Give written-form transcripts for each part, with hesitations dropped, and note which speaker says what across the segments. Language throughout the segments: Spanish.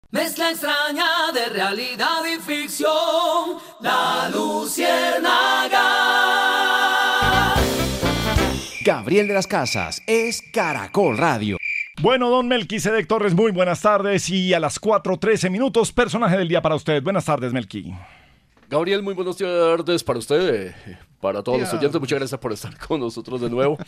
Speaker 1: Mezcla extraña de realidad y ficción, La Luciérnaga.
Speaker 2: Gabriel de las Casas es Caracol Radio.
Speaker 3: Bueno, don Melquisedec Torres, muy buenas tardes. Y a las 4:13, personaje del día para usted. Buenas tardes, Melqui.
Speaker 4: Gabriel, muy buenas tardes para usted, para todos los oyentes. Muchas gracias por estar con nosotros de nuevo.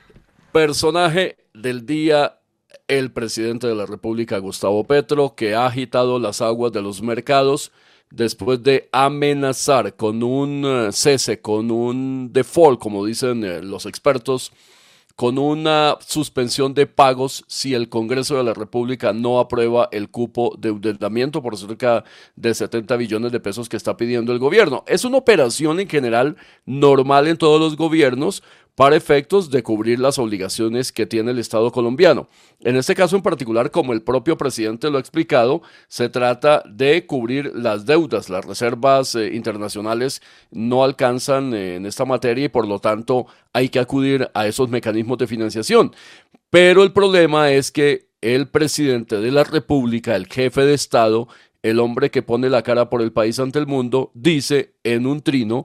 Speaker 4: Personaje del día, el presidente de la República, Gustavo Petro, que ha agitado las aguas de los mercados después de amenazar con un cese, con un default, como dicen los expertos, con una suspensión de pagos si el Congreso de la República no aprueba el cupo de endeudamiento por cerca de 70 billones de pesos que está pidiendo el gobierno. Es una operación en general normal en todos los gobiernos para efectos de cubrir las obligaciones que tiene el Estado colombiano. En este caso en particular, como el propio presidente lo ha explicado, se trata de cubrir las deudas. Las reservas internacionales no alcanzan en esta materia y por lo tanto hay que acudir a esos mecanismos de financiación. Pero el problema es que el presidente de la República, el jefe de Estado, el hombre que pone la cara por el país ante el mundo, dice en un trino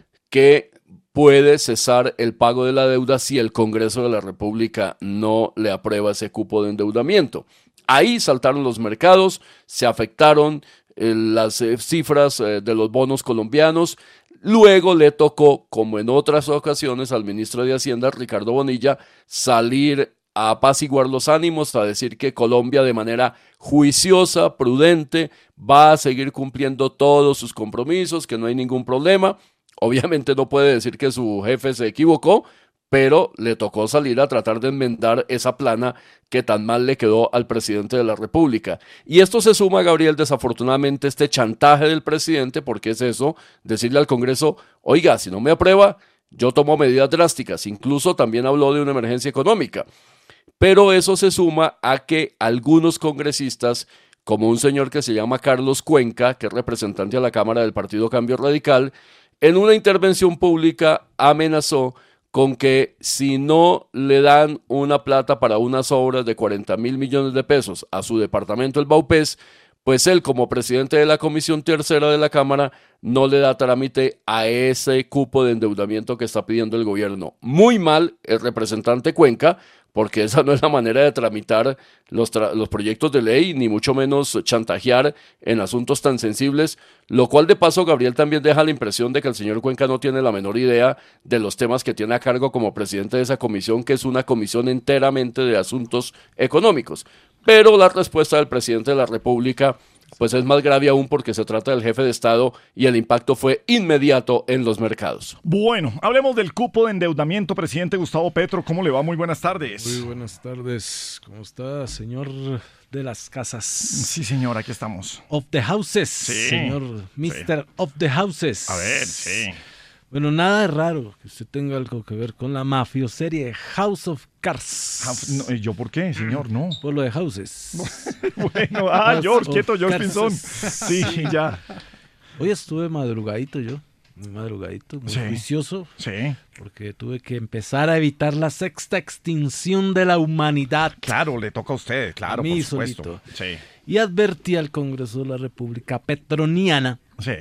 Speaker 4: que puede cesar el pago de la deuda si el Congreso de la República no le aprueba ese cupo de endeudamiento. Ahí saltaron los mercados, se afectaron las cifras de los bonos colombianos. Luego le tocó, como en otras ocasiones, al ministro de Hacienda, Ricardo Bonilla, salir a apaciguar los ánimos, a decir que Colombia de manera juiciosa, prudente, va a seguir cumpliendo todos sus compromisos, que no hay ningún problema. Obviamente no puede decir que su jefe se equivocó, pero le tocó salir a tratar de enmendar esa plana que tan mal le quedó al presidente de la República. Y esto se suma, Gabriel, desafortunadamente, este chantaje del presidente, porque es eso, decirle al Congreso, oiga, si no me aprueba, yo tomo medidas drásticas. Incluso también habló de una emergencia económica. Pero eso se suma a que algunos congresistas, como un señor que se llama Carlos Cuenca, que es representante a la Cámara del Partido Cambio Radical, en una intervención pública amenazó con que si no le dan una plata para unas obras de 40.000 millones de pesos a su departamento, el Baupés, pues él, como presidente de la Comisión Tercera de la Cámara, no le da trámite a ese cupo de endeudamiento que está pidiendo el gobierno. Muy mal el representante Cuenca, porque esa no es la manera de tramitar los proyectos de ley, ni mucho menos chantajear en asuntos tan sensibles, lo cual de paso, Gabriel, también deja la impresión de que el señor Cuenca no tiene la menor idea de los temas que tiene a cargo como presidente de esa comisión, que es una comisión enteramente de asuntos económicos. Pero la respuesta del presidente de la República pues es más grave aún porque se trata del jefe de Estado y el impacto fue inmediato en los mercados.
Speaker 3: Bueno, hablemos del cupo de endeudamiento. Presidente Gustavo Petro, ¿cómo le va? Muy buenas tardes.
Speaker 5: Muy buenas tardes. ¿Cómo está, señor de las casas?
Speaker 3: Sí, señor, aquí estamos.
Speaker 5: Of the houses,
Speaker 3: sí,
Speaker 5: señor Mr.
Speaker 3: Sí.
Speaker 5: Of the houses.
Speaker 3: A ver, sí.
Speaker 5: Bueno, nada de raro que usted tenga algo que ver con la mafioserie House of Cards.
Speaker 3: No, ¿yo por qué, señor? No.
Speaker 5: Por lo de houses.
Speaker 3: Bueno, George, quieto, George Pinzón. Sí, ya.
Speaker 5: Hoy estuve madrugadito yo, muy juicioso.
Speaker 3: Sí.
Speaker 5: Porque tuve que empezar a evitar la sexta extinción de la humanidad.
Speaker 3: Claro, le toca a usted, claro,
Speaker 5: a mí
Speaker 3: por supuesto.
Speaker 5: solito.
Speaker 3: Sí.
Speaker 5: Y advertí al Congreso de la República Petroniana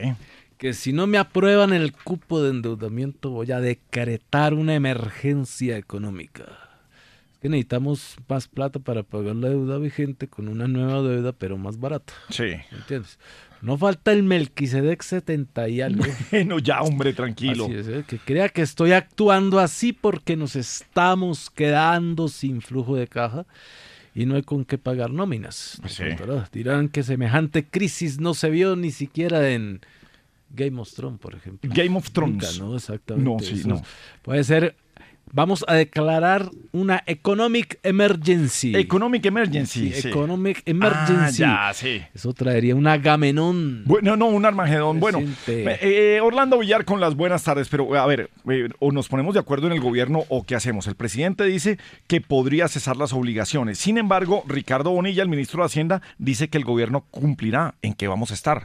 Speaker 5: que si no me aprueban el cupo de endeudamiento voy a decretar una emergencia económica. Es que necesitamos más plata para pagar la deuda vigente con una nueva deuda, pero más barata.
Speaker 3: Sí.
Speaker 5: ¿Entiendes? No falta el Melquisedec 70 y algo.
Speaker 3: Bueno, ya, hombre, tranquilo.
Speaker 5: Así es, que crea que estoy actuando así porque nos estamos quedando sin flujo de caja y no hay con qué pagar nóminas.
Speaker 3: Sí.
Speaker 5: Dirán que semejante crisis no se vio ni siquiera en Game of Thrones, por ejemplo.
Speaker 3: Game of Thrones.
Speaker 5: Nunca, ¿no? Exactamente.
Speaker 3: No, sí, no.
Speaker 5: Puede ser. Vamos a declarar una Economic Emergency.
Speaker 3: Economic Emergency.
Speaker 5: Sí. Economic Emergency.
Speaker 3: Ya, sí.
Speaker 5: Eso traería un Agamenón.
Speaker 3: Bueno, no, un Armagedón. Bueno, Orlando Villar con las buenas tardes, pero a ver, o nos ponemos de acuerdo en el gobierno o ¿qué hacemos? El presidente dice que podría cesar las obligaciones. Sin embargo, Ricardo Bonilla, el ministro de Hacienda, dice que el gobierno cumplirá. ¿En qué vamos a estar?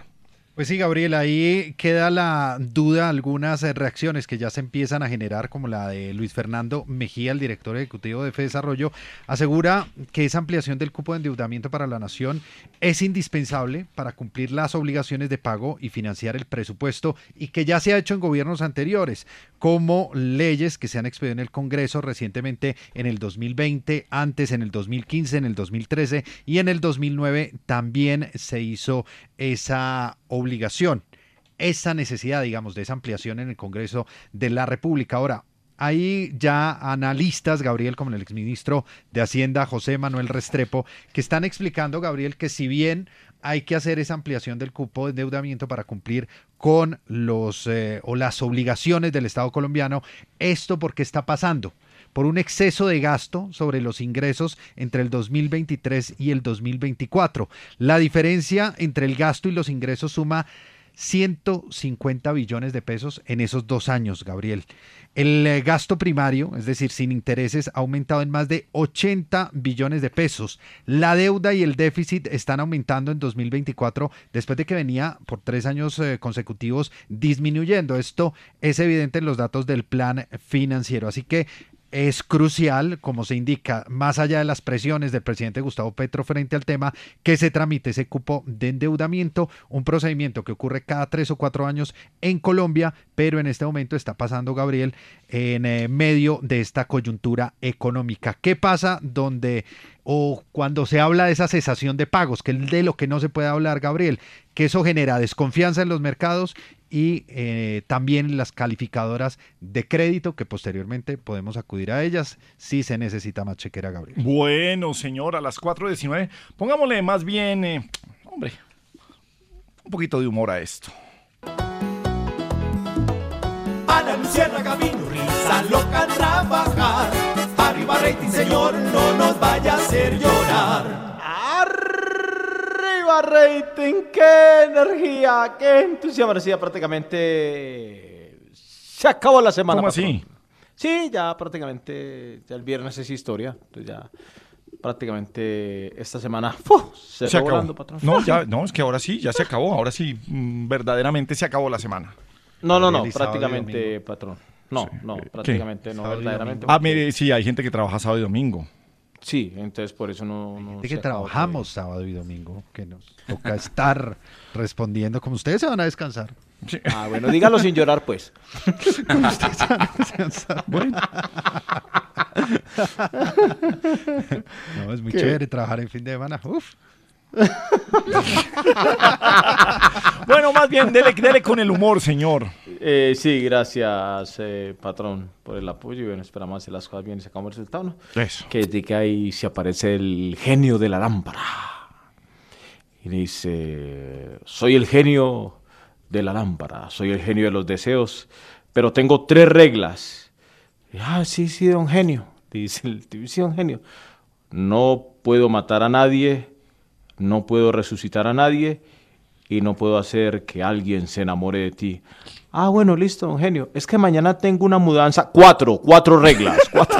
Speaker 6: Pues sí, Gabriel, ahí queda la duda, algunas reacciones que ya se empiezan a generar, como la de Luis Fernando Mejía, el director ejecutivo de FEDesarrollo, asegura que esa ampliación del cupo de endeudamiento para la nación es indispensable para cumplir las obligaciones de pago y financiar el presupuesto, y que ya se ha hecho en gobiernos anteriores, como leyes que se han expedido en el Congreso recientemente en el 2020, antes en el 2015, en el 2013 y en el 2009 también se hizo esa obligación, esa necesidad, digamos, de esa ampliación en el Congreso de la República. Ahora, hay ya analistas, Gabriel, como el exministro de Hacienda, José Manuel Restrepo, que están explicando, Gabriel, que si bien hay que hacer esa ampliación del cupo de endeudamiento para cumplir con las obligaciones del Estado colombiano, ¿esto por qué está pasando? Por un exceso de gasto sobre los ingresos entre el 2023 y el 2024. La diferencia entre el gasto y los ingresos suma 150 billones de pesos en esos 2 años, Gabriel. El gasto primario, es decir, sin intereses, ha aumentado en más de 80 billones de pesos. La deuda y el déficit están aumentando en 2024 después de que venía por 3 años consecutivos disminuyendo. Esto es evidente en los datos del plan financiero. Así que es crucial, como se indica, más allá de las presiones del presidente Gustavo Petro frente al tema, que se tramite ese cupo de endeudamiento, un procedimiento que ocurre cada 3 o 4 años en Colombia, pero en este momento está pasando, Gabriel, en medio de esta coyuntura económica. ¿Qué pasa cuando se habla de esa cesación de pagos, que es de lo que no se puede hablar, Gabriel? Que eso genera desconfianza en los mercados y también las calificadoras de crédito, que posteriormente podemos acudir a ellas si se necesita más chequera, Gabriel.
Speaker 3: Bueno, señor, a las 4:19, pongámosle más bien, un poquito de humor a esto.
Speaker 1: Ana Luciana Camino, risa loca trabajar. Arriba rating, señor, no nos vaya a hacer llorar.
Speaker 7: ¡Arriba rating! ¡Qué energía! ¡Qué entusiasmo! Ya prácticamente se acabó la semana.
Speaker 3: ¿Cómo así?
Speaker 7: Sí, ya prácticamente, ya el viernes es historia. Entonces ya prácticamente esta semana se fue
Speaker 3: acabó.
Speaker 7: Volando, patrón.
Speaker 3: No, es que ahora sí, ya se acabó. Ahora sí, verdaderamente se acabó la semana.
Speaker 7: No, prácticamente, patrón. No, prácticamente no, verdaderamente.
Speaker 3: Mire, sí, hay gente que trabaja sábado y domingo.
Speaker 7: Sí, entonces por eso no
Speaker 6: de que trabajamos sábado y domingo, que nos toca estar respondiendo, como ustedes se van a descansar.
Speaker 3: Sí.
Speaker 7: Bueno, dígalo sin llorar, pues.
Speaker 6: Como ustedes se van a descansar. Bueno. No, es muy chévere trabajar en fin de semana. Uf.
Speaker 3: Bueno, más bien, dele con el humor, señor.
Speaker 7: Sí, gracias, patrón, por el apoyo. Y bueno, esperamos hacer las cosas bien y sacamos el resultado, ¿no?
Speaker 3: Eso.
Speaker 7: Que de que ahí se aparece el genio de la lámpara. Y dice, soy el genio de la lámpara, soy el genio de los deseos, pero tengo 3 reglas. Sí, don genio. Dice sí, don genio. No puedo matar a nadie, no puedo resucitar a nadie y no puedo hacer que alguien se enamore de ti. Bueno, listo, don genio. Es que mañana tengo una mudanza. 4 reglas. 4.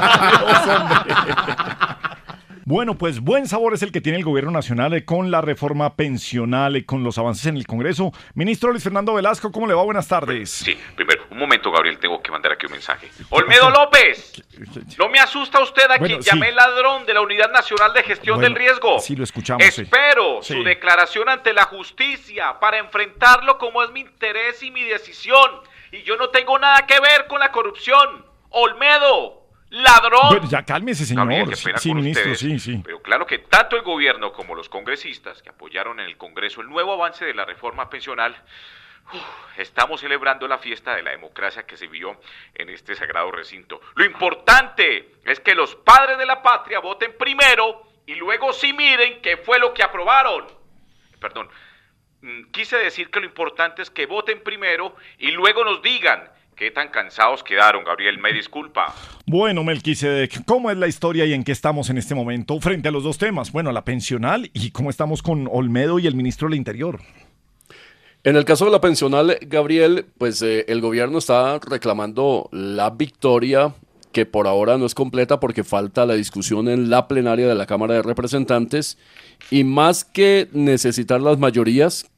Speaker 3: Bueno, pues buen sabor es el que tiene el gobierno nacional con la reforma pensional, con los avances en el Congreso. Ministro Luis Fernando Velasco, ¿cómo le va? Buenas tardes.
Speaker 8: Sí, primero, un momento, Gabriel, tengo que mandar aquí un mensaje. ¡Olmedo López! ¿No me asusta usted a quien llamé ladrón de la Unidad Nacional de Gestión del Riesgo?
Speaker 3: Sí, lo escuchamos.
Speaker 8: Espero su declaración ante la justicia para enfrentarlo como es mi interés y mi decisión. Y yo no tengo nada que ver con la corrupción. ¡Olmedo! ¡Ladrón!
Speaker 3: Bueno, ya cálmese, señor.
Speaker 8: Gabriel, qué pena con
Speaker 3: ministro,
Speaker 8: ustedes,
Speaker 3: sí.
Speaker 8: Pero claro que tanto el gobierno como los congresistas que apoyaron en el Congreso el nuevo avance de la reforma pensional, estamos celebrando la fiesta de la democracia que se vio en este sagrado recinto. Lo importante es que los padres de la patria voten primero y luego sí miren qué fue lo que aprobaron. Perdón, quise decir que lo importante es que voten primero y luego nos digan qué tan cansados quedaron, Gabriel, me disculpa.
Speaker 3: Bueno, Melquisedec, ¿cómo es la historia y en qué estamos en este momento frente a los dos temas? Bueno, la pensional y cómo estamos con Olmedo y el ministro del Interior.
Speaker 4: En el caso de la pensional, Gabriel, pues el gobierno está reclamando la victoria, que por ahora no es completa porque falta la discusión en la plenaria de la Cámara de Representantes, y más que necesitar las mayorías,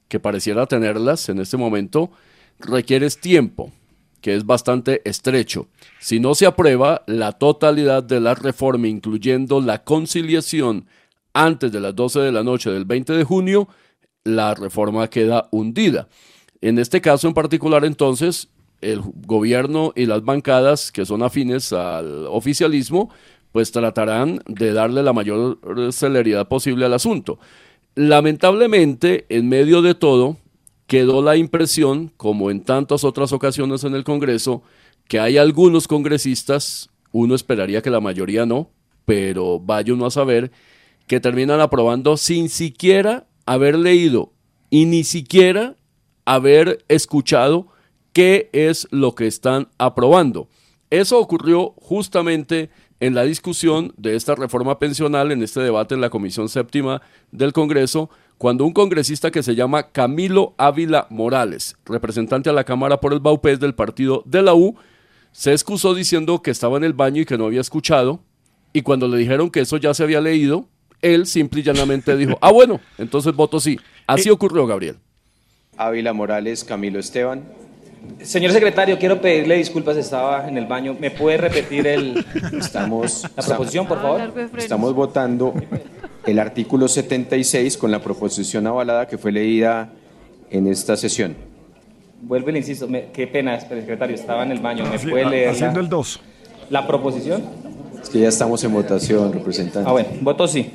Speaker 4: que pareciera tenerlas en este momento, requieres tiempo, que es bastante estrecho. Si no se aprueba la totalidad de la reforma, incluyendo la conciliación antes de las 12 de la noche del 20 de junio, la reforma queda hundida. En este caso en particular, entonces, el gobierno y las bancadas que son afines al oficialismo, pues tratarán de darle la mayor celeridad posible al asunto. Lamentablemente, en medio de todo, quedó la impresión, como en tantas otras ocasiones en el Congreso, que hay algunos congresistas, uno esperaría que la mayoría no, pero vaya uno a saber, que terminan aprobando sin siquiera haber leído y ni siquiera haber escuchado qué es lo que están aprobando. Eso ocurrió justamente en la discusión de esta reforma pensional, en este debate en la Comisión Séptima del Congreso, cuando un congresista que se llama Camilo Ávila Morales, representante a la Cámara por el Baupés del partido de la U, se excusó diciendo que estaba en el baño y que no había escuchado, y cuando le dijeron que eso ya se había leído, él simple y llanamente dijo, bueno, entonces voto sí. Así ocurrió, Gabriel.
Speaker 9: Ávila Morales, Camilo Esteban.
Speaker 10: Señor secretario, quiero pedirle disculpas, estaba en el baño. ¿Me puede repetir la proposición, por favor?
Speaker 9: Estamos votando el artículo 76 con la proposición avalada que fue leída en esta sesión.
Speaker 10: Vuelvo y le insisto, qué pena, secretario, estaba en el baño. ¿Me puede leer
Speaker 3: haciendo el 2?
Speaker 10: ¿La proposición?
Speaker 9: Es que ya estamos en votación, representante.
Speaker 10: Bueno, voto sí.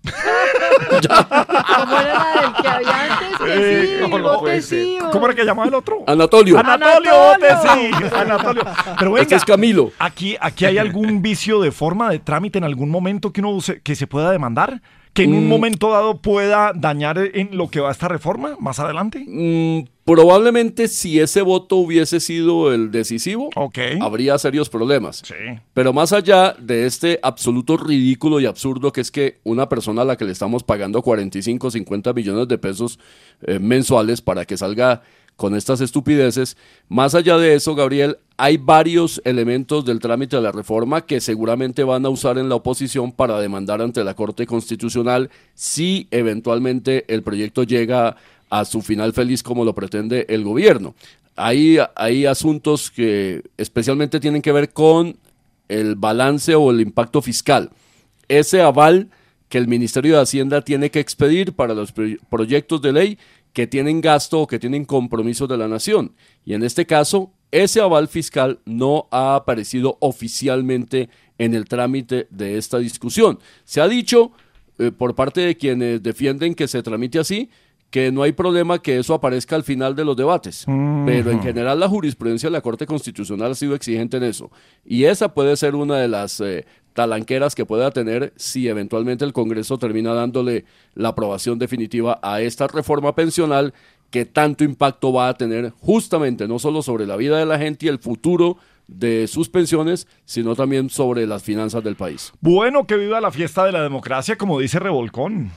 Speaker 11: ¿Cómo era la del que había antes? Que sí, vote sí.
Speaker 3: ¿Cómo era que llamaba el otro?
Speaker 4: Anatolio,
Speaker 3: vote sí. Anatolio. Pero venga,
Speaker 4: este es Camilo.
Speaker 3: Aquí hay algún vicio de forma de trámite en algún momento que se pueda demandar, que en un momento dado pueda dañar en lo que va esta reforma más adelante.
Speaker 4: Probablemente si ese voto hubiese sido el decisivo, habría serios problemas.
Speaker 3: Sí.
Speaker 4: Pero más allá de este absoluto ridículo y absurdo que es que una persona a la que le estamos pagando 45, 50 millones de pesos mensuales para que salga con estas estupideces, más allá de eso, Gabriel, hay varios elementos del trámite de la reforma que seguramente van a usar en la oposición para demandar ante la Corte Constitucional si eventualmente el proyecto llega a su final feliz como lo pretende el gobierno. Hay asuntos que especialmente tienen que ver con el balance o el impacto fiscal. Ese aval que el Ministerio de Hacienda tiene que expedir para los proyectos de ley que tienen gasto o que tienen compromisos de la nación. Y en este caso, ese aval fiscal no ha aparecido oficialmente en el trámite de esta discusión. Se ha dicho por parte de quienes defienden que se tramite así, que no hay problema que eso aparezca al final de los debates, pero en general la jurisprudencia de la Corte Constitucional ha sido exigente en eso, y esa puede ser una de las talanqueras que pueda tener si eventualmente el Congreso termina dándole la aprobación definitiva a esta reforma pensional que tanto impacto va a tener justamente no solo sobre la vida de la gente y el futuro de sus pensiones, sino también sobre las finanzas del país.
Speaker 3: Bueno, que viva la fiesta de la democracia, como dice Revolcón.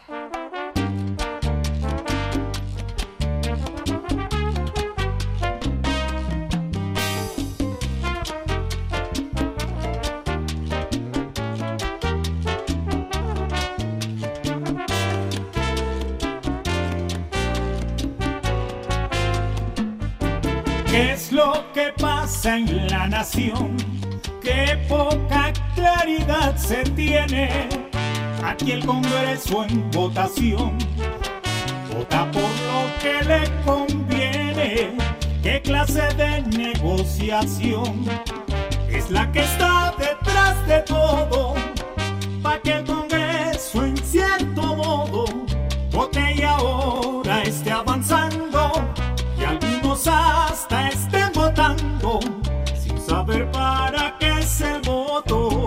Speaker 1: ¿Qué es lo que pasa en la nación? Qué poca claridad se tiene. Aquí el Congreso en votación vota por lo que le conviene. ¿Qué clase de negociación es la que está detrás de todo? Pa' que el Congreso en cierto modo vote y ahora esté avanzando, y algunos hasta estén votando sin saber para qué se votó.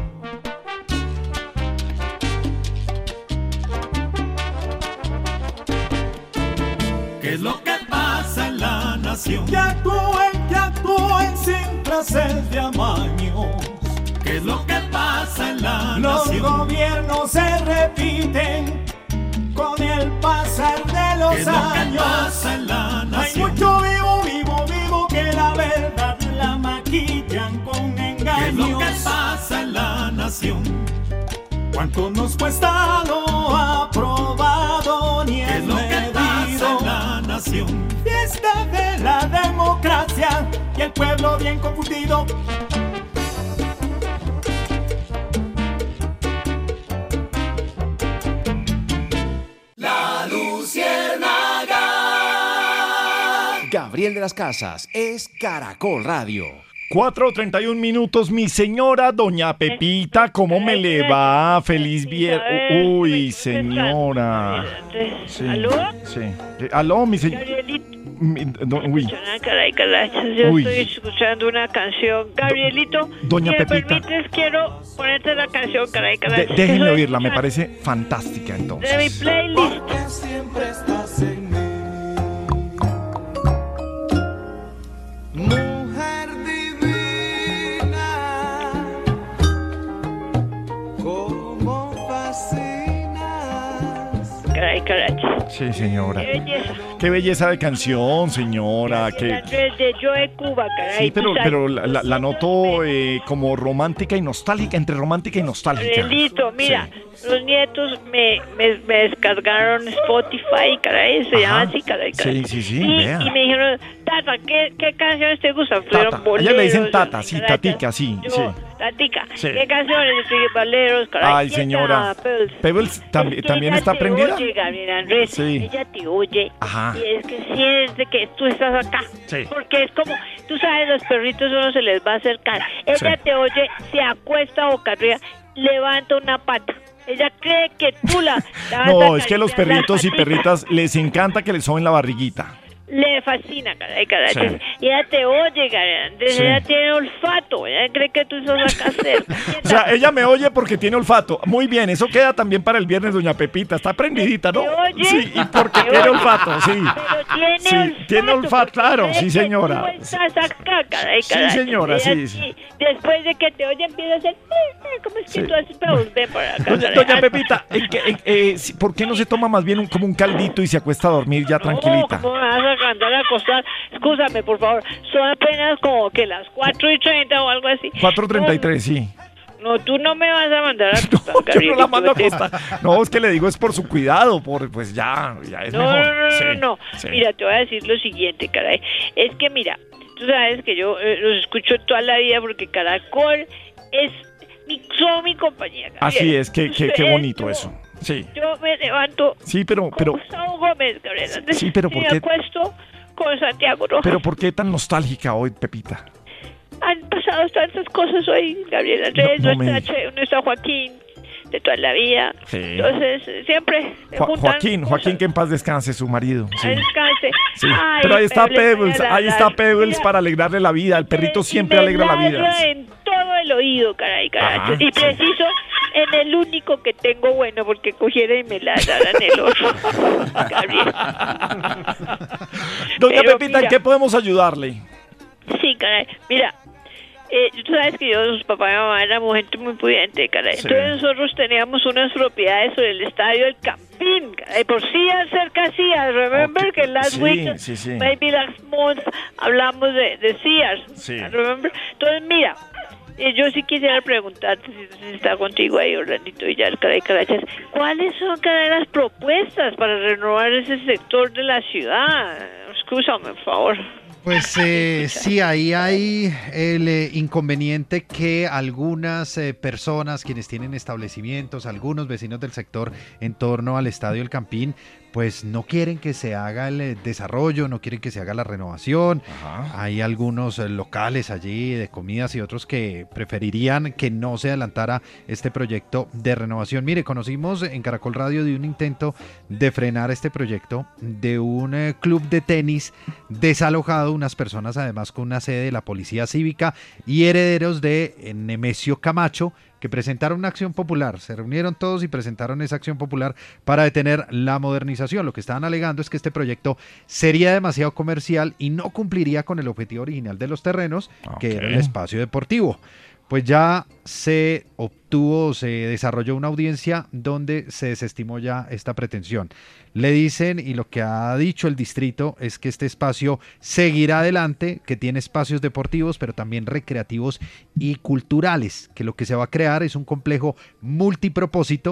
Speaker 1: ¿Qué es lo que pasa en la nación? Que actúen sin frases de amaños. ¿Qué es lo que pasa en la nación? Los gobiernos se repiten con el pasar de los años. Pasa en la nación? Hay mucho vivo que la verdad la maquillan con engaños. ¿Qué es lo que pasa en la nación? ¿Cuánto nos cuesta lo aprobado ni el medido? celebración, fiesta de la democracia y el pueblo bien confundido.
Speaker 2: La Luciérnaga. Gabriel de las Casas es Caracol Radio.
Speaker 3: 4:31 minutos, mi señora doña Pepita, ¿cómo me le va? Feliz viernes. Uy, señora.
Speaker 12: ¿Aló?
Speaker 3: Sí. Aló, mi señora. Uy.
Speaker 12: Yo estoy escuchando una canción. Gabrielito,
Speaker 3: Doña
Speaker 12: si me
Speaker 3: Pepita.
Speaker 12: permites, quiero ponerte la canción, caray.
Speaker 3: Déjenme oírla, me parece fantástica entonces.
Speaker 12: De mi playlist.
Speaker 1: Siempre estás en mí. Mujer divina, cómo fascinas.
Speaker 12: Caray.
Speaker 3: Sí, señora.
Speaker 12: Qué belleza.
Speaker 3: Qué belleza de canción, señora.
Speaker 12: De Joe Cuba, caray.
Speaker 3: Sí, pero la noto como romántica y nostálgica, entre romántica y nostálgica.
Speaker 12: Gabrielito, mira, los nietos me descargaron Spotify, caray, se llama así, caray.
Speaker 3: Sí, vea.
Speaker 12: Y me dijeron, Tata, ¿qué canciones te gustan?
Speaker 3: Tata. Ella le dicen Tata, sí, Tatica, sí.
Speaker 12: Tatica,
Speaker 3: Sí.
Speaker 12: ¿qué canciones? Yo soy boleros, caray.
Speaker 3: Ay, señora. Pebbles también está prendida.
Speaker 12: Oye, Gabriel Andrés,
Speaker 3: Sí.
Speaker 12: ella te oye.
Speaker 3: Ajá.
Speaker 12: Y es que siente que tú estás acá.
Speaker 3: Sí.
Speaker 12: Porque es como, tú sabes, los perritos uno se les va a acercar. Ella
Speaker 3: Sí.
Speaker 12: te oye, se acuesta boca arriba, levanta una pata. Ella cree que tú la vas
Speaker 3: No,
Speaker 12: a
Speaker 3: es que los
Speaker 12: acariciar las
Speaker 3: perritos y
Speaker 12: patitas.
Speaker 3: perritas les encanta que les soben la barriguita.
Speaker 12: Le fascina, caray.
Speaker 3: Sí.
Speaker 12: Y ella te oye, caray. Andrés,
Speaker 3: Sí.
Speaker 12: ella tiene olfato. Ella cree que tú estás acá cerca.
Speaker 3: O sea, ella me oye porque tiene olfato. Muy bien, eso queda también para el viernes, doña Pepita. Está prendidita, ¿no?
Speaker 12: ¿Te oye?
Speaker 3: Sí, y porque
Speaker 12: ¿Te
Speaker 3: tiene
Speaker 12: oye?
Speaker 3: olfato, sí.
Speaker 12: Pero tiene
Speaker 3: Sí,
Speaker 12: olfato.
Speaker 3: tiene olfato,
Speaker 12: porque
Speaker 3: claro,
Speaker 12: cree
Speaker 3: sí,
Speaker 12: que
Speaker 3: señora.
Speaker 12: Tú estás acá, caray.
Speaker 3: Sí, señora,
Speaker 12: Ella
Speaker 3: sí.
Speaker 12: Después de que te oye, empieza a hacer... ¿Cómo es que
Speaker 3: Sí.
Speaker 12: tú haces? Pero ven para acá,
Speaker 3: Doña
Speaker 12: caray.
Speaker 3: Pepita, ¿por qué no se toma más bien como un caldito y se acuesta a dormir ya tranquilita?
Speaker 12: No, ¿cómo me vas a mandar a acostar? Escúchame, por favor. Son apenas como que las 4:30 o algo así.
Speaker 3: 4:33, sí.
Speaker 12: No, tú no me vas a mandar a acostar,
Speaker 3: Yo no la
Speaker 12: Gabrielito,
Speaker 3: mando a
Speaker 12: ¿qué?
Speaker 3: acostar. No, es que le digo es por su cuidado, pues ya es
Speaker 12: No,
Speaker 3: mejor.
Speaker 12: No.
Speaker 3: Sí.
Speaker 12: Mira, te voy a decir lo siguiente, caray. Es que mira, tú sabes que yo los escucho toda la vida porque Caracol son mi compañía. Gabriela.
Speaker 3: Así es, qué
Speaker 12: Ustedes
Speaker 3: bonito
Speaker 12: no.
Speaker 3: eso. Sí.
Speaker 12: Yo me levanto
Speaker 3: Sí, pero
Speaker 12: con Gustavo Gómez, Gabriela.
Speaker 3: Sí, pero
Speaker 12: Y
Speaker 3: ¿por
Speaker 12: me
Speaker 3: qué?
Speaker 12: acuesto con Santiago Rojas.
Speaker 3: Pero ¿por qué tan nostálgica hoy, Pepita?
Speaker 12: Han pasado tantas cosas hoy, Gabriela Andrés,
Speaker 3: No me
Speaker 12: no está Joaquín de toda la vida.
Speaker 3: Sí.
Speaker 12: Entonces, siempre me juntan
Speaker 3: Joaquín, que en paz descanse, su marido. Sí.
Speaker 12: Descanse.
Speaker 3: Sí.
Speaker 12: Ay,
Speaker 3: Pero ahí está
Speaker 12: Pebbles,
Speaker 3: Pebbles
Speaker 12: mira,
Speaker 3: para alegrarle la vida. El perrito siempre
Speaker 12: me
Speaker 3: alegra la vida.
Speaker 12: ladra en todo el oído, caray.
Speaker 3: Ajá,
Speaker 12: Y preciso en el único que tengo bueno, porque cogiera y me ladrara en el otro. Gabriel.
Speaker 3: Doña
Speaker 12: Pero
Speaker 3: Pepita, ¿en
Speaker 12: mira,
Speaker 3: qué podemos ayudarle?
Speaker 12: Sí, caray. Mira, tú sabes que sus papá y mamá éramos gente muy pudiente, caray.
Speaker 3: Sí.
Speaker 12: Entonces nosotros teníamos unas propiedades sobre el estadio del Campín, caray. Por Sears, cerca de Sears. Remember que last
Speaker 3: Sí,
Speaker 12: week,
Speaker 3: sí.
Speaker 12: maybe last month, hablamos de Sears.
Speaker 3: Sí.
Speaker 12: Remember? Entonces, mira, yo sí quisiera preguntarte si está contigo ahí, Orlandito, y ya el caray Carachas. ¿Cuáles son, caray, las propuestas para renovar ese sector de la ciudad? Escúchame, por favor.
Speaker 6: Pues sí, ahí hay el inconveniente que algunas personas, quienes tienen establecimientos, algunos vecinos del sector en torno al Estadio El Campín, pues no quieren que se haga el desarrollo, no quieren que se haga la renovación.
Speaker 3: Ajá.
Speaker 6: Hay algunos locales allí de comidas y otros que preferirían que no se adelantara este proyecto de renovación. Mire, conocimos en Caracol Radio de un intento de frenar este proyecto de un club de tenis desalojado, unas personas además con una sede de la Policía Cívica y herederos de Nemesio Camacho, que presentaron una acción popular, se reunieron todos y presentaron esa acción popular para detener la modernización. Lo que estaban alegando es que este proyecto sería demasiado comercial y no cumpliría con el objetivo original de los terrenos, que era el espacio deportivo. Pues ya se obtuvo, se desarrolló una audiencia donde se desestimó ya esta pretensión. Le dicen, y lo que ha dicho el distrito es que este espacio seguirá adelante, que tiene espacios deportivos, pero también recreativos y culturales, que lo que se va a crear es un complejo multipropósito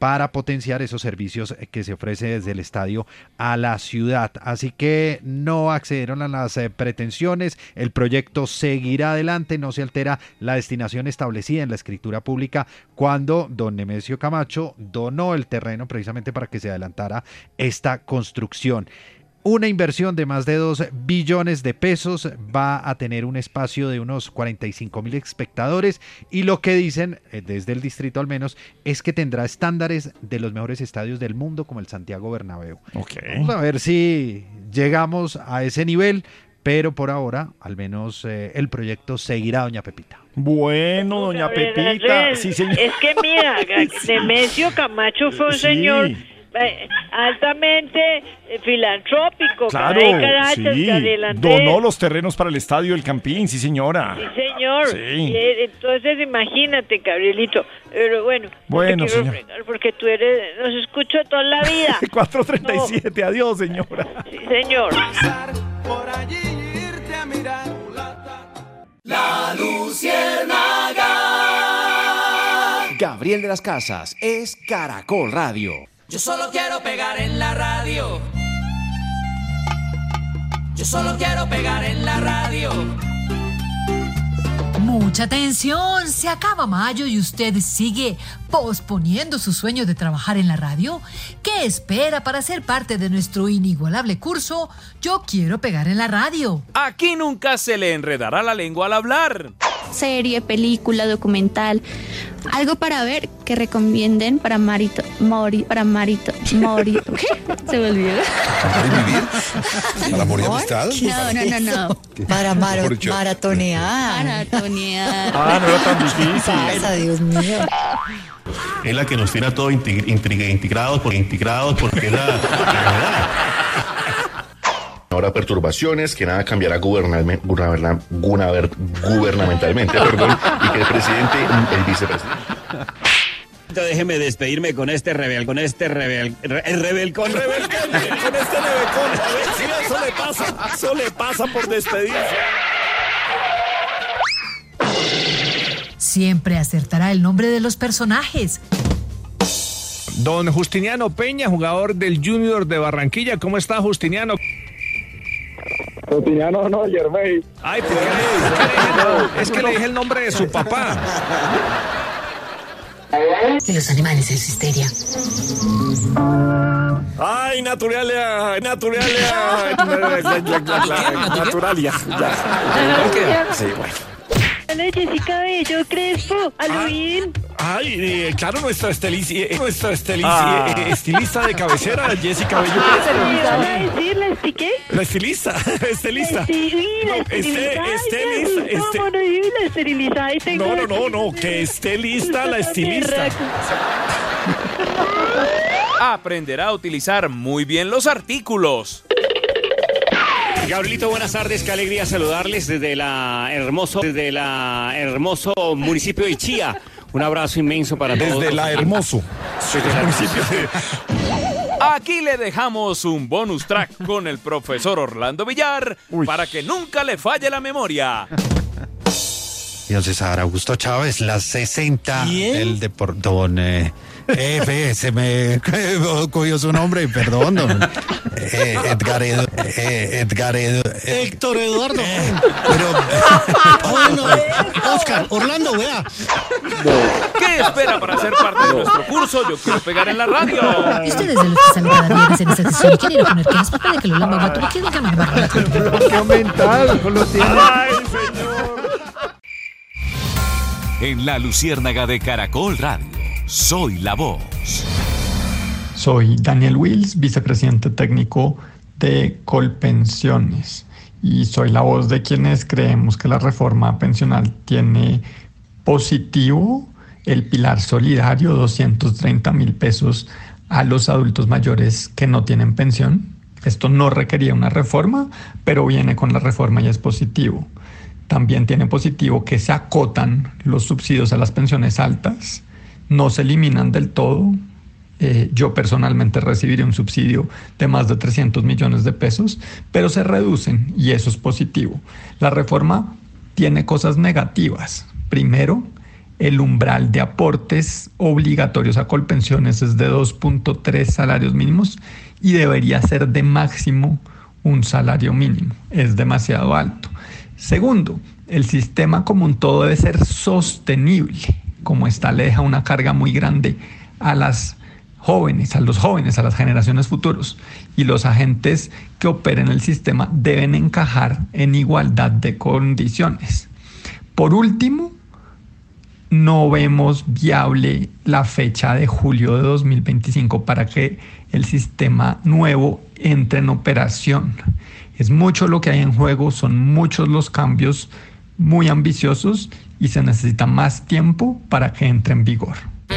Speaker 6: para potenciar esos servicios que se ofrece desde el estadio a la ciudad. Así que no accedieron a las pretensiones, el proyecto seguirá adelante, no se altera la destinación establecida en la escritura pública cuando don Nemesio Camacho donó el terreno precisamente para que se adelantara esta construcción. Una inversión de más de 2 billones de pesos, va a tener un espacio de unos 45,000 espectadores y lo que dicen, desde el distrito al menos, es que tendrá estándares de los mejores estadios del mundo como el Santiago Bernabéu. Vamos a ver si llegamos a ese nivel, pero por ahora, al menos el proyecto seguirá, doña Pepita.
Speaker 3: Bueno, doña Pepita. Sí, señor.
Speaker 12: Es que mira, Nemesio Camacho fue un señor altamente filantrópico.
Speaker 3: Claro, sí, donó los terrenos para el estadio del Campín, sí señora.
Speaker 12: Sí, señor.
Speaker 3: Sí.
Speaker 12: Entonces imagínate, Gabrielito. Pero bueno,
Speaker 3: bueno,
Speaker 12: no te quiero fregar porque tú nos escucho toda la vida.
Speaker 3: 4:37, no. Adiós, señora.
Speaker 12: Sí, señor.
Speaker 13: Por allí irte a mirar la Luciérnaga.
Speaker 2: Gabriel de las Casas es Caracol Radio.
Speaker 13: Yo solo quiero pegar en la radio. Yo solo quiero pegar en la radio.
Speaker 14: Mucha atención, se acaba mayo y usted sigue posponiendo su sueño de trabajar en la radio. ¿Qué espera para ser parte de nuestro inigualable curso Yo Quiero Pegar en la Radio?
Speaker 15: Aquí nunca se le enredará la lengua al hablar.
Speaker 16: Serie, película, documental, algo para ver que recomienden para ¿qué? Se me olvidó.
Speaker 17: ¿Para vivir? ¿Para morir amistad?
Speaker 16: No.
Speaker 18: Para maratonear.
Speaker 3: No era tan difícil.
Speaker 18: Pasa, Dios mío.
Speaker 17: Es la que nos tiene a todos integrados porque es la verdad. Habrá perturbaciones, que nada cambiará gubernamentalmente, perdón, y que el presidente, el vicepresidente.
Speaker 19: Déjeme despedirme con este rebelcón. A ver si eso le pasa por despedirse.
Speaker 14: Siempre acertará el nombre de los personajes.
Speaker 19: Don Justiniano Peña, jugador del Junior de Barranquilla. ¿Cómo está, Justiniano?
Speaker 20: Justiniano no, Yermey.
Speaker 19: Ay, pues es que le dije el nombre de su papá.
Speaker 14: De los animales en su histeria.
Speaker 19: Ay, Naturalia.
Speaker 3: Sí, bueno.
Speaker 12: Hola, Jessica Bello Crespo, Halloween.
Speaker 3: Ay, claro, nuestra estilista de cabecera, Jessica Bello Crespo.
Speaker 12: ¿Qué a decir? ¿La estiqué?
Speaker 3: La estilista. No, que esté lista la estilista.
Speaker 15: Aprenderá a utilizar muy bien los artículos.
Speaker 19: Gabrielito, buenas tardes, qué alegría saludarles desde la hermoso municipio de Chía. Un abrazo inmenso para todos.
Speaker 3: Desde el municipio de...
Speaker 15: Aquí le dejamos un bonus track con el profesor Orlando Villar para que nunca le falle la memoria.
Speaker 6: Don César Augusto Chávez, las 60 el de por don se me cogió su nombre, perdón, don Héctor Eduardo.
Speaker 18: Bueno, Oscar, Orlando, vea.
Speaker 15: ¿Qué espera para ser parte de nuestro curso Yo Quiero Pegar en la Radio?
Speaker 14: Y ustedes de los que salen cada viernes en esta sesión quieren ir a poner que es papel de que lo lamba gato, no quieren que me barra la
Speaker 6: bloqueo mental, lo tiene.
Speaker 3: Ay, señor.
Speaker 2: En la Luciérnaga de Caracol Radio, soy la voz.
Speaker 21: Soy Daniel Wills, vicepresidente técnico de Colpensiones, y soy la voz de quienes creemos que la reforma pensional tiene positivo el pilar solidario, 230,000 pesos a los adultos mayores que no tienen pensión. Esto no requería una reforma, pero viene con la reforma y es positivo. También tiene positivo que se acotan los subsidios a las pensiones altas, no se eliminan del todo. Yo personalmente recibiré un subsidio de más de 300 millones de pesos, pero se reducen y eso es positivo. La reforma tiene cosas negativas. Primero, el umbral de aportes obligatorios a Colpensiones es de 2.3 salarios mínimos y debería ser de máximo un salario mínimo. Es demasiado alto. Segundo, el sistema como un todo debe ser sostenible. Como está, le deja una carga muy grande a los jóvenes, a las generaciones futuras. Y los agentes que operen el sistema deben encajar en igualdad de condiciones. Por último, no vemos viable la fecha de julio de 2025 para que el sistema nuevo entre en operación. Es mucho lo que hay en juego, son muchos los cambios muy ambiciosos y se necesita más tiempo para que entre en vigor.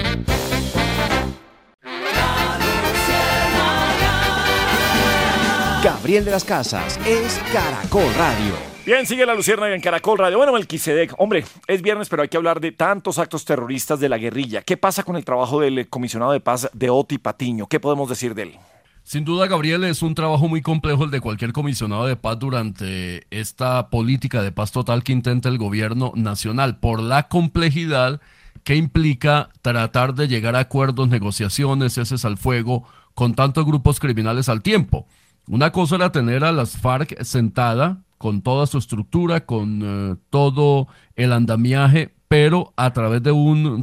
Speaker 2: Gabriel de las Casas es Caracol Radio.
Speaker 3: Bien, sigue la Luciérnaga en Caracol Radio. Bueno, Melquisedec, hombre, es viernes, pero hay que hablar de tantos actos terroristas de la guerrilla. ¿Qué pasa con el trabajo del comisionado de paz de Oti Patiño? ¿Qué podemos decir de él?
Speaker 4: Sin duda, Gabriel, es un trabajo muy complejo el de cualquier comisionado de paz durante esta política de paz total que intenta el gobierno nacional, por la complejidad que implica tratar de llegar a acuerdos, negociaciones, ceses al fuego con tantos grupos criminales al tiempo. Una cosa era tener a las FARC sentada con toda su estructura, con todo el andamiaje, pero a través de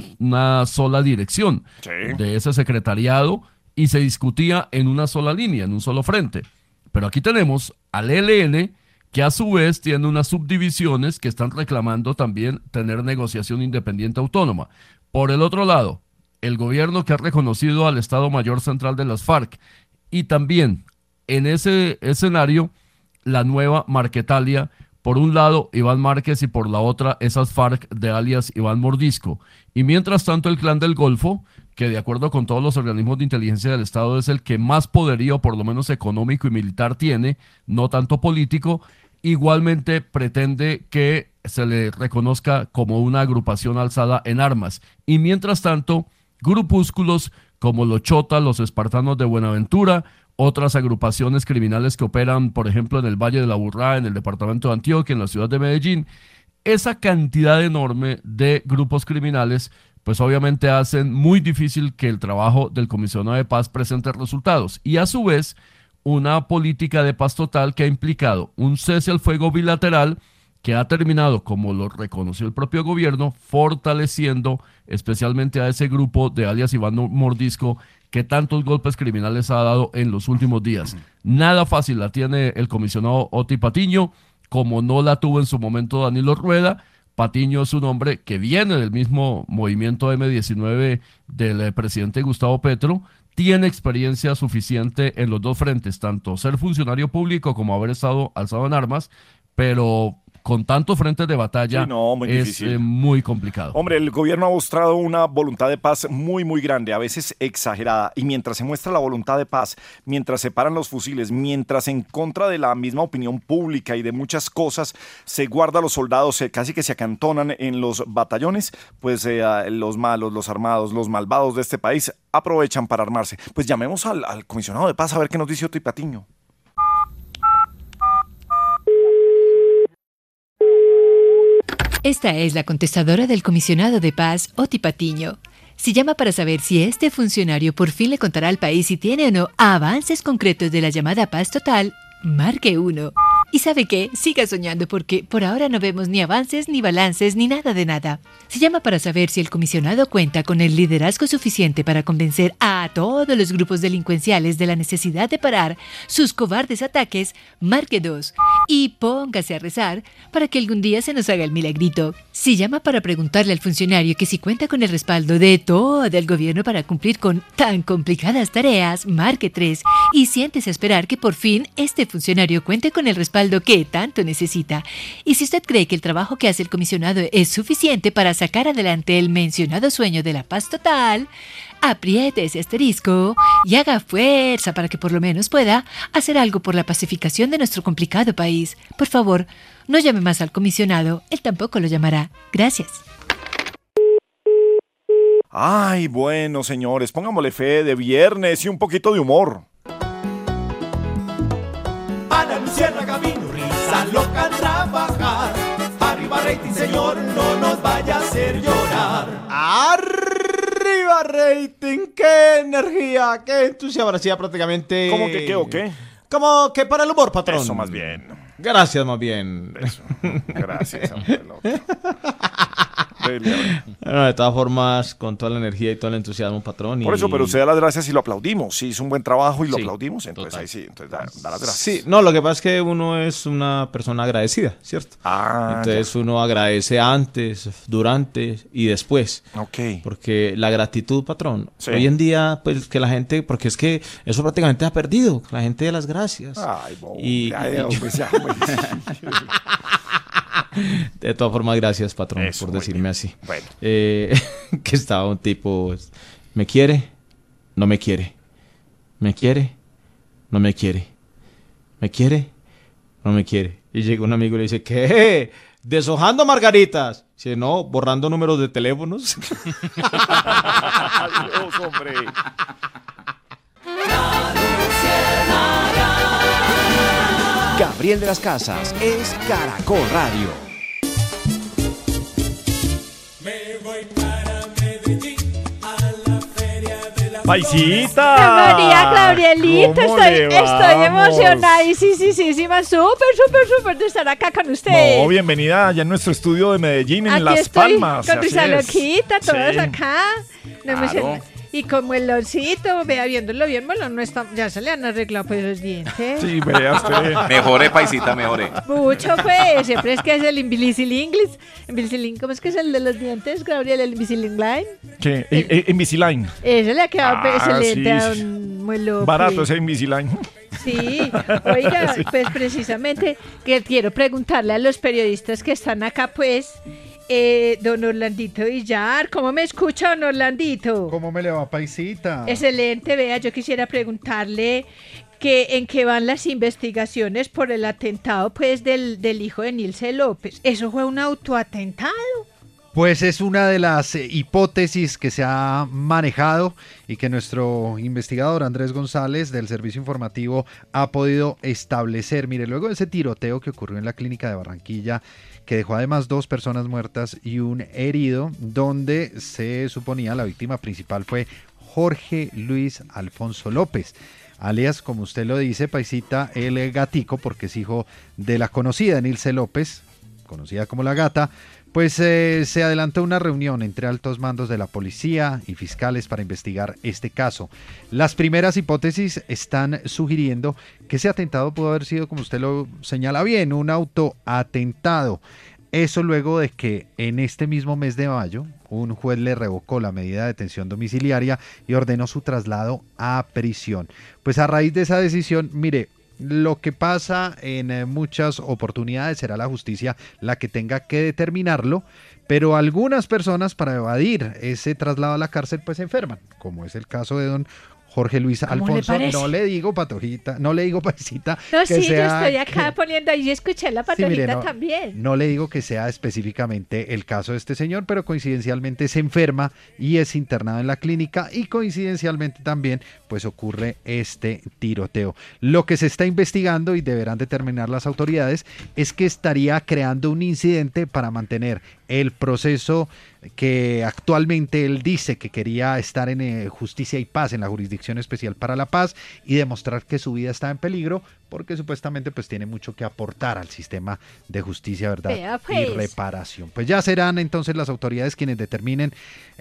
Speaker 4: una sola dirección de ese secretariado, y se discutía en una sola línea, en un solo frente. Pero aquí tenemos al ELN, que a su vez tiene unas subdivisiones que están reclamando también tener negociación independiente autónoma. Por el otro lado, el gobierno que ha reconocido al Estado Mayor Central de las FARC, y también en ese escenario la nueva Marquetalia, por un lado Iván Márquez y por la otra esas FARC de alias Iván Mordisco. Y mientras tanto el Clan del Golfo, que de acuerdo con todos los organismos de inteligencia del Estado es el que más poderío, por lo menos económico y militar tiene, no tanto político, igualmente pretende que se le reconozca como una agrupación alzada en armas. Y mientras tanto, grupúsculos como los Chota, los Espartanos de Buenaventura, otras agrupaciones criminales que operan, por ejemplo, en el Valle de la Aburrá, en el departamento de Antioquia, en la ciudad de Medellín, esa cantidad enorme de grupos criminales pues obviamente hacen muy difícil que el trabajo del comisionado de paz presente resultados. Y a su vez, una política de paz total que ha implicado un cese al fuego bilateral que ha terminado, como lo reconoció el propio gobierno, fortaleciendo especialmente a ese grupo de alias Iván Mordisco que tantos golpes criminales ha dado en los últimos días. Nada fácil la tiene el comisionado Oti Patiño, como no la tuvo en su momento Danilo Rueda. Patiño es un hombre que viene del mismo movimiento M19 del presidente Gustavo Petro, tiene experiencia suficiente en los dos frentes, tanto ser funcionario público como haber estado alzado en armas, pero con tantos frentes de batalla es muy complicado.
Speaker 3: Hombre, el gobierno ha mostrado una voluntad de paz muy, muy grande, a veces exagerada, y mientras se muestra la voluntad de paz, mientras se paran los fusiles, mientras en contra de la misma opinión pública y de muchas cosas se guarda a los soldados, casi que se acantonan en los batallones, pues los malos, los armados, los malvados de este país aprovechan para armarse. Pues llamemos al comisionado de paz a ver qué nos dice Oti Patiño.
Speaker 14: Esta es la contestadora del comisionado de paz, Oti Patiño. Si llama para saber si este funcionario por fin le contará al país si tiene o no avances concretos de la llamada paz total, marque 1. ¿Y sabe qué? Siga soñando porque por ahora no vemos ni avances, ni balances, ni nada de nada. Si llama para saber si el comisionado cuenta con el liderazgo suficiente para convencer a todos los grupos delincuenciales de la necesidad de parar sus cobardes ataques, marque 2. Y póngase a rezar para que algún día se nos haga el milagrito. Si llama para preguntarle al funcionario que si cuenta con el respaldo de todo el gobierno para cumplir con tan complicadas tareas, marque 3. Y siéntese a esperar que por fin este funcionario cuente con el respaldo que tanto necesita. Y si usted cree que el trabajo que hace el comisionado es suficiente para sacar adelante el mencionado sueño de la paz total, apriete ese asterisco y haga fuerza para que por lo menos pueda hacer algo por la pacificación de nuestro complicado país. Por favor, no llame más al comisionado, él tampoco lo llamará. Gracias.
Speaker 3: Ay, bueno, señores, pongámosle fe de viernes y un poquito de humor.
Speaker 13: A la luciérnaga vino risa loca a trabajar, arriba rating, señor, no nos vaya a hacer llorar.
Speaker 7: ¡Arriba, rating! ¡Qué energía! ¡Qué entusiasmo! Ahora sí, ya prácticamente...
Speaker 3: ¿Cómo que qué o qué?
Speaker 7: Como que para el humor, patrón.
Speaker 3: Eso más bien.
Speaker 7: Gracias, más bien.
Speaker 3: Eso. Gracias, hombre, loco.
Speaker 7: Bueno, de todas formas, con toda la energía y todo el entusiasmo, patrón.
Speaker 3: Por eso, pero usted da las gracias y lo aplaudimos. Si hizo un buen trabajo y lo
Speaker 7: Sí,
Speaker 3: aplaudimos, entonces
Speaker 7: total.
Speaker 3: ahí sí, entonces da las gracias.
Speaker 7: Sí, no, lo que pasa es que uno es una persona agradecida, ¿cierto? Entonces uno agradece antes, durante y después.
Speaker 3: Ok.
Speaker 7: Porque la gratitud, patrón,
Speaker 3: Sí.
Speaker 7: hoy en día, pues que la gente, porque es que eso prácticamente ha perdido, la gente de las gracias.
Speaker 3: Ay, bobo.
Speaker 7: De todas formas, gracias, patrón,
Speaker 3: Eso,
Speaker 7: por
Speaker 3: muy
Speaker 7: decirme
Speaker 3: bien.
Speaker 7: así.
Speaker 3: Bueno.
Speaker 7: Que estaba un tipo, ¿me quiere? No me quiere. ¿Me quiere? No me quiere. ¿Me quiere? No me quiere. Y llega un amigo y le dice, ¿qué? ¿Deshojando margaritas? Dice, no, borrando números de teléfonos.
Speaker 3: Adiós, hombre.
Speaker 2: Gabriel de las Casas es Caracol Radio.
Speaker 3: ¡Paisita!
Speaker 11: María Gabrielita,
Speaker 3: ¿Cómo le
Speaker 11: estoy
Speaker 3: vamos?
Speaker 11: emocionada y súper de estar acá con usted.
Speaker 3: No, bienvenida allá en nuestro estudio de Medellín, en
Speaker 11: Aquí
Speaker 3: Las
Speaker 11: estoy
Speaker 3: Palmas.
Speaker 11: con
Speaker 3: así
Speaker 11: Risa
Speaker 3: es.
Speaker 11: Loquita, todos
Speaker 3: Sí.
Speaker 11: acá. No me
Speaker 3: Claro.
Speaker 11: sé- Y con Meloncito, vea, viéndolo bien, bueno, no está, ya se le han arreglado pues los dientes.
Speaker 3: Sí, vea usted.
Speaker 8: Mejoré, paisita, mejoré.
Speaker 11: Mucho, pues. Siempre es que es el Invisalign. ¿Cómo es que es el de los dientes, Gabriel? ¿El Invisalign Line?
Speaker 3: ¿Qué? Invisalign.
Speaker 11: Ese le ha quedado excelente
Speaker 3: sí.
Speaker 11: a don Muelo.
Speaker 3: Barato ese Invisalign.
Speaker 11: Sí, oiga,
Speaker 3: Sí.
Speaker 11: pues precisamente que quiero preguntarle a los periodistas que están acá, pues, don Orlandito Villar, ¿cómo me escucha, don Orlandito?
Speaker 6: ¿Cómo me le va, paisita?
Speaker 11: Excelente, vea, yo quisiera preguntarle que en qué van las investigaciones por el atentado, pues, del hijo de Nilce López. ¿Eso fue un autoatentado?
Speaker 6: Pues es una de las hipótesis que se ha manejado y que nuestro investigador Andrés González del Servicio Informativo ha podido establecer. Mire, luego de ese tiroteo que ocurrió en la clínica de Barranquilla, que dejó además 2 personas muertas y un herido, donde se suponía la víctima principal fue Jorge Luis Alfonso López, alias, como usted lo dice, paisita, el Gatico, porque es hijo de la conocida Nilce López, conocida como La Gata. Pues se adelantó una reunión entre altos mandos de la policía y fiscales para investigar este caso. Las primeras hipótesis están sugiriendo que ese atentado pudo haber sido, como usted lo señala bien, un autoatentado. Eso luego de que en este mismo mes de mayo un juez le revocó la medida de detención domiciliaria y ordenó su traslado a prisión. Pues a raíz de esa decisión, mire, lo que pasa en muchas oportunidades será la justicia la que tenga que determinarlo, pero algunas personas para evadir ese traslado a la cárcel pues se enferman, como es el caso de don Jorge Luis
Speaker 11: ¿Cómo
Speaker 6: Alfonso.
Speaker 11: le parece?
Speaker 6: No le digo patojita, no le digo paisita.
Speaker 11: No,
Speaker 6: que
Speaker 11: sí, yo
Speaker 6: sea
Speaker 11: estoy acá poniendo ahí, escuché la
Speaker 6: Sí,
Speaker 11: patojita
Speaker 6: mire,
Speaker 11: también.
Speaker 6: no le digo que sea específicamente el caso de este señor, pero coincidencialmente se enferma y es internado en la clínica y coincidencialmente también pues ocurre este tiroteo. Lo que se está investigando y deberán determinar las autoridades es que estaría creando un incidente para mantener el proceso que actualmente él dice que quería estar en Justicia y Paz, en la Jurisdicción Especial para la Paz, y demostrar que su vida está en peligro porque supuestamente pues tiene mucho que aportar al sistema de justicia, ¿verdad?
Speaker 11: Vea, pues.
Speaker 6: Y reparación. Pues ya serán entonces las autoridades quienes determinen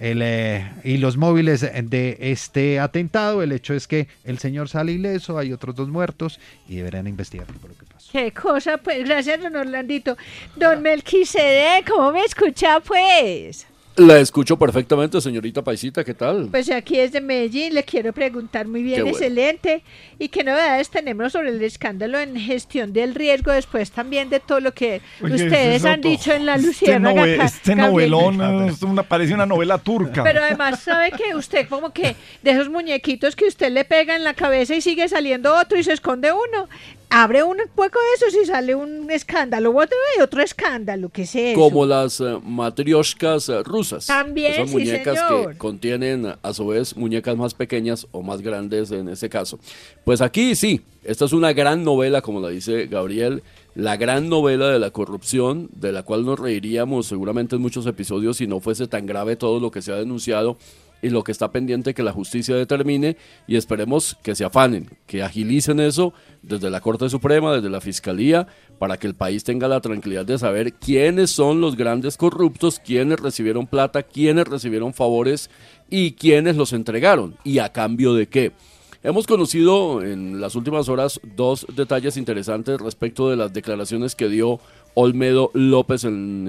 Speaker 6: y los móviles de este atentado. El hecho es que el señor sale ileso, hay otros 2 muertos y deberán investigar por lo que pasó.
Speaker 11: Qué cosa, pues, gracias, don Orlandito. Don Melquisedec, ¿cómo me escucha, pues?
Speaker 4: La escucho perfectamente, señorita Paisita, ¿qué tal?
Speaker 11: Pues aquí desde Medellín le quiero preguntar muy bien,
Speaker 4: Qué bueno.
Speaker 11: excelente. ¿Y qué novedades tenemos sobre el escándalo en gestión del riesgo después también de todo lo que
Speaker 3: Oye,
Speaker 11: ustedes
Speaker 3: eso
Speaker 11: han
Speaker 3: todo.
Speaker 11: dicho en la Luciérnaga?
Speaker 3: Este
Speaker 11: Gabriel?
Speaker 3: novelón parece una novela turca.
Speaker 11: Pero además, ¿sabe que usted como que de esos muñequitos que usted le pega en la cabeza y sigue saliendo otro y se esconde uno? Abre un hueco de esos y sale un escándalo, otro escándalo, ¿qué es eso?
Speaker 4: Como las matrioshkas rusas.
Speaker 11: También,
Speaker 4: Son
Speaker 11: sí,
Speaker 4: muñecas
Speaker 11: señor.
Speaker 4: que contienen a su vez muñecas más pequeñas o más grandes en ese caso. Pues aquí sí, esta es una gran novela, como la dice Gabriel, la gran novela de la corrupción, de la cual nos reiríamos seguramente en muchos episodios si no fuese tan grave todo lo que se ha denunciado y lo que está pendiente que la justicia determine, y esperemos que se afanen, que agilicen eso desde la Corte Suprema, desde la Fiscalía, para que el país tenga la tranquilidad de saber quiénes son los grandes corruptos, quiénes recibieron plata, quiénes recibieron favores y quiénes los entregaron, y a cambio de qué. Hemos conocido en las últimas horas dos detalles interesantes respecto de las declaraciones que dio Olmedo López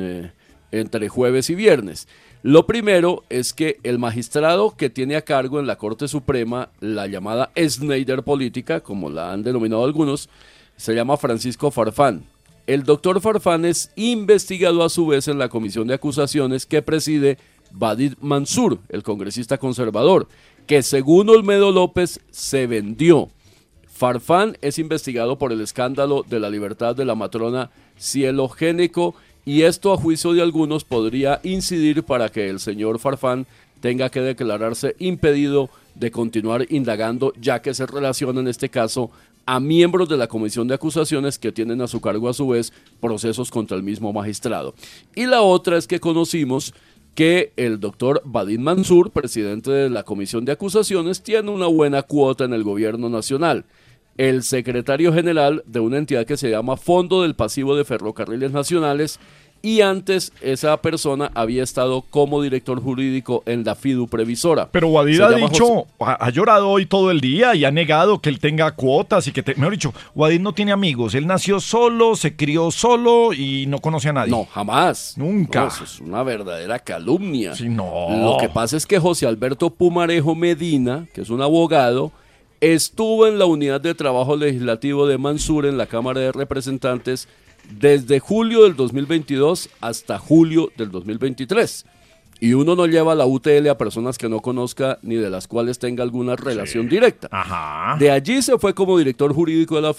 Speaker 4: entre jueves y viernes. Lo primero es que el magistrado que tiene a cargo en la Corte Suprema la llamada Schneider política, como la han denominado algunos, se llama Francisco Farfán. El doctor Farfán es investigado a su vez en la comisión de acusaciones que preside Vadid Mansur, el congresista conservador, que según Olmedo López se vendió. Farfán es investigado por el escándalo de la libertad de la matrona Cielo Génico, y esto a juicio de algunos podría incidir para que el señor Farfán tenga que declararse impedido de continuar indagando, ya que se relaciona en este caso a miembros de la comisión de acusaciones que tienen a su cargo a su vez procesos contra el mismo magistrado. Y la otra es que conocimos que el doctor Vadid Mansur, presidente de la comisión de acusaciones, tiene una buena cuota en el gobierno nacional. El secretario general de una entidad que se llama Fondo del Pasivo de Ferrocarriles Nacionales, y antes esa persona había estado como director jurídico en la FIDU Previsora.
Speaker 3: Pero Vadid ha llorado hoy todo el día y ha negado que él tenga cuotas y que, mejor dicho, Vadid no tiene amigos, él nació solo, se crió solo y no conoce a nadie.
Speaker 4: No, jamás.
Speaker 3: Nunca.
Speaker 4: No, eso es una verdadera calumnia.
Speaker 3: Sí, no.
Speaker 4: Lo que pasa es que José Alberto Pumarejo Medina, que es un abogado, estuvo en la unidad de trabajo legislativo de Mansur en la Cámara de Representantes desde julio del 2022 hasta julio del 2023. Y uno no lleva la UTL a personas que no conozca ni de las cuales tenga alguna relación directa.
Speaker 3: Ajá.
Speaker 4: De allí se fue como director jurídico de la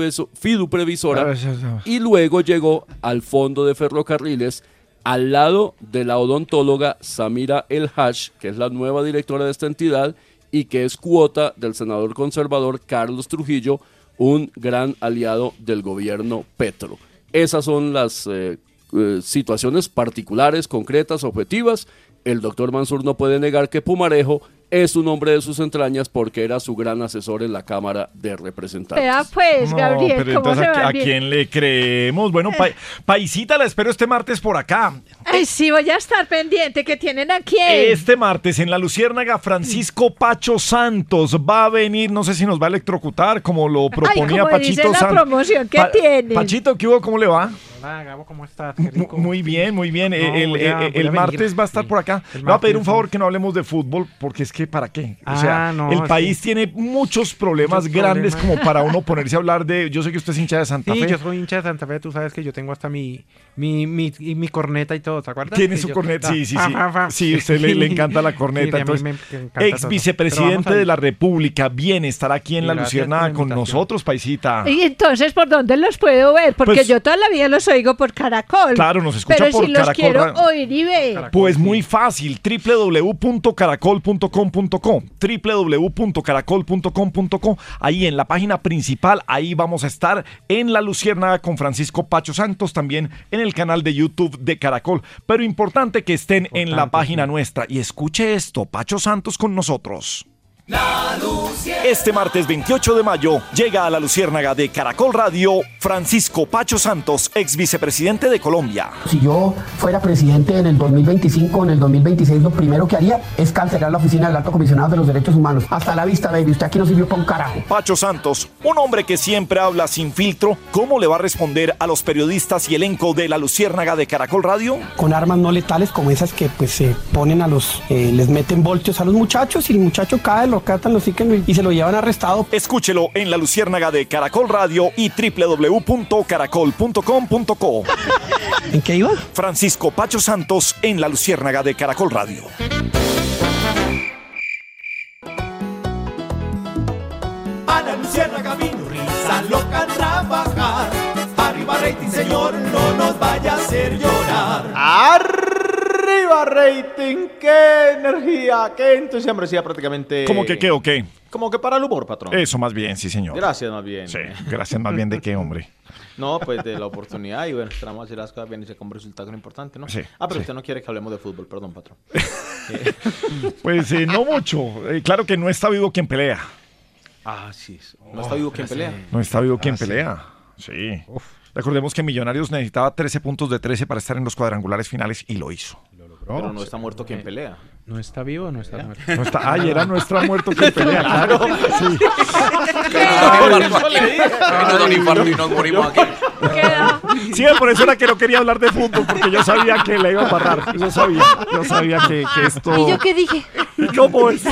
Speaker 4: FIDU Previsora y luego llegó al Fondo de Ferrocarriles al lado de la odontóloga Samira El Haj, que es la nueva directora de esta entidad y que es cuota del senador conservador Carlos Trujillo, un gran aliado del gobierno Petro. Esas son las situaciones particulares, concretas, objetivas. El doctor Mansur no puede negar que Pumarejo es un hombre de sus entrañas porque era su gran asesor en la Cámara de Representantes.
Speaker 11: Vea pues, Gabriel,
Speaker 3: no, pero
Speaker 11: ¿cómo
Speaker 3: entonces,
Speaker 11: se va
Speaker 3: ¿a quién le creemos? Bueno, Paisita, la espero este martes por acá.
Speaker 11: Ay, sí, voy a estar pendiente. ¿Que tienen aquí?
Speaker 3: Este martes en La Luciérnaga, Francisco Pacho Santos va a venir, no sé si nos va a electrocutar, como lo proponía Pachito Santos.
Speaker 11: La promoción que tiene.
Speaker 3: Pachito, ¿qué hubo? ¿Cómo le va?
Speaker 20: Hola, Gabo, ¿cómo estás? Qué rico.
Speaker 3: Muy bien, muy bien.
Speaker 20: No,
Speaker 3: el martes va a estar por acá. Me va a pedir un favor que no hablemos de fútbol, porque es que ¿para qué? O sea, el país tiene muchos problemas grandes como para uno ponerse a hablar de... Yo sé que usted es hincha de Santa Fe.
Speaker 20: Sí, yo soy hincha de Santa Fe. Tú sabes que yo tengo hasta mi corneta y todo, ¿te acuerdas?
Speaker 3: ¿Tiene su corneta? Sí. Sí, a usted le encanta la corneta. Sí, entonces, ex vicepresidente de la República viene, estará aquí en La Luciérnaga con nosotros, Paisita.
Speaker 11: Y entonces, ¿por dónde los puedo ver? Porque pues, yo toda la vida los oigo por Caracol.
Speaker 3: Claro, nos escucha por
Speaker 11: Caracol.
Speaker 3: Pero
Speaker 11: si los quiero oír y ver.
Speaker 3: Pues muy fácil, www.caracol.com.co, www.caracol.com.co. Ahí en la página principal, ahí vamos a estar en La Luciérnaga con Francisco Pacho Santos, también en el canal de YouTube de Caracol. Pero importante que estén en la página nuestra. Y escuche esto, Pacho Santos con nosotros. Este martes 28 de mayo llega a La Luciérnaga de Caracol Radio Francisco Pacho Santos, ex vicepresidente de Colombia.
Speaker 22: Si yo fuera presidente en el 2025, en el 2026, lo primero que haría es cancelar la oficina del Alto Comisionado de los Derechos Humanos. Hasta la vista, baby. Usted aquí no sirvió para un carajo.
Speaker 3: Pacho Santos, un hombre que siempre habla sin filtro, ¿cómo le va a responder a los periodistas y elenco de La Luciérnaga de Caracol Radio?
Speaker 22: Con armas no letales como esas que pues se ponen a los, les meten voltios a los muchachos y el muchacho cae, lo catan, lo siguen y se lo llevan arrestado.
Speaker 3: Escúchelo en La Luciérnaga de Caracol Radio y www.caracol.com.co.
Speaker 22: ¿En qué iba?
Speaker 3: Francisco Pacho Santos en La Luciérnaga de Caracol Radio.
Speaker 13: A La Luciérnaga vino risa loca a trabajar. Arriba rating, señor, no nos vaya a hacer llorar.
Speaker 7: ¡Arriba rating! ¡Qué energía! ¡Qué entusiasmo! Decía prácticamente...
Speaker 3: ¿Cómo que qué o qué?
Speaker 7: Como que para el humor, patrón.
Speaker 3: Eso más bien, sí, señor.
Speaker 7: Gracias, más bien.
Speaker 3: Sí, gracias más bien de qué, hombre.
Speaker 7: No, pues de la oportunidad y bueno, esperamos hacer las cosas bien y se con resultados importantes, ¿no?
Speaker 3: Sí,
Speaker 7: pero
Speaker 3: sí.
Speaker 7: usted no quiere que hablemos de fútbol, perdón, patrón.
Speaker 3: Pues no mucho. Claro que no está vivo quien pelea.
Speaker 7: Ah, sí. ¿No está vivo quien pelea?
Speaker 3: No está vivo quien pelea. Sí. Recordemos que Millonarios necesitaba 13 puntos de 13 para estar en los cuadrangulares finales y lo hizo.
Speaker 7: Pero no está muerto quien pelea.
Speaker 20: ¿No está vivo o no está muerto?
Speaker 3: No está, era no está muerto quien pelea, claro. Sí.
Speaker 15: Don Infarto y nos morimos aquí.
Speaker 3: Sí, por eso era que no quería hablar de fútbol, porque yo sabía que le iba a barrar. Yo sabía que esto...
Speaker 14: ¿Y yo qué dije?
Speaker 3: ¿Cómo es?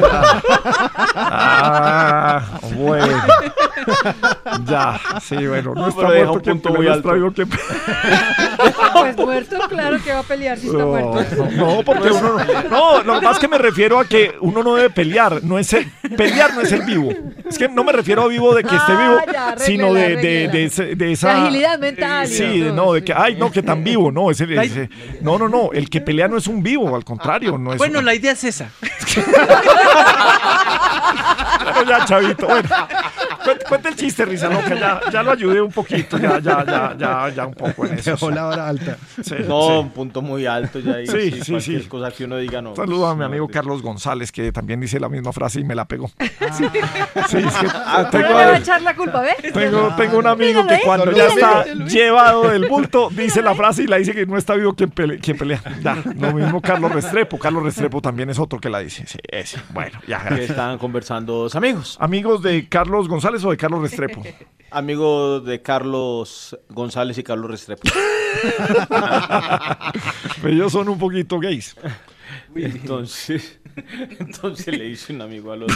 Speaker 3: Bueno. Ya, sí, bueno. No está muerto quien pelea, no está vivo quien pelea.
Speaker 11: Pues muerto, claro que va a pelear si está muerto.
Speaker 3: No, porque uno no, lo más que me refiero a que uno no debe pelear, pelear no es ser vivo. Es que no me refiero a vivo de que esté vivo,
Speaker 11: ya,
Speaker 3: sino de esa
Speaker 11: de agilidad mental.
Speaker 3: Sí, de que que tan vivo, no, no, el que pelea no es un vivo, al contrario, no es.
Speaker 20: Bueno, la idea es esa.
Speaker 3: Bueno, ya, chavito, bueno. Cuenta el chiste, risa loca, ya lo ayudé un poquito, ya un poco en eso.
Speaker 6: Dejó la hora alta.
Speaker 3: Sí,
Speaker 7: un punto muy alto ya.
Speaker 3: Sí.
Speaker 7: Cualquier cosa que uno diga, no.
Speaker 3: Saludo a mi amigo Carlos González, que también dice la misma frase y me la pegó. Sí, es que
Speaker 11: no le va a echar la culpa, ¿ves?
Speaker 3: Tengo un amigo que cuando ya está llevado del bulto, dice la frase y la dice que no está vivo quien pelea. Ya, lo mismo Carlos Restrepo. Carlos Restrepo también es otro que la dice. Sí, ese. Bueno, ya, gracias.
Speaker 7: Que estaban conversando dos amigos.
Speaker 3: ¿Amigos de Carlos González o de Carlos Restrepo?
Speaker 7: Amigos de Carlos González y Carlos Restrepo.
Speaker 3: Ellos son un poquito gays.
Speaker 7: Entonces le dice un amigo al otro.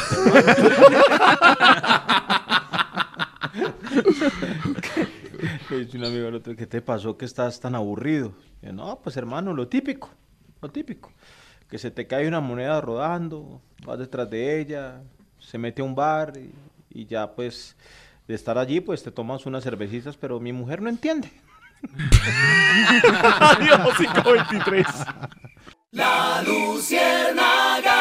Speaker 7: Le dice un amigo al otro, ¿qué te pasó que estás tan aburrido? Y yo, no, pues hermano, lo típico. Que se te cae una moneda rodando, vas detrás de ella, se mete a un bar y ya pues de estar allí pues te tomas unas cervecitas, pero mi mujer no entiende.
Speaker 3: Adiós, 523.
Speaker 13: La Luciérnaga.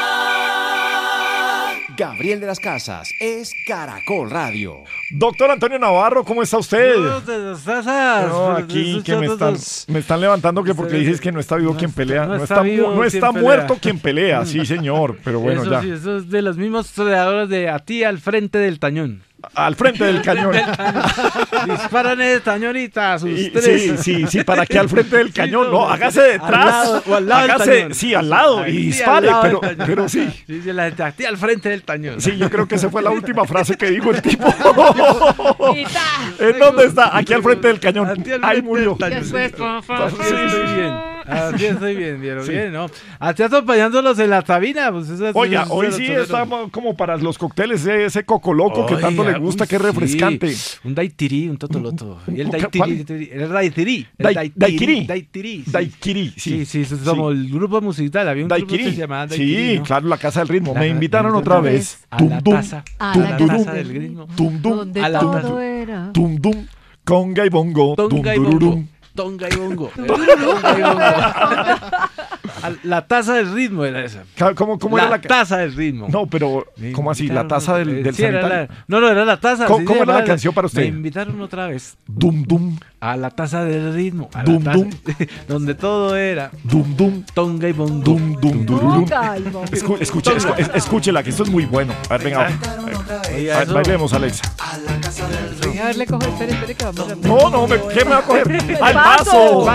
Speaker 2: Gabriel de las Casas es Caracol Radio.
Speaker 3: Doctor Antonio Navarro, ¿cómo está usted?
Speaker 20: No,
Speaker 3: aquí que me están levantando que porque dices que no está vivo quien pelea. No está
Speaker 20: pelea.
Speaker 3: muerto quien pelea, sí señor, pero bueno,
Speaker 20: eso
Speaker 3: ya.
Speaker 20: Sí, eso es de los mismos toreadores de A ti al frente del tañón.
Speaker 3: Al frente del cañón.
Speaker 20: Disparan el tañonita a sus tres.
Speaker 3: Sí, para que al frente del cañón, no, hágase detrás.
Speaker 20: Al lado del cañón.
Speaker 3: Sí, al lado y dispare, pero sí.
Speaker 20: Sí, la gente a ti al frente del tañón.
Speaker 3: Sí, yo creo que esa fue la última frase que dijo el tipo. ¿En dónde está? Aquí al frente del cañón. Ahí murió.
Speaker 20: Así estoy bien, ¿vieron? Bien, ¿no? Así acompañándolos en la tabina. Pues
Speaker 3: oiga, hoy sí estamos como para los cócteles, ese coco loco que tanto le gusta, que es refrescante.
Speaker 20: Sí. Un daiquiri, un totoloto. Y el daiquiri.
Speaker 3: Daiquiri,
Speaker 20: sí. Somos el grupo musical. Había un grupo que se llamaba Daiquiri.
Speaker 3: Sí, claro, la Casa del Ritmo. Me invitaron otra vez.
Speaker 20: A la taza del ritmo.
Speaker 11: Donde todo era.
Speaker 3: Tum, dum, conga y bongo.
Speaker 20: Tonga y bongo. La taza del ritmo era esa.
Speaker 3: ¿Cómo era la
Speaker 20: taza del ritmo?
Speaker 3: No, pero ¿cómo así? ¿La taza del sanitario?
Speaker 20: No, era la taza.
Speaker 3: ¿Cómo era la canción para usted?
Speaker 20: Me invitaron otra vez.
Speaker 3: Dum, dum.
Speaker 20: A la taza del ritmo.
Speaker 3: Dum, dum.
Speaker 20: Donde todo era.
Speaker 3: Dum, dum.
Speaker 20: Tonga y bongo.
Speaker 3: Dum, dum, dururum. Escúchela, que esto es muy bueno. A ver, venga. Bailemos, Alexa.
Speaker 11: A ver, le cojo. Espere, que vamos a...
Speaker 3: No, ¿qué me va a coger? ¡Al paso!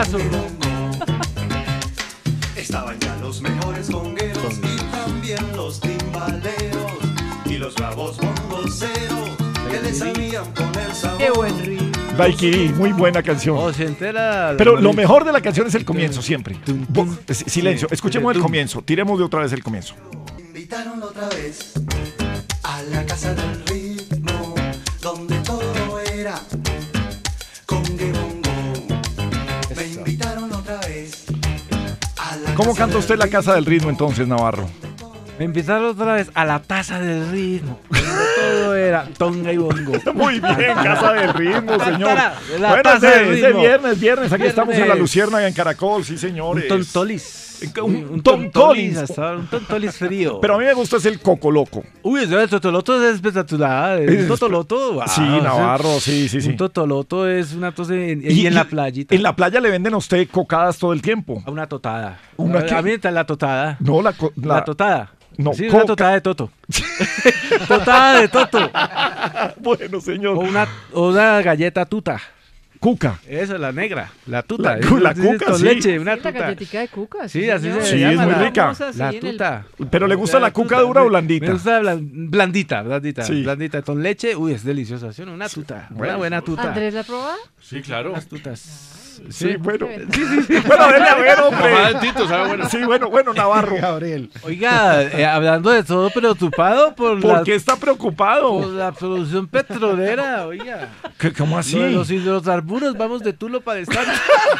Speaker 13: Estaban ya los mejores congueros y también los timbaleros y los bravos bongoceros que le sabían poner sabor.
Speaker 11: ¡Qué buen ritmo!
Speaker 3: Daiquiri, muy buena canción. Pero lo mejor de la canción es el comienzo, siempre. Silencio, escuchemos el comienzo. Tiremos de otra vez el comienzo.
Speaker 13: Invitaron otra vez a la casa del ritmo, donde todo era congue bongo. Me invitaron otra vez.
Speaker 3: ¿Cómo canta usted la Casa del Ritmo entonces, Navarro?
Speaker 20: Me invitaron otra vez a la taza del ritmo. Todo era tonga y bongo.
Speaker 3: Muy bien, Casa del Ritmo, señor.
Speaker 20: La
Speaker 3: Bueno,
Speaker 20: taza del
Speaker 3: ese
Speaker 20: ritmo.
Speaker 3: viernes, aquí estamos en La Luciérnaga, en Caracol, sí, señores.
Speaker 20: Un tontolis.
Speaker 3: Un tontolis.
Speaker 20: Un tontolis frío.
Speaker 3: Pero a mí me gusta es el cocoloco.
Speaker 20: Uy, el totoloto es espectacular. Un totoloto. Wow,
Speaker 3: Sí, Navarro, sí.
Speaker 20: Un totoloto es una tos y en la playita.
Speaker 3: En la playa le venden a usted cocadas todo el tiempo.
Speaker 20: Una totada.
Speaker 3: ¿Una qué?
Speaker 20: A mí está la totada.
Speaker 3: No,
Speaker 20: La totada.
Speaker 3: No,
Speaker 20: sí,
Speaker 3: coca.
Speaker 20: una totada de toto. Totada de toto.
Speaker 3: Bueno, señor.
Speaker 20: O una galleta tuta.
Speaker 3: Cuca.
Speaker 20: Esa es la negra, la tuta.
Speaker 3: La cuca,
Speaker 20: con
Speaker 3: sí.
Speaker 20: leche, una
Speaker 11: La
Speaker 20: tuta.
Speaker 11: galletica de cuca.
Speaker 20: Sí, así
Speaker 11: señor.
Speaker 20: se
Speaker 3: Sí,
Speaker 20: llama.
Speaker 3: es muy
Speaker 20: la-
Speaker 3: rica.
Speaker 20: La tuta.
Speaker 3: ¿Pero le gusta la cuca dura o blandita?
Speaker 20: Me gusta blandita.
Speaker 3: Sí.
Speaker 20: Blandita. Con leche, uy, es deliciosa. ¿Sí? Una tuta. Una buena tuta.
Speaker 11: ¿Andrés la probó?
Speaker 4: Sí, claro.
Speaker 20: Unas tutas.
Speaker 3: Sí, bueno. Bueno, dele a ver, hombre.
Speaker 4: Mamá de Tito, ¿sabe? Bueno.
Speaker 3: Sí, bueno, Navarro.
Speaker 6: Gabriel.
Speaker 20: Oiga, hablando de todo, preocupado
Speaker 3: ¿Por qué está preocupado?
Speaker 20: por la producción petrolera, oiga.
Speaker 3: ¿Cómo así?
Speaker 20: Lo de los hidrocarburos, vamos de Tulo para Estados.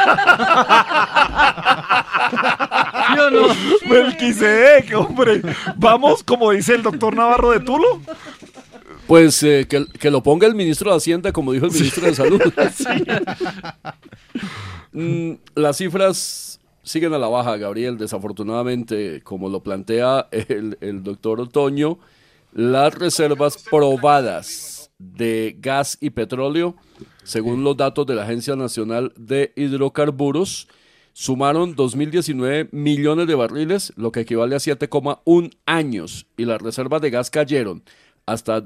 Speaker 20: ¿Sí o no?
Speaker 3: Melquisedec, hombre. Vamos, como dice el doctor Navarro de Tulo.
Speaker 4: Pues que lo ponga el ministro de Hacienda, como dijo el ministro de Salud. Las cifras siguen a la baja, Gabriel. Desafortunadamente, como lo plantea el doctor Otoño, las reservas probadas de gas y petróleo, según los datos de la Agencia Nacional de Hidrocarburos, sumaron 2.019 millones de barriles, lo que equivale a 7,1 años, y las reservas de gas cayeron hasta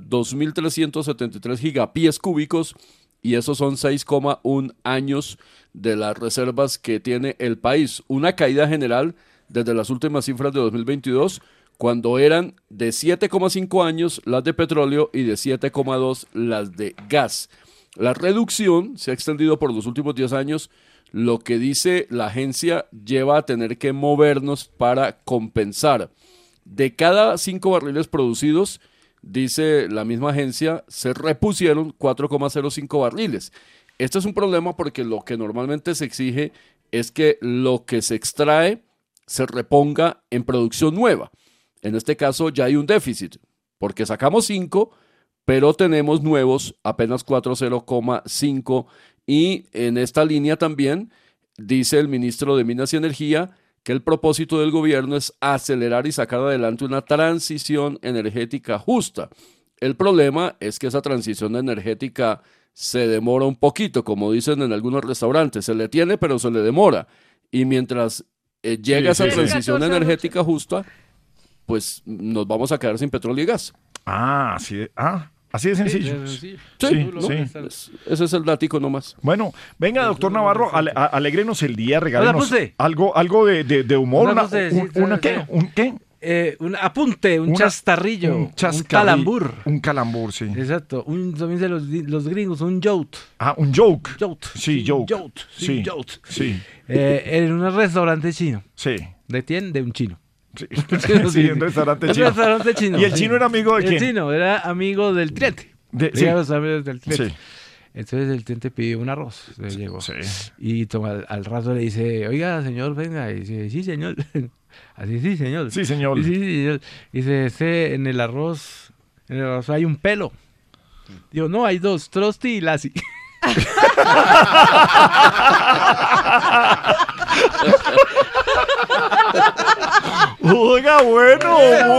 Speaker 4: 2.373 gigapies cúbicos, y esos son 6,1 años de las reservas que tiene el país. Una caída general desde las últimas cifras de 2022, cuando eran de 7,5 años las de petróleo y de 7,2 las de gas. La reducción se ha extendido por los últimos 10 años, lo que dice la agencia lleva a tener que movernos para compensar. De cada 5 barriles producidos, dice la misma agencia, se repusieron 4,05 barriles. Esto es un problema porque lo que normalmente se exige es que lo que se extrae se reponga en producción nueva. En este caso ya hay un déficit, porque sacamos 5, pero tenemos nuevos apenas 4,05, y en esta línea también dice el ministro de Minas y Energía que el propósito del gobierno es acelerar y sacar adelante una transición energética justa. El problema es que esa transición energética se demora un poquito, como dicen en algunos restaurantes, se le tiene pero se le demora, y mientras llega esa transición energética justa, pues nos vamos a quedar sin petróleo y gas.
Speaker 3: Así de sencillo.
Speaker 4: Sí,
Speaker 3: sí.
Speaker 4: Ese es el datico nomás.
Speaker 3: Bueno, venga, doctor Navarro, alégrenos el día, regálenos algo de humor. ¿Un qué?
Speaker 20: Un apunte, un chastarrillo, un calambur.
Speaker 3: Un calambur, sí.
Speaker 20: Exacto, también de los gringos, un joke.
Speaker 3: Un joke.
Speaker 20: Sí,
Speaker 3: joke.
Speaker 20: Sí. En un restaurante chino.
Speaker 3: Sí.
Speaker 20: ¿De quién? De un chino.
Speaker 3: Sí, un restaurante chino. ¿Y el chino era amigo de quién?
Speaker 20: El chino era amigo del cliente. Los amigos del cliente.
Speaker 3: Sí.
Speaker 20: Entonces el cliente pidió un arroz, le llegó. Sí. Y al rato le dice, oiga, señor, venga. Y dice, sí, señor. Así, sí, señor.
Speaker 3: Sí, señor.
Speaker 20: Sí, señor. Y dice, en el arroz hay un pelo. Digo, no, hay dos, Trosti y Lassi.
Speaker 3: Oiga, bueno,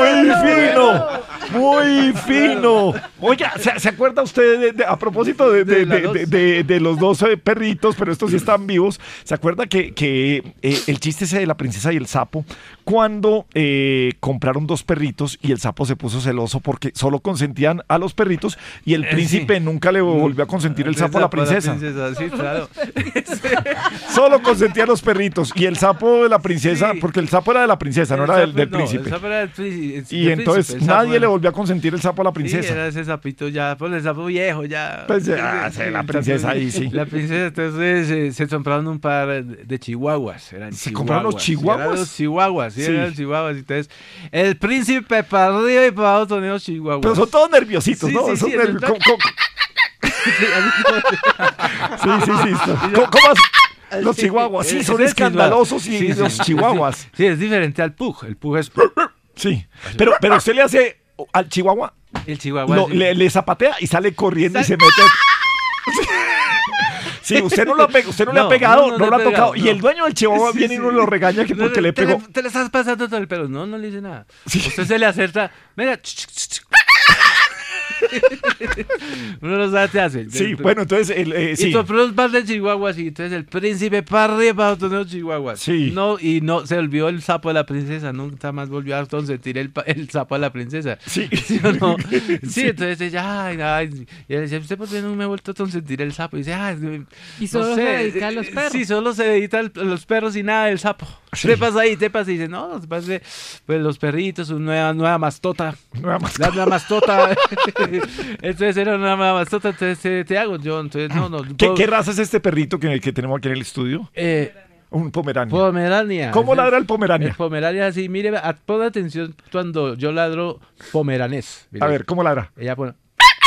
Speaker 3: muy fino. Oiga, ¿se acuerda usted a propósito de los dos perritos, pero estos sí están vivos? ¿Se acuerda que el chiste ese de la princesa y el sapo, cuando compraron 2 perritos y el sapo se puso celoso porque solo consentían a los perritos y el príncipe nunca le volvió a consentir el sapo a la princesa?
Speaker 20: Sí, claro.
Speaker 3: Solo consentía a los perritos y el sapo de la princesa, porque el sapo era de la princesa, no era del príncipe.
Speaker 20: El sapo era del
Speaker 3: y entonces nadie le volvió a consentir el sapo a la princesa.
Speaker 20: Sí, era ese sapito ya, pues el sapo viejo ya.
Speaker 3: Pues la princesa ahí sí.
Speaker 20: La princesa, entonces se compraron un par de chihuahuas.
Speaker 3: ¿Se compraron los chihuahuas?
Speaker 20: Eran los chihuahuas, sí, eran los chihuahuas. Entonces, el príncipe para arriba y para abajo son los chihuahuas.
Speaker 3: Pero son todos nerviositos, ¿no?
Speaker 20: Sí,
Speaker 3: ¿Cómo los chihuahuas? Sí, son escandalosos y los chihuahuas.
Speaker 20: Sí, es diferente al pug. El pug es...
Speaker 3: Sí, pero usted le hace al chihuahua...
Speaker 20: El chihuahua.
Speaker 3: le zapatea y sale corriendo y se mete. Sí, usted no lo ha pegado, no lo ha tocado. Y el dueño del chihuahua viene y uno lo regaña que porque le pegó.
Speaker 20: Te le estás pasando todo el pelo. No le dice nada. Usted se le acerca. Venga. Uno no sabe qué hace.
Speaker 3: Sí, bueno, entonces
Speaker 20: y compró un par de chihuahuas y entonces el príncipe para arriba para otros nuevos chihuahuas.
Speaker 3: Sí.
Speaker 20: No, y no, se olvidó el sapo de la princesa. Nunca más volvió a consentir el sapo de la princesa.
Speaker 3: Sí.
Speaker 20: ¿Sí o no? Sí, entonces ella, ay. Y él decía, ¿usted por qué no me ha vuelto a consentir el sapo? Y dice,
Speaker 11: y solo se dedica a los perros.
Speaker 20: Sí, solo se dedica a los perros y nada del sapo. Sí. ¿Qué pasa ahí? ¿Qué pasa? Y dice, no, se pasa, pues los perritos, una nueva mascota. La nueva mascota. Entonces era una nueva mascota, entonces te hago yo. Entonces, no.
Speaker 3: ¿Qué raza es este perrito que tenemos aquí en el estudio? Un pomerania.
Speaker 20: Pomerania.
Speaker 3: ¿Cómo ladra el pomerania?
Speaker 20: El pomerania así, mire, pon atención cuando yo ladro pomeranés.
Speaker 3: Mire. A ver, ¿cómo ladra?
Speaker 20: Ella pone...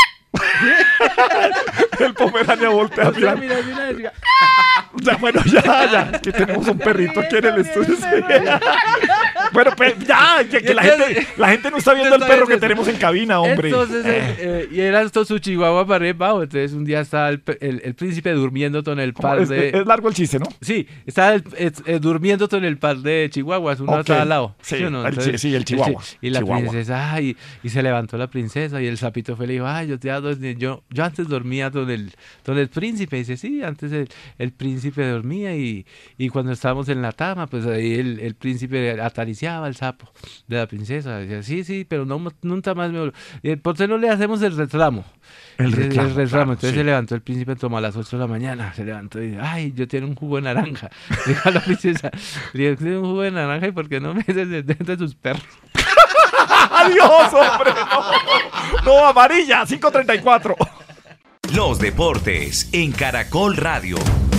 Speaker 3: El pomerania voltea.
Speaker 20: Mira.
Speaker 3: Ya, bueno, ya, que tenemos un perrito aquí en el estudio. Bueno, pues ya, que la gente no está viendo el perro que tenemos en cabina, hombre.
Speaker 20: Entonces, y era esto su chihuahua para arriba abajo. Entonces un día estaba el príncipe durmiendo con el par de...
Speaker 3: Es largo el chiste, ¿no?
Speaker 20: Sí, estaba durmiendo con el par de chihuahuas, uno estaba al lado.
Speaker 3: Sí,
Speaker 20: ¿sí o no? Entonces,
Speaker 3: el chihuahua.
Speaker 20: Y la princesa, y se levantó la princesa y el sapito fue le dijo, yo te hago, yo antes dormía con el príncipe. Y dice, sí, antes el príncipe dormía y cuando estábamos en la cama, pues ahí el príncipe acariciaba el sapo de la princesa. Decía, sí, pero nunca más ¿por qué no le hacemos el reclamo? El reclamo. Entonces se levantó el príncipe, tomó a las 8 de la mañana, se levantó y dice, yo tengo un jugo de naranja. Dijo a la princesa, tengo un jugo de naranja y ¿por qué no me des de sus perros?
Speaker 3: ¡Adiós, hombre! No, amarilla, 5:34.
Speaker 2: Los deportes en Caracol Radio.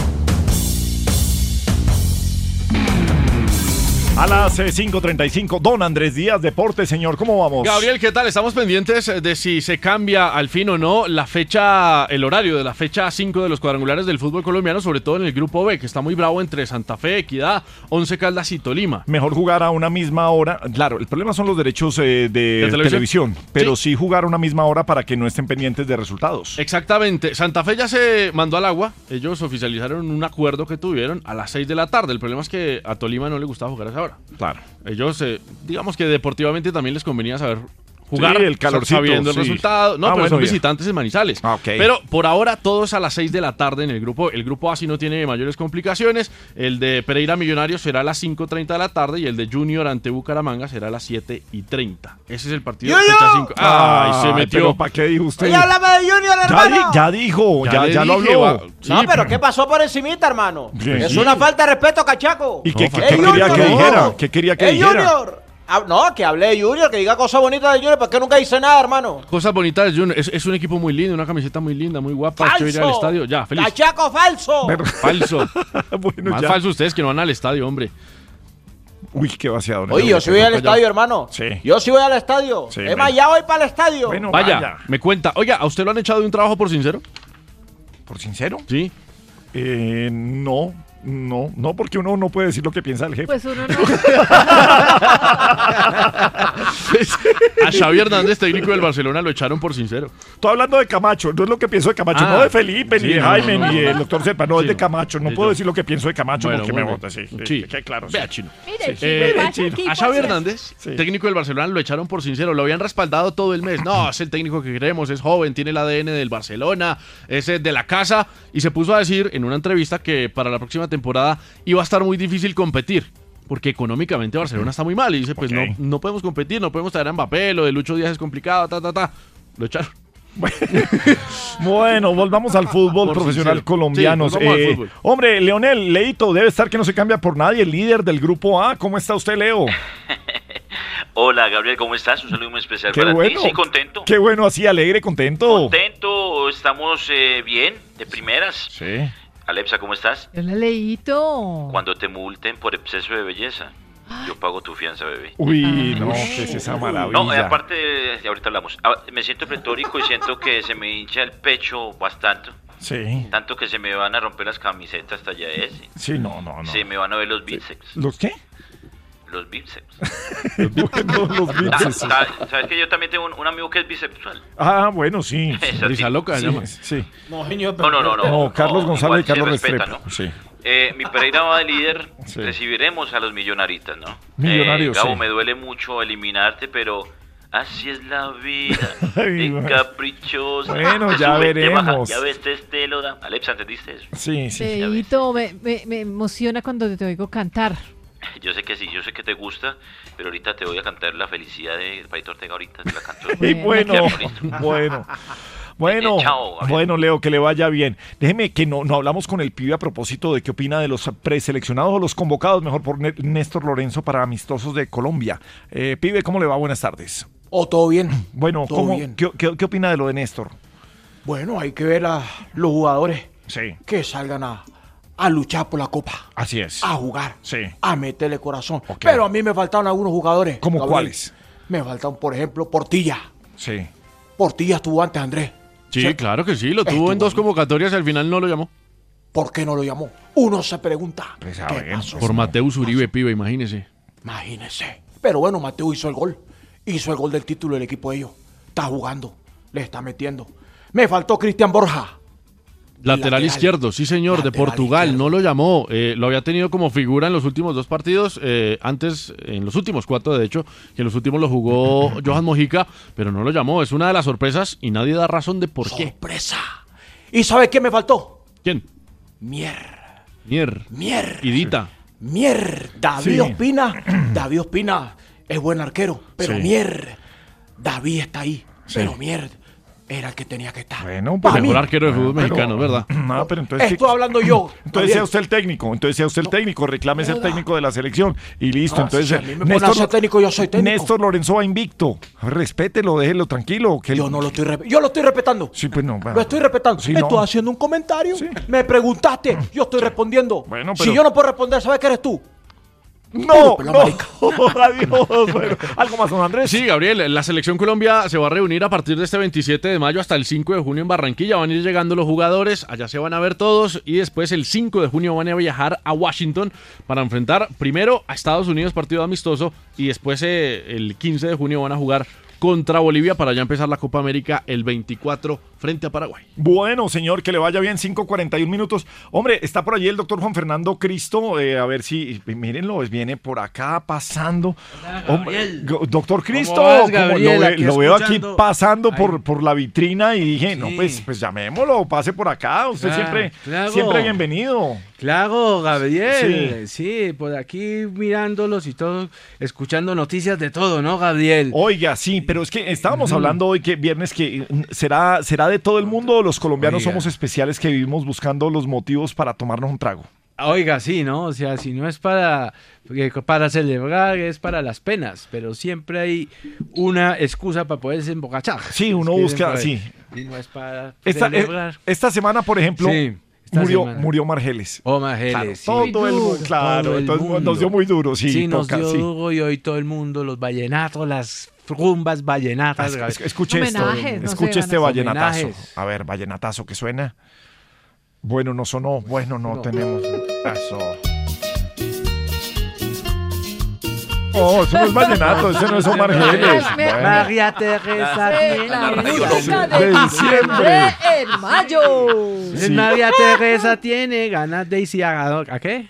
Speaker 3: A las 5:35, don Andrés Díaz, Deportes, señor, ¿cómo vamos?
Speaker 5: Gabriel, ¿qué tal? Estamos pendientes de si se cambia al fin o no el horario de la fecha 5 de los cuadrangulares del fútbol colombiano, sobre todo en el grupo B, que está muy bravo entre Santa Fe, Equidad, Once Caldas y Tolima.
Speaker 3: Mejor jugar a una misma hora. Claro, el problema son los derechos de televisión, pero sí jugar a una misma hora para que no estén pendientes de resultados.
Speaker 5: Exactamente. Santa Fe ya se mandó al agua. Ellos oficializaron un acuerdo que tuvieron a las 6 de la tarde. El problema es que a Tolima no le gustaba jugar a esa hora.
Speaker 3: Claro.
Speaker 5: Ellos, digamos que deportivamente también les convenía saber jugar,
Speaker 3: el calorcito,
Speaker 5: sabiendo el resultado. No, pero son visitantes en Manizales.
Speaker 3: Okay.
Speaker 5: Pero por ahora todo es a las 6 de la tarde en el grupo. El grupo A sí no tiene mayores complicaciones. El de Pereira Millonarios será a las 5:30 de la tarde y el de Junior ante Bucaramanga será a las 7:30. Ese es el partido de fecha 5.
Speaker 3: ¡Ay, se metió! ¿Pero para qué dijo usted?
Speaker 9: Oye, háblame de Junior, hermano.
Speaker 3: Ya dijo, ya lo habló.
Speaker 9: Sí, no, pero ¿qué pasó por encimita, hermano? Sí, es una falta de respeto, cachaco.
Speaker 3: ¿Y qué quería que dijera? ¿Qué quería que dijera?
Speaker 9: Junior. No, que hable de Junior, que diga cosas bonitas de Junior, porque nunca dice nada, hermano.
Speaker 5: Cosas bonitas de Junior, es un equipo muy lindo, una camiseta muy linda, muy guapa.
Speaker 9: ¡Falso!
Speaker 5: Ir al estadio. Ya, feliz.
Speaker 9: ¡Cachaco, falso!
Speaker 5: Falso.
Speaker 3: Bueno,
Speaker 5: más falso ustedes que no van al estadio, hombre.
Speaker 3: Uy, qué vaciado.
Speaker 9: Oye, yo sí voy al estadio, hermano.
Speaker 3: Sí.
Speaker 9: Yo sí voy al estadio.
Speaker 3: Sí,
Speaker 9: es más, ya voy para el estadio.
Speaker 5: Bueno, vaya, me cuenta. Oiga, ¿a usted lo han echado de un trabajo por sincero?
Speaker 3: ¿Por sincero?
Speaker 5: Sí.
Speaker 3: No, porque uno no puede decir lo que piensa el jefe.
Speaker 11: Pues uno no.
Speaker 5: A Xavi Hernández, técnico del Barcelona, lo echaron por sincero.
Speaker 3: Estoy hablando de Camacho, no es lo que pienso de Camacho, no de Felipe, ni de Jaime, ni del doctor Serpa, no, es de Camacho. No puedo decir lo que pienso de Camacho porque me vota, sí. Claro.
Speaker 5: Vea, Chino.
Speaker 11: Chino.
Speaker 5: A Xavi Hernández, técnico del Barcelona, lo echaron por sincero. Lo habían respaldado todo el mes. No, es el técnico que queremos, es joven, tiene el ADN del Barcelona, es de la casa. Y se puso a decir en una entrevista que para la próxima temporada iba a estar muy difícil competir, porque económicamente Barcelona está muy mal. Y dice, pues no podemos competir, no podemos traer a Mbappé, lo de Lucho Díaz es complicado, Lo echaron.
Speaker 3: Bueno, volvamos al fútbol profesional colombiano. Hombre, Leonel, Leito, debe estar que no se cambia por nadie, el líder del grupo A. ¿Cómo está usted, Leo?
Speaker 23: Hola, Gabriel, ¿cómo estás? Un saludo muy especial para ti. Sí, contento.
Speaker 3: Qué bueno, así, alegre, contento.
Speaker 23: Contento, estamos bien, de primeras.
Speaker 3: Sí.
Speaker 23: Alepsa, ¿cómo estás?
Speaker 11: Hola, Leito.
Speaker 23: Cuando te multen por exceso de belleza, yo pago tu fianza, bebé.
Speaker 3: Uy, no, ¿qué es esa maravilla?
Speaker 23: No, aparte, ahorita hablamos. Me siento pletórico y siento que se me hincha el pecho bastante.
Speaker 3: Sí.
Speaker 23: Tanto que se me van a romper las camisetas talla S.
Speaker 3: Sí, no.
Speaker 23: Se me van a ver los bíceps.
Speaker 3: ¿Los qué?
Speaker 23: Los bíceps.
Speaker 3: Los bíceps.
Speaker 23: ¿Sabes que yo también tengo un amigo que es bisexual?
Speaker 3: Ah, bueno, sí.
Speaker 5: Risa loca,
Speaker 3: sí,
Speaker 5: llama.
Speaker 3: sí.
Speaker 23: No,
Speaker 3: Carlos González y
Speaker 23: igual
Speaker 3: Carlos
Speaker 23: se respeta,
Speaker 3: Restrepo.
Speaker 23: ¿no?
Speaker 3: Sí.
Speaker 23: Mi Pereira va de líder.
Speaker 3: Sí.
Speaker 23: Recibiremos a los millonaritas, ¿no?
Speaker 3: Millonarios,
Speaker 23: Gabo,
Speaker 3: sí.
Speaker 23: me duele mucho eliminarte, pero así es la vida.
Speaker 3: Ay,
Speaker 23: Es
Speaker 3: bueno.
Speaker 23: caprichosa.
Speaker 3: Bueno,
Speaker 23: Te
Speaker 3: ya
Speaker 23: sube, te baja,
Speaker 3: veremos.
Speaker 23: ya ves, te lo da. Alexa, ¿entendiste eso?
Speaker 3: Sí, sí.
Speaker 11: Feito, me emociona cuando te oigo cantar.
Speaker 23: Yo sé que sí, yo sé que te gusta, pero ahorita te voy a cantar La Felicidad de Paito Ortega, ahorita te la canto.
Speaker 3: Y bueno,
Speaker 23: Chao, Gabriel.
Speaker 3: bueno, Leo, que le vaya bien. Déjeme que no hablamos con el pibe a propósito de qué opina de los preseleccionados o los convocados, mejor por Néstor Lorenzo para amistosos de Colombia. Pibe, ¿cómo le va? Buenas tardes.
Speaker 9: ¿Todo bien?
Speaker 3: Bueno,
Speaker 9: Todo
Speaker 3: ¿cómo,
Speaker 9: bien.
Speaker 3: ¿qué opina de lo de Néstor?
Speaker 9: Bueno, hay que ver a los jugadores
Speaker 3: Sí.
Speaker 9: que salgan a luchar por la copa.
Speaker 3: Así es.
Speaker 9: A jugar.
Speaker 3: Sí.
Speaker 9: A meterle corazón. Pero a mí me faltaron algunos jugadores.
Speaker 3: ¿Cómo
Speaker 9: Gabriel.
Speaker 3: cuáles?
Speaker 9: Me faltaron, por ejemplo, Portilla.
Speaker 3: Sí.
Speaker 9: Portilla estuvo antes, Andrés.
Speaker 5: Sí,
Speaker 9: ¿Cierto?
Speaker 5: claro que sí, lo tuvo en 2 convocatorias y al final no lo llamó.
Speaker 9: ¿Por qué no lo llamó? Uno se pregunta.
Speaker 3: Pues a
Speaker 9: ¿qué
Speaker 3: ver,
Speaker 9: pasó?
Speaker 5: Por Mateus Uribe, pibe, imagínese.
Speaker 9: Imagínese. Pero bueno, Mateo hizo el gol. Hizo el gol del título del equipo de ellos. Está jugando. Le está metiendo. Me faltó Cristian Borja.
Speaker 5: Lateral izquierdo, sí señor, de Portugal, no lo llamó, lo había tenido como figura en los últimos 2 partidos, antes, en los últimos 4 de hecho, que en los últimos lo jugó Johan Mojica, pero no lo llamó, es una de las sorpresas y nadie da razón de por qué.
Speaker 9: ¡Sorpresa! ¿Y sabe quién me faltó?
Speaker 5: ¿Quién?
Speaker 9: Mier.
Speaker 5: Mier. Idita.
Speaker 9: Mier. David
Speaker 3: Sí.
Speaker 9: Ospina. David Ospina es buen arquero, pero
Speaker 3: Sí.
Speaker 9: Mier. David está ahí,
Speaker 3: Sí.
Speaker 9: pero Mier era el que tenía que estar.
Speaker 3: Bueno,
Speaker 9: Pa'
Speaker 5: Mejor
Speaker 9: mí.
Speaker 5: arquero de fútbol mexicano, ¿verdad?
Speaker 3: No, pero entonces...
Speaker 9: Estoy hablando yo.
Speaker 3: Entonces sea
Speaker 9: Gabriel.
Speaker 3: usted el técnico, reclame ser técnico de la selección y listo.
Speaker 9: Ah,
Speaker 3: entonces
Speaker 9: si a mí me ponen a ser técnico, yo soy técnico.
Speaker 3: Néstor Lorenzo va invicto. Respételo, déjelo tranquilo. Que
Speaker 9: Yo no lo estoy yo lo estoy respetando.
Speaker 3: Sí, pues no.
Speaker 9: Lo estoy respetando.
Speaker 3: Sí,
Speaker 9: Estoy
Speaker 3: no.
Speaker 9: haciendo un comentario. Me preguntaste. Yo estoy respondiendo.
Speaker 3: Bueno,
Speaker 9: Si
Speaker 3: pero-
Speaker 9: yo no puedo responder, ¿sabes qué eres tú?
Speaker 3: No,
Speaker 9: Pero,
Speaker 3: no.
Speaker 9: marica.
Speaker 3: Adiós. Bueno, algo más, don Andrés.
Speaker 5: Sí, Gabriel, la Selección Colombia se va a reunir a partir de este 27 de mayo hasta el 5 de junio en Barranquilla. Van a ir llegando los jugadores, allá se van a ver todos y después el 5 de junio van a viajar a Washington para enfrentar primero a Estados Unidos, partido amistoso, y después el 15 de junio van a jugar contra Bolivia para ya empezar la Copa América el 24 frente a Paraguay.
Speaker 3: Bueno, señor, que le vaya bien, 5:41 minutos. Hombre, está por allí el doctor Juan Fernando Cristo, a ver si, mírenlo, viene por acá pasando. Hombre, doctor Cristo,
Speaker 20: ¿Cómo vas,
Speaker 3: como
Speaker 20: Gabriel? Aquí
Speaker 3: lo veo aquí
Speaker 20: escuchando.
Speaker 3: pasando por la vitrina y dije,
Speaker 20: Sí.
Speaker 3: no, pues llamémoslo, pase por acá, usted
Speaker 20: Claro.
Speaker 3: siempre bienvenido.
Speaker 20: Claro, Gabriel. Sí, por aquí mirándolos y todo, escuchando noticias de todo, ¿no, Gabriel?
Speaker 3: Oiga, sí, pero es que estábamos hablando hoy que viernes que será de todo el mundo o los colombianos
Speaker 20: Oiga.
Speaker 3: somos especiales que vivimos buscando los motivos para tomarnos un trago.
Speaker 20: Oiga, sí, ¿no? O sea, si no es para celebrar, es para las penas, pero siempre hay una excusa para poderse embocachar.
Speaker 3: Sí, uno
Speaker 20: Es que
Speaker 3: busca,
Speaker 20: siempre-
Speaker 3: sí.
Speaker 20: Y no es para
Speaker 3: Esta, esta semana, por ejemplo,
Speaker 20: Sí, esta semana.
Speaker 3: murió Margeles.
Speaker 20: Oh, Margeles,
Speaker 3: Claro,
Speaker 20: sí.
Speaker 3: todo el mundo, claro,
Speaker 20: Todo el
Speaker 3: entonces
Speaker 20: mundo.
Speaker 3: nos dio muy duro, sí.
Speaker 20: Sí, nos
Speaker 3: toca,
Speaker 20: dio
Speaker 3: sí.
Speaker 20: duro y hoy todo el mundo, los vallenatos, las rumbas vallenatas.
Speaker 3: Escuche esto,
Speaker 11: Homenajes, no se
Speaker 3: escuche
Speaker 11: van a
Speaker 3: este
Speaker 11: hacer.
Speaker 3: vallenatazo.
Speaker 20: Homenajes.
Speaker 3: A ver, vallenatazo que suena. Bueno, no sonó, bueno, no tenemos. Eso. Oh, eso no es vallenato, ese no es Omar Geles. Bueno.
Speaker 20: María Teresa tiene
Speaker 11: La
Speaker 3: de
Speaker 11: diciembre en mayo.
Speaker 3: Sí.
Speaker 20: María Teresa tiene ganas de irse ¿a qué?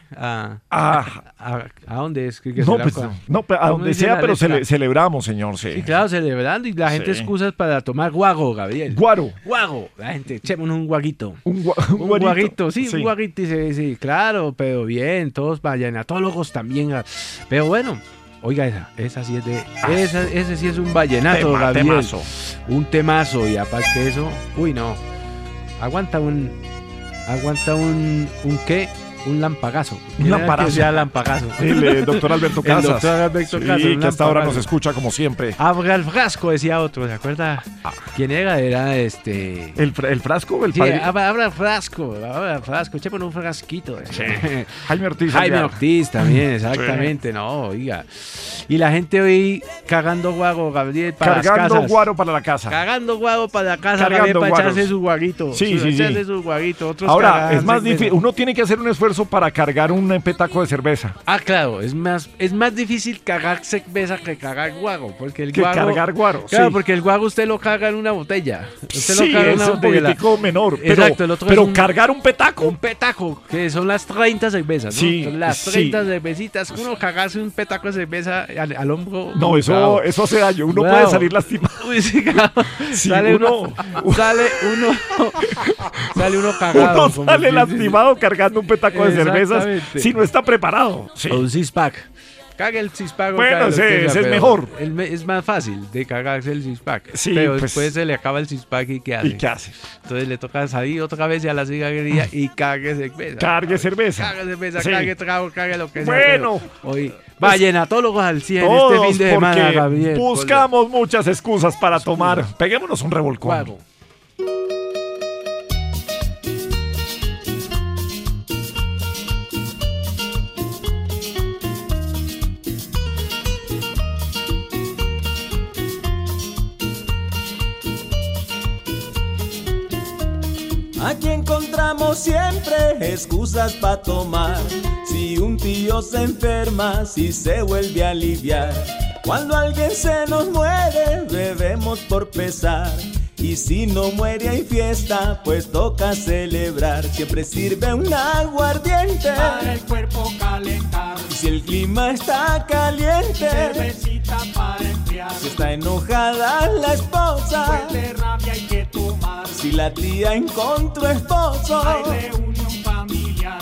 Speaker 20: ¿A dónde es? ¿Que
Speaker 3: No,
Speaker 20: se la
Speaker 3: pues,
Speaker 20: cua-
Speaker 3: no, a
Speaker 20: ¿Cómo
Speaker 3: donde
Speaker 20: dice
Speaker 3: sea,
Speaker 20: la
Speaker 3: pero
Speaker 20: letra?
Speaker 3: celebramos, señor, sí.
Speaker 20: Sí, claro, celebrando y la gente
Speaker 3: Sí.
Speaker 20: excusas para tomar guago, Gabriel.
Speaker 3: Guaro.
Speaker 20: Guago. La gente, echémonos un guaguito.
Speaker 3: Un
Speaker 20: Un
Speaker 3: guarito.
Speaker 20: guaguito, sí,
Speaker 3: Sí.
Speaker 20: un guaguito, sí, claro, pero bien, todos vallenatólogos también. Pero bueno, oiga, esa sí es de. Ese sí es un vallenato, Gabriel.
Speaker 3: Temazo.
Speaker 20: Un temazo, y aparte de eso, uy, no. Aguanta un ¿qué? Un lampagazo.
Speaker 3: Un lamparazo.
Speaker 20: Que sea lampagazo.
Speaker 3: El doctor Alberto
Speaker 20: El
Speaker 3: Casas.
Speaker 20: doctor Alberto
Speaker 3: Sí,
Speaker 20: Casas, un
Speaker 3: que hasta ahora
Speaker 20: lampagazo.
Speaker 3: nos escucha como siempre.
Speaker 20: Abra el frasco, decía otro, ¿se acuerda? ¿Quién era? Era
Speaker 3: ¿El frasco? ¿El
Speaker 20: Sí,
Speaker 3: padre?
Speaker 20: abra el frasco, echémonos un frasquito.
Speaker 3: Sí. Jaime Ortiz.
Speaker 20: Jaime
Speaker 3: aliado.
Speaker 20: Ortiz también, exactamente, no, oiga. Y la gente hoy cagando guago, Gabriel, para las
Speaker 3: Cargando
Speaker 20: casas.
Speaker 3: guaro para la casa.
Speaker 20: Cagando guago para la casa,
Speaker 3: Cargando
Speaker 20: Gabriel, para
Speaker 3: guaros.
Speaker 20: echarse su guaguito.
Speaker 3: Sí, sí, sí.
Speaker 20: Echarse su guaguito, otros
Speaker 3: Ahora,
Speaker 20: cagan,
Speaker 3: es más
Speaker 20: sí,
Speaker 3: difícil. Uno tiene que hacer un esfuerzo esfuerzo para cargar un petaco de cerveza.
Speaker 20: Ah, claro, es más difícil cargar cerveza que cargar guaro, porque el
Speaker 3: Que
Speaker 20: guaro...
Speaker 3: cargar guaro,
Speaker 20: Claro,
Speaker 3: sí.
Speaker 20: porque el guaro usted lo carga en una botella. Usted
Speaker 3: Sí,
Speaker 20: lo carga en
Speaker 3: es
Speaker 20: una
Speaker 3: un poquitico menor, pero-
Speaker 20: Exacto, el otro
Speaker 3: pero
Speaker 20: es un,
Speaker 3: cargar un petaco.
Speaker 20: Un petaco, que son las 30 cervezas, ¿no?
Speaker 3: Sí,
Speaker 20: Son las
Speaker 3: sí.
Speaker 20: 30 cervecitas. Uno cargarse un petaco de cerveza al hombro...
Speaker 3: No, eso hace daño. Uno
Speaker 20: Bravo.
Speaker 3: puede salir lastimado.
Speaker 20: Uy, sí, claro.
Speaker 3: Sí,
Speaker 20: sale
Speaker 3: uno
Speaker 20: cagado.
Speaker 3: Uno
Speaker 20: como
Speaker 3: sale
Speaker 20: si-
Speaker 3: lastimado cargando un petaco de cervezas
Speaker 20: Exactamente.
Speaker 3: si no está preparado. Sí.
Speaker 20: O un six-pack. Caga el six-pack.
Speaker 3: Bueno,
Speaker 20: caga lo que
Speaker 3: ese
Speaker 20: sea,
Speaker 3: es
Speaker 20: pero
Speaker 3: mejor.
Speaker 20: Es más fácil de cagarse el six-pack.
Speaker 3: Sí,
Speaker 20: pero
Speaker 3: pues-
Speaker 20: después se le acaba el six-pack y ¿qué hace?
Speaker 3: ¿Y qué hace?
Speaker 20: Entonces le toca salir otra vez a la cigarrería y cargue cerveza.
Speaker 3: Cargue cerveza.
Speaker 20: Cargue cerveza,
Speaker 3: Sí.
Speaker 20: cargue trago, cargue lo que sea.
Speaker 3: Bueno.
Speaker 20: pero hoy, vallenatólogos al 100
Speaker 3: Todos,
Speaker 20: este fin de semana,
Speaker 3: porque
Speaker 20: Gabriel.
Speaker 3: buscamos muchas excusas para tomar. Peguémonos un revolcón.
Speaker 20: Guago.
Speaker 1: Aquí encontramos siempre excusas para tomar. Si un tío se enferma, si se vuelve a aliviar. Cuando alguien se nos muere, bebemos por pesar. Y si no muere hay fiesta, pues toca celebrar. Siempre sirve un aguardiente
Speaker 10: para el cuerpo calentar.
Speaker 1: Y si el clima está caliente,
Speaker 10: Cervecita para enfriar.
Speaker 1: si está enojada la esposa,
Speaker 10: Pues de rabia hay que tomar.
Speaker 1: si la tía encontró esposo,
Speaker 10: Hay reunión familiar.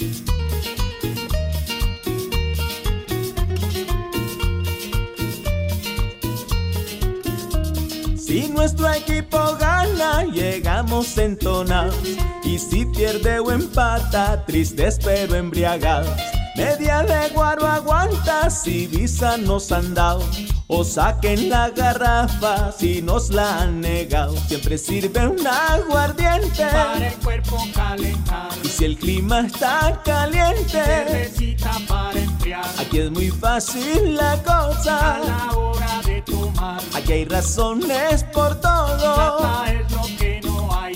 Speaker 1: si nuestro equipo gana, llegamos entonados. Y si pierde o empata, tristes pero embriagados. Media de guaro aguanta si visa nos han dado. O saquen la garrafa si nos la han negado. Siempre sirve un aguardiente
Speaker 10: Para el cuerpo calentar.
Speaker 1: y si el clima está caliente,
Speaker 10: Cervecita para enfriar.
Speaker 1: aquí es muy fácil la cosa.
Speaker 10: A la hora de tomar.
Speaker 1: Aquí hay razones por todo.
Speaker 10: Plata es lo que no hay.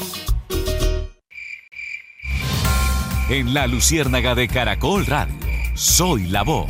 Speaker 16: En la Luciérnaga de Caracol Radio, Soy la Voz.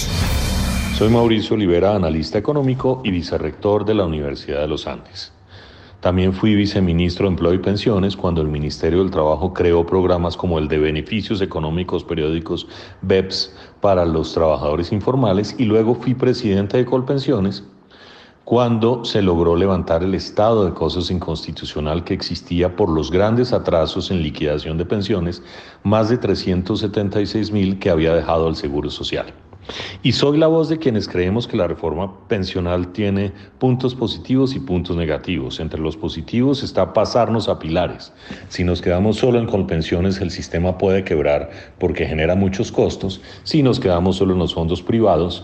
Speaker 24: Soy Mauricio Olivera, analista económico y vicerrector de la Universidad de los Andes. También fui viceministro de Empleo y Pensiones cuando el Ministerio del Trabajo creó programas como el de Beneficios Económicos Periódicos BEPS para los trabajadores informales y luego fui presidente de Colpensiones cuando se logró levantar el estado de cosas inconstitucional que existía por los grandes atrasos en liquidación de pensiones, más de 376.000 que había dejado el Seguro Social. Y soy la voz de quienes creemos que la reforma pensional tiene puntos positivos y puntos negativos. Entre los positivos está pasarnos a pilares. Si nos quedamos solo en Colpensiones, el sistema puede quebrar porque genera muchos costos. Si nos quedamos solo en los fondos privados,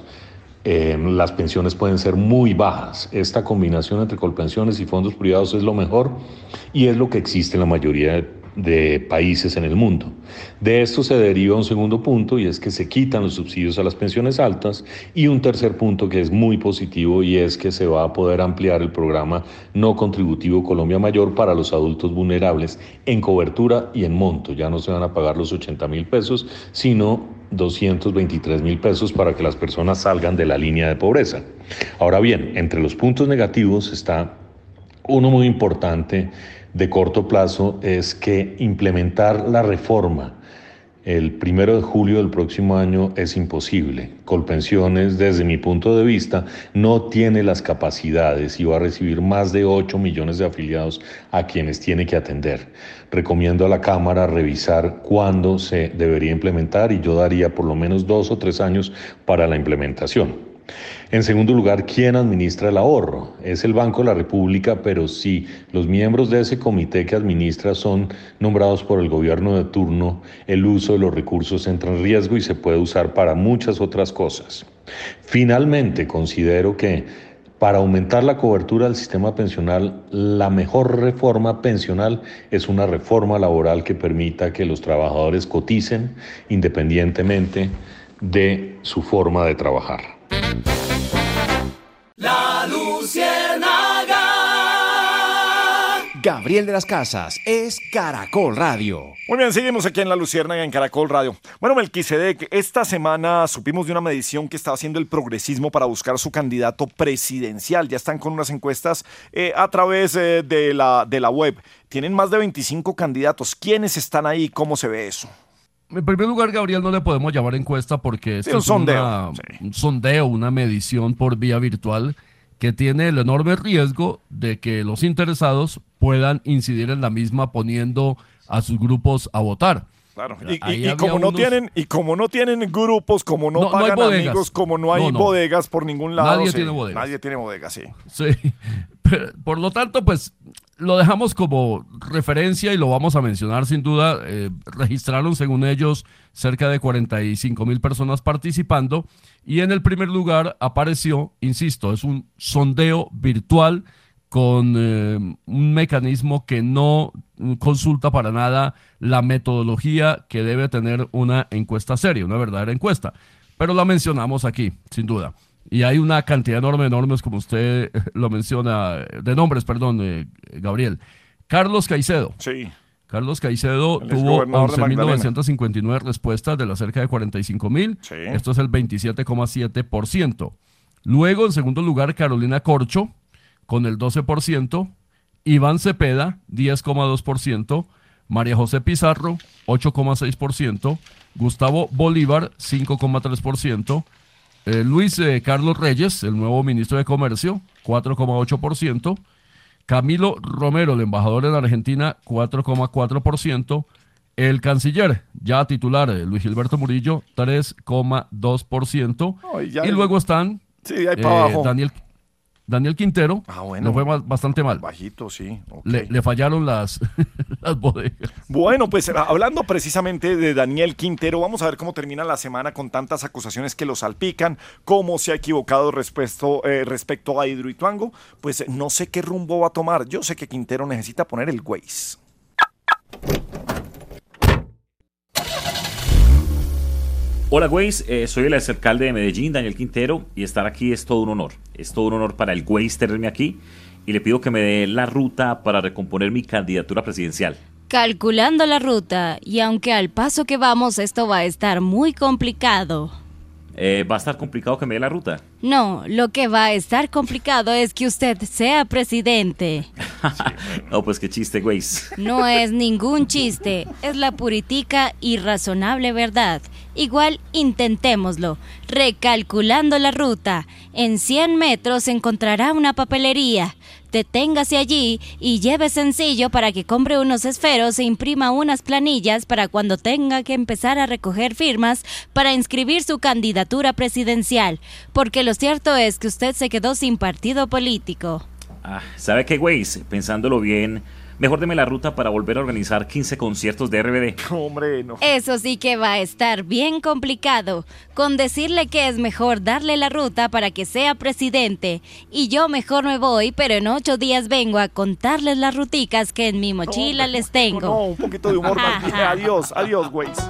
Speaker 24: las pensiones pueden ser muy bajas. Esta combinación entre Colpensiones y fondos privados es lo mejor y es lo que existe en la mayoría de países en el mundo. De esto se deriva un segundo punto y es que se quitan los subsidios a las pensiones altas y un tercer punto que es muy positivo y es que se va a poder ampliar el programa no contributivo Colombia Mayor para los adultos vulnerables en cobertura y en monto. Ya no se van a pagar los 80.000 pesos, sino 223.000 pesos para que las personas salgan de la línea de pobreza. Ahora bien, entre los puntos negativos está uno muy importante de corto plazo, es que implementar la reforma el 1 de julio del próximo año es imposible. Colpensiones, desde mi punto de vista, no tiene las capacidades y va a recibir más de 8 millones de afiliados a quienes tiene que atender. Recomiendo a la Cámara revisar cuándo se debería implementar y yo daría por lo menos 2 o 3 años para la implementación. En segundo lugar, ¿quién administra el ahorro? Es el Banco de la República, pero si los miembros de ese comité que administra son nombrados por el gobierno de turno, el uso de los recursos entra en riesgo y se puede usar para muchas otras cosas. Finalmente, considero que para aumentar la cobertura del sistema pensional, la mejor reforma pensional es una reforma laboral que permita que los trabajadores coticen independientemente de su forma de trabajar.
Speaker 10: La Luciérnaga.
Speaker 2: Gabriel de las Casas es Caracol Radio.
Speaker 3: Muy bien, seguimos aquí en La Luciérnaga en Caracol Radio. Bueno, Melquisedec, esta semana supimos de una medición que estaba haciendo el progresismo para buscar su candidato presidencial. Ya están con unas encuestas a través de la web. Tienen más de 25 candidatos. ¿Quiénes están ahí? ¿Cómo se ve eso?
Speaker 4: En primer lugar, Gabriel, no le podemos llamar encuesta porque esto es un sondeo, una medición por vía virtual que tiene el enorme riesgo de que los interesados puedan incidir en la misma poniendo a sus grupos a votar.
Speaker 3: Claro, y como no tienen grupos, como no pagan amigos, como no hay bodegas por ningún lado.
Speaker 4: Nadie tiene bodegas.
Speaker 3: Nadie tiene bodegas, sí.
Speaker 4: Sí, por lo tanto, pues lo dejamos como referencia y lo vamos a mencionar sin duda. Registraron, según ellos, cerca de 45,000 personas participando y en el primer lugar apareció, insisto, es un sondeo virtual con un mecanismo que no consulta para nada la metodología que debe tener una encuesta seria, una verdadera encuesta. Pero la mencionamos aquí, sin duda. Y hay una cantidad enormes, como usted lo menciona, de nombres, Gabriel. Carlos Caicedo.
Speaker 3: Sí.
Speaker 4: Carlos Caicedo tuvo 11.959 respuestas de las cerca de 45,000.
Speaker 3: Sí.
Speaker 4: Esto es el 27,7%. Luego, en segundo lugar, Carolina Corcho, con el 12%, Iván Cepeda, 10,2%, María José Pizarro, 8,6%, Gustavo Bolívar, 5,3%, Luis Carlos Reyes, el nuevo ministro de Comercio, 4,8%, Camilo Romero, el embajador en Argentina, 4,4%, el canciller, ya titular, Luis Gilberto Murillo, 3,2%, y luego están Daniel Quintero, no fue bastante mal.
Speaker 3: Bajito, sí.
Speaker 4: Okay. Le fallaron las bodegas.
Speaker 3: Bueno, pues hablando precisamente de Daniel Quintero, vamos a ver cómo termina la semana con tantas acusaciones que lo salpican, cómo se ha equivocado respecto a Hidroituango. Pues no sé qué rumbo va a tomar. Yo sé que Quintero necesita poner el Waze.
Speaker 12: Hola, Waze, soy el exalcalde de Medellín, Daniel Quintero, y estar aquí es todo un honor. Es todo un honor para el Waze tenerme aquí y le pido que me dé la ruta para recomponer mi candidatura presidencial.
Speaker 17: Calculando la ruta, y aunque al paso que vamos esto va a estar muy complicado.
Speaker 12: ¿Va a estar complicado que me dé la ruta?
Speaker 17: No, lo que va a estar complicado es que usted sea presidente.
Speaker 12: No, pues qué chiste, Waze.
Speaker 17: No es ningún chiste, es la puritica y razonable verdad. Igual intentémoslo. Recalculando la ruta, en 100 metros encontrará una papelería. Deténgase allí y lleve sencillo para que compre unos esferos e imprima unas planillas para cuando tenga que empezar a recoger firmas para inscribir su candidatura presidencial, porque lo cierto es que usted se quedó sin partido político.
Speaker 12: ¿Sabe qué, Waze? Pensándolo bien, mejor deme la ruta para volver a organizar 15 conciertos de RBD.
Speaker 3: Hombre, no.
Speaker 17: Eso sí que va a estar bien complicado, con decirle que es mejor darle la ruta para que sea presidente. Y yo mejor me voy, pero en 8 días vengo a contarles las ruticas que en mi mochila les tengo.
Speaker 3: No, un poquito de humor más bien. Adiós, Waze.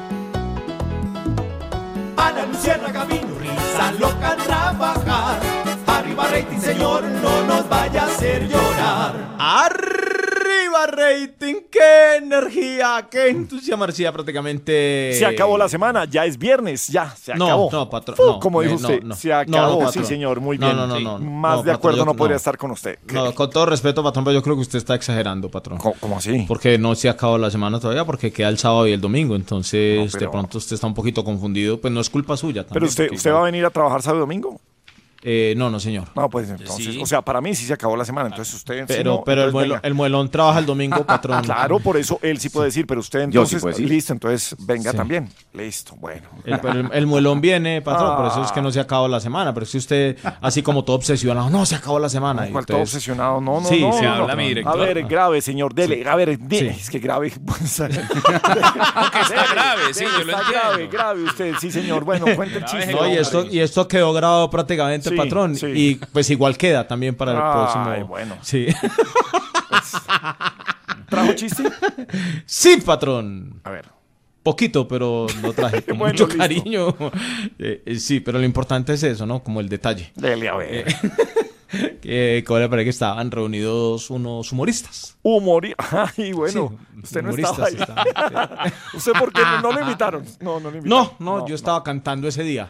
Speaker 1: Ana Luciérnaga vino, risa loca a trabajar. Arriba rating, señor, no nos vaya a hacer llorar.
Speaker 18: ¡Arriba rating! ¡Qué energía! ¡Qué entusiasmo! Prácticamente...
Speaker 3: Se acabó la semana, ya es viernes, ya, se acabó.
Speaker 18: No, patrón.
Speaker 3: Como dijo usted, se acabó. Sí, señor, muy bien.
Speaker 18: No.
Speaker 3: Más de acuerdo no podría estar con usted.
Speaker 18: No, con todo respeto, patrón, pero yo creo que usted está exagerando, patrón.
Speaker 3: ¿Cómo así?
Speaker 18: Porque no se acabó la semana todavía, porque queda el sábado y el domingo, entonces de pronto usted está un poquito confundido, pues no es culpa suya también.
Speaker 3: Pero usted va a venir a trabajar sábado y domingo.
Speaker 18: No, señor.
Speaker 3: No, pues entonces, o sea, para mí sí se acabó la semana, entonces usted...
Speaker 18: Pero el muelón trabaja el domingo, patrón.
Speaker 3: Claro, por eso él sí puede decir, pero usted entonces, listo, entonces venga también. Listo, bueno.
Speaker 18: El muelón viene, patrón, por eso es que no se acabó la semana, pero si usted, así como todo obsesionado, no, se acabó la semana.
Speaker 3: ¿Cuál todo obsesionado? No.
Speaker 18: Sí,
Speaker 3: no,
Speaker 18: se
Speaker 3: no,
Speaker 18: habla,
Speaker 3: no.
Speaker 18: mi director.
Speaker 3: A ver, grave, señor, dele, a ver, es que grave.
Speaker 15: Está grave, sí, yo lo entiendo.
Speaker 3: Grave usted, sí, señor, bueno, cuente el chiste.
Speaker 18: No, y esto quedó grabado prácticamente, patrón, y pues igual queda también para el próximo.
Speaker 3: Ay, bueno.
Speaker 18: Sí.
Speaker 3: Pues, ¿trajo chiste?
Speaker 18: Sí, patrón.
Speaker 3: A ver.
Speaker 18: Poquito, pero lo traje con mucho cariño. Sí, pero lo importante es eso, ¿no? Como el detalle.
Speaker 3: Dele, a ver.
Speaker 18: ¿Cómo le parece que estaban reunidos unos humoristas?
Speaker 3: Ay, bueno,
Speaker 18: Sí,
Speaker 3: usted no
Speaker 18: humoristas
Speaker 3: estaba ahí. ¿Usted por qué no lo invitaron? No lo invitaron.
Speaker 18: No, yo estaba cantando ese día.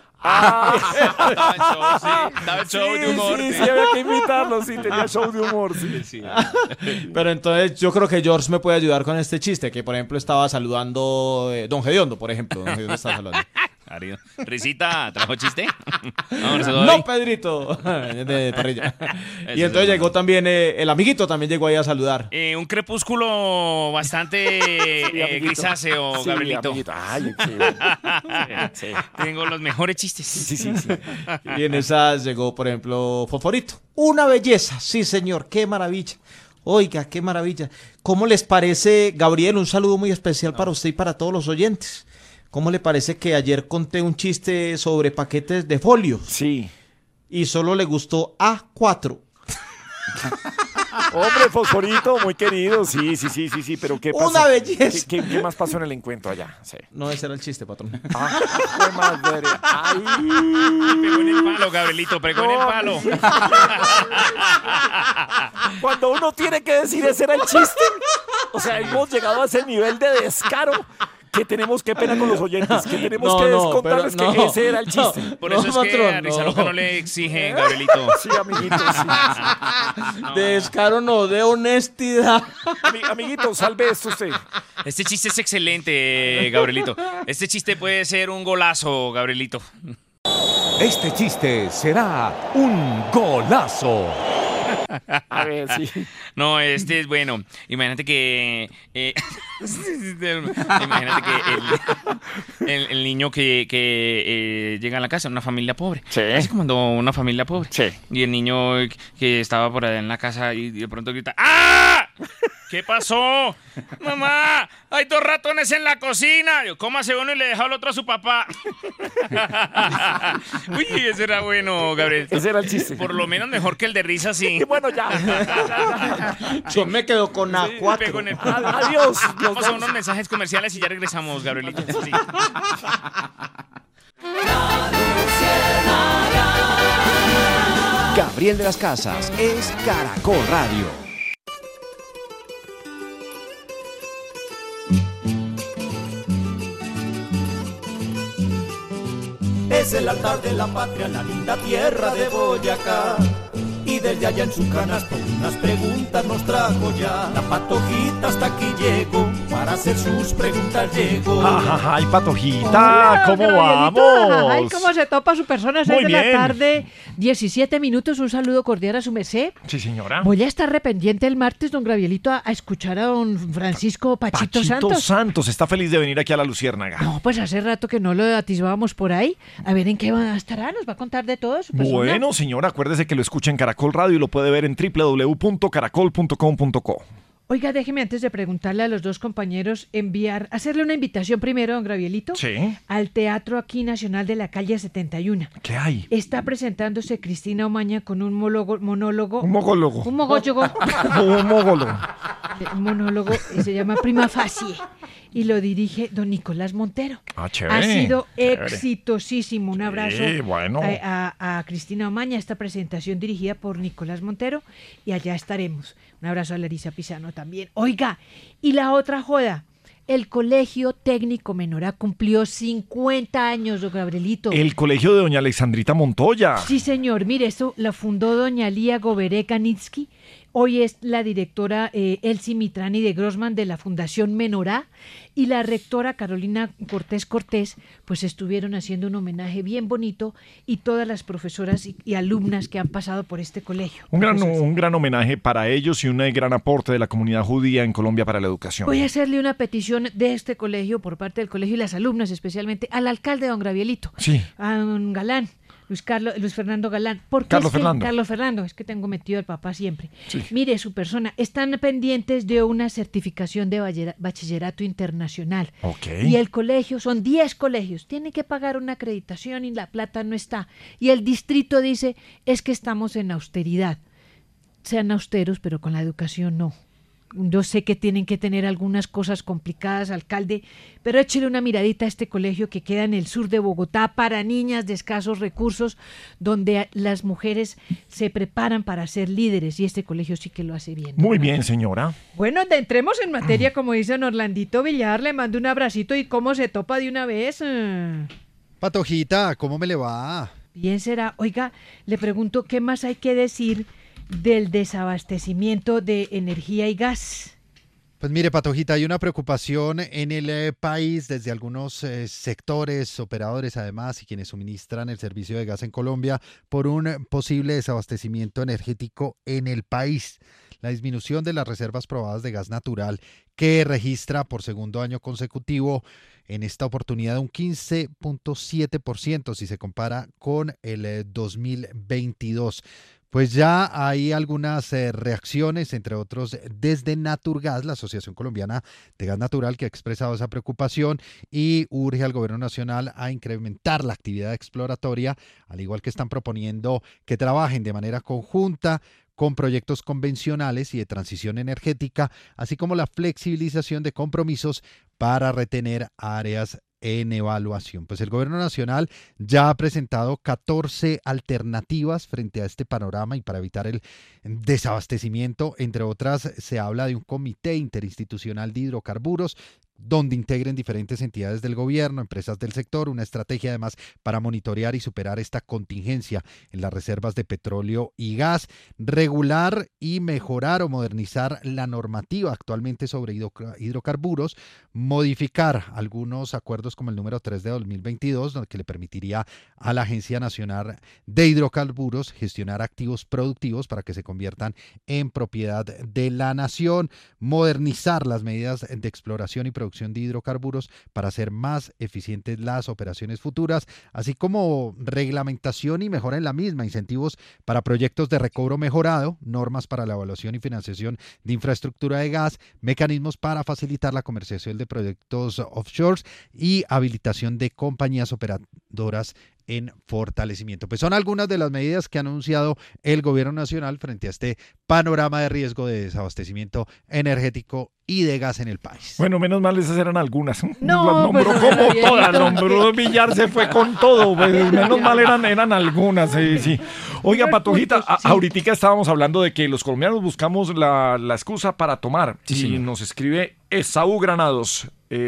Speaker 15: Daba show de humor.
Speaker 3: Sí, había que invitarlo, sí, tenía show de humor, sí.
Speaker 18: Pero entonces yo creo que George me puede ayudar con este chiste, que por ejemplo estaba saludando Don Gediondo, por ejemplo. Don Gediondo estaba saludando.
Speaker 15: Risita, ¿trajo chiste?
Speaker 18: No, Pedrito, de parrilla. Y entonces llegó también el amiguito, también llegó ahí a saludar.
Speaker 15: Un crepúsculo bastante grisáceo,
Speaker 3: Sí,
Speaker 15: Gabrielito.
Speaker 3: amiguito. Ay, sí.
Speaker 15: Tengo los mejores chistes.
Speaker 3: Sí.
Speaker 18: Y en esas llegó, por ejemplo, Fosforito. Una belleza, sí señor, qué maravilla. Oiga, qué maravilla. ¿Cómo les parece, Gabriel? Un saludo muy especial para usted y para todos los oyentes. ¿Cómo le parece que ayer conté un chiste sobre paquetes de folio?
Speaker 3: Sí.
Speaker 18: Y solo le gustó a 4.
Speaker 3: Hombre, Fosforito, muy querido, sí, pero ¿qué pasó?
Speaker 18: Una belleza.
Speaker 3: ¿Qué más pasó en el encuentro allá? Sí.
Speaker 18: No, ese era el chiste, patrón.
Speaker 3: Qué madre. Ay.
Speaker 15: Pegó en el palo, Gabrielito, pegó en el palo.
Speaker 3: Cuando uno tiene que decir ese era el chiste, o sea, hemos llegado a ese nivel de descaro que tenemos, qué pena con los oyentes, que tenemos que descontarles que ese era el chiste.
Speaker 15: Por eso es que a Rizaloca no le exige, Gabrielito.
Speaker 3: Sí, amiguito, sí.
Speaker 18: De descaro no, de honestidad.
Speaker 3: Amiguito, salve esto usted.
Speaker 15: Este chiste es excelente, Gabrielito. Este chiste puede ser un golazo, Gabrielito.
Speaker 2: Este chiste será un golazo.
Speaker 3: A ver, sí.
Speaker 15: No, este es bueno. Imagínate que... imagínate que el niño que llega a la casa, una familia pobre.
Speaker 3: Sí.
Speaker 15: Así como cuando una familia pobre.
Speaker 3: Sí.
Speaker 15: Y el niño que estaba por allá en la casa y de pronto grita ¡Ah! ¿Qué pasó? Mamá, hay 2 ratones en la cocina. Yo, cómase uno y le deja el otro a su papá. Uy, ese era bueno, Gabriel.
Speaker 3: Ese era el chiste.
Speaker 15: Por lo menos mejor que el de risa, sí.
Speaker 3: Y bueno, ya.
Speaker 18: Yo me quedo con A4.
Speaker 15: Pegó en el...
Speaker 3: Adiós.
Speaker 15: Vamos a unos mensajes comerciales y ya regresamos, Gabrielito. Sí.
Speaker 2: Gabriel de las Casas es Caracol Radio.
Speaker 1: Es el altar de la patria, la linda tierra de Boyacá. Y desde allá en su canasto unas preguntas nos trajo ya. La Patojita hasta aquí llegó, para hacer sus preguntas llegó.
Speaker 3: Ay, Patojita,
Speaker 11: Hola,
Speaker 3: ¿cómo
Speaker 11: Gabrielito. Ay,
Speaker 3: vamos?
Speaker 11: ¿cómo se topa su persona? 6
Speaker 3: Muy
Speaker 11: de la
Speaker 3: bien.
Speaker 11: tarde, 17 minutos. Un saludo cordial a su merced.
Speaker 3: Sí, señora.
Speaker 11: Voy a estar rependiente el martes, don Gabrielito, a escuchar a don Francisco Pachito Santos.
Speaker 3: Está feliz de venir aquí a La Luciérnaga.
Speaker 11: No, pues hace rato que no lo atisbábamos por ahí. A ver en qué estará, nos va a contar de todo su persona.
Speaker 3: Bueno, señora, acuérdese que lo escucha en Caracol Radio y lo puede ver en www.caracol.com.co.
Speaker 11: Oiga, déjeme antes de preguntarle a los dos compañeros hacerle una invitación primero, don Gabrielito,
Speaker 3: Sí.
Speaker 11: al Teatro aquí Nacional de la calle 71.
Speaker 3: ¿Qué hay?
Speaker 11: Está presentándose Cristina Omaña con un monólogo.
Speaker 3: Un mogólogo.
Speaker 11: Un mogólogo.
Speaker 3: Un mogólogo.
Speaker 11: Un monólogo se llama Prima Facie y lo dirige don Nicolás Montero.
Speaker 3: Ah, chévere.
Speaker 11: Ha sido
Speaker 3: Chévere.
Speaker 11: exitosísimo. Un abrazo
Speaker 3: bueno.
Speaker 11: a Cristina Omaña. Esta presentación dirigida por Nicolás Montero y allá estaremos. Un abrazo a Larisa Pisano también. Oiga, y la otra joda. El Colegio Técnico Menorá cumplió 50 años, don Gabrielito.
Speaker 3: El colegio de doña Alexandrita Montoya.
Speaker 11: Sí, señor. Mire, eso la fundó doña Lía Goberé Kanitsky. Hoy es la directora Elsie Mitrani de Grossman de la Fundación Menorá y la rectora Carolina Cortés Cortés, pues estuvieron haciendo un homenaje bien bonito y todas las profesoras y alumnas que han pasado por este colegio.
Speaker 3: Un gran homenaje para ellos y un gran aporte de la comunidad judía en Colombia para la educación.
Speaker 11: Voy a hacerle una petición de este colegio, por parte del colegio y las alumnas especialmente, al alcalde don Gabrielito,
Speaker 3: Sí.
Speaker 11: a don Galán. Luis Fernando Galán. ¿Por qué
Speaker 3: Carlos
Speaker 11: es que-
Speaker 3: Fernando.
Speaker 11: Carlos Fernando, es que tengo metido al papá siempre.
Speaker 3: Sí.
Speaker 11: Mire, su persona, están pendientes de una certificación de bachillerato internacional.
Speaker 3: Ok.
Speaker 11: Y el colegio, son 10 colegios, tienen que pagar una acreditación y la plata no está. Y el distrito dice, es que estamos en austeridad. Sean austeros, pero con la educación no. Yo sé que tienen que tener algunas cosas complicadas, alcalde, pero échele una miradita a este colegio que queda en el sur de Bogotá para niñas de escasos recursos, donde las mujeres se preparan para ser líderes, y este colegio sí que lo hace bien.
Speaker 3: Muy bien, señora.
Speaker 11: Bueno, entremos en materia, como dice don Orlandito Villar, le mando un abracito y cómo se topa de una vez.
Speaker 6: Patojita, ¿cómo me le va?
Speaker 11: Bien será. Oiga, le pregunto, ¿qué más hay que decir del desabastecimiento de energía y gas?
Speaker 6: Pues mire, Patojita, hay una preocupación en el país desde algunos sectores, operadores además, y quienes suministran el servicio de gas en Colombia por un posible desabastecimiento energético en el país. La disminución de las reservas probadas de gas natural, que registra por segundo año consecutivo, en esta oportunidad un 15.7% si se compara con el 2022. Pues ya hay algunas reacciones, entre otros desde Naturgas, la Asociación Colombiana de Gas Natural, que ha expresado esa preocupación y urge al gobierno nacional a incrementar la actividad exploratoria, al igual que están proponiendo que trabajen de manera conjunta con proyectos convencionales y de transición energética, así como la flexibilización de compromisos para retener áreas en evaluación. Pues el gobierno nacional ya ha presentado 14 alternativas frente a este panorama, y para evitar el desabastecimiento, entre otras, se habla de un comité interinstitucional de hidrocarburos donde integren diferentes entidades del gobierno, empresas del sector, una estrategia además para monitorear y superar esta contingencia en las reservas de petróleo y gas, regular y mejorar o modernizar la normativa actualmente sobre hidrocarburos, modificar algunos acuerdos como el número 3 de 2022, que le permitiría a la Agencia Nacional de Hidrocarburos gestionar activos productivos para que se conviertan en propiedad de la nación, modernizar las medidas de exploración y producción de hidrocarburos para hacer más eficientes las operaciones futuras, así como reglamentación y mejora en la misma, incentivos para proyectos de recobro mejorado, normas para la evaluación y financiación de infraestructura de gas, mecanismos para facilitar la comercialización de proyectos offshore y habilitación de compañías operadoras en fortalecimiento. Pues son algunas de las medidas que ha anunciado el gobierno nacional frente a este panorama de riesgo de desabastecimiento energético y de gas en el país.
Speaker 3: Bueno, menos mal esas eran algunas.
Speaker 11: No,
Speaker 3: las nombró
Speaker 11: pues,
Speaker 3: como
Speaker 11: bien,
Speaker 3: todas.
Speaker 11: don
Speaker 3: Nombró Villar, se fue con todo. Pues, menos mal eran algunas. Sí. Oiga, Patojita, ahorita estábamos hablando de que los colombianos buscamos la excusa para tomar.
Speaker 5: Sí,
Speaker 3: y nos escribe Esaú Granados,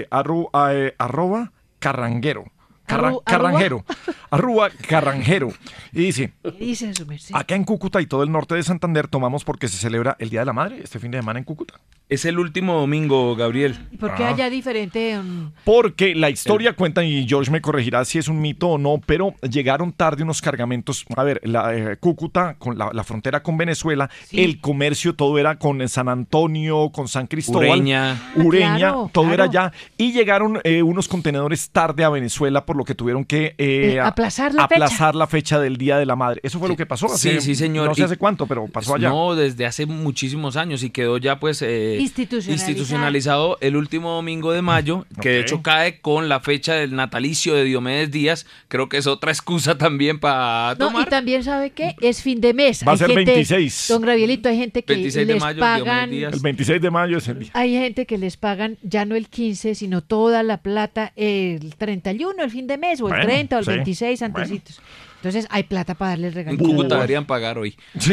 Speaker 3: arroba carranguero. Carranjero, arroba carranjero. Y dice,
Speaker 11: ¿Qué dice su merced?
Speaker 3: acá en Cúcuta y todo el norte de Santander tomamos porque se celebra el Día de la Madre este fin de semana en Cúcuta.
Speaker 15: Es el último domingo, Gabriel.
Speaker 11: ¿Y por qué haya diferente?
Speaker 3: Porque la historia cuenta, y George me corregirá si es un mito o no, pero llegaron tarde unos cargamentos. A ver, Cúcuta, con la frontera con Venezuela, el comercio todo era con San Antonio, con San Cristóbal. Ureña,
Speaker 11: claro,
Speaker 3: todo
Speaker 11: claro.
Speaker 3: era allá. Y llegaron unos contenedores tarde a Venezuela, por lo que tuvieron que
Speaker 11: aplazar
Speaker 3: la fecha del Día de la Madre. Eso fue lo que pasó.
Speaker 15: Sí, señor.
Speaker 3: No sé hace cuánto, pero pasó allá.
Speaker 15: No, desde hace muchísimos años, y quedó ya pues institucionalizado el último domingo de mayo, que de hecho cae con la fecha del natalicio de Diomedes Díaz. Creo que es otra excusa también para tomar.
Speaker 11: No, y también, ¿sabe qué? Es fin de mes.
Speaker 3: Va a
Speaker 11: Hay
Speaker 3: ser
Speaker 11: gente,
Speaker 3: 26.
Speaker 11: Don Gravielito, hay gente que
Speaker 15: 26 de
Speaker 11: les
Speaker 15: mayo,
Speaker 11: pagan...
Speaker 15: Diomedes Díaz.
Speaker 3: El 26 de mayo es el día.
Speaker 11: Hay gente que les pagan ya no el 15, sino toda la plata el 31, el fin de mes, o el 30 o el 26 antecitos. Entonces hay plata para darles
Speaker 15: En
Speaker 11: regalitos.
Speaker 15: Cúcuta deberían pagar hoy.
Speaker 3: Sí.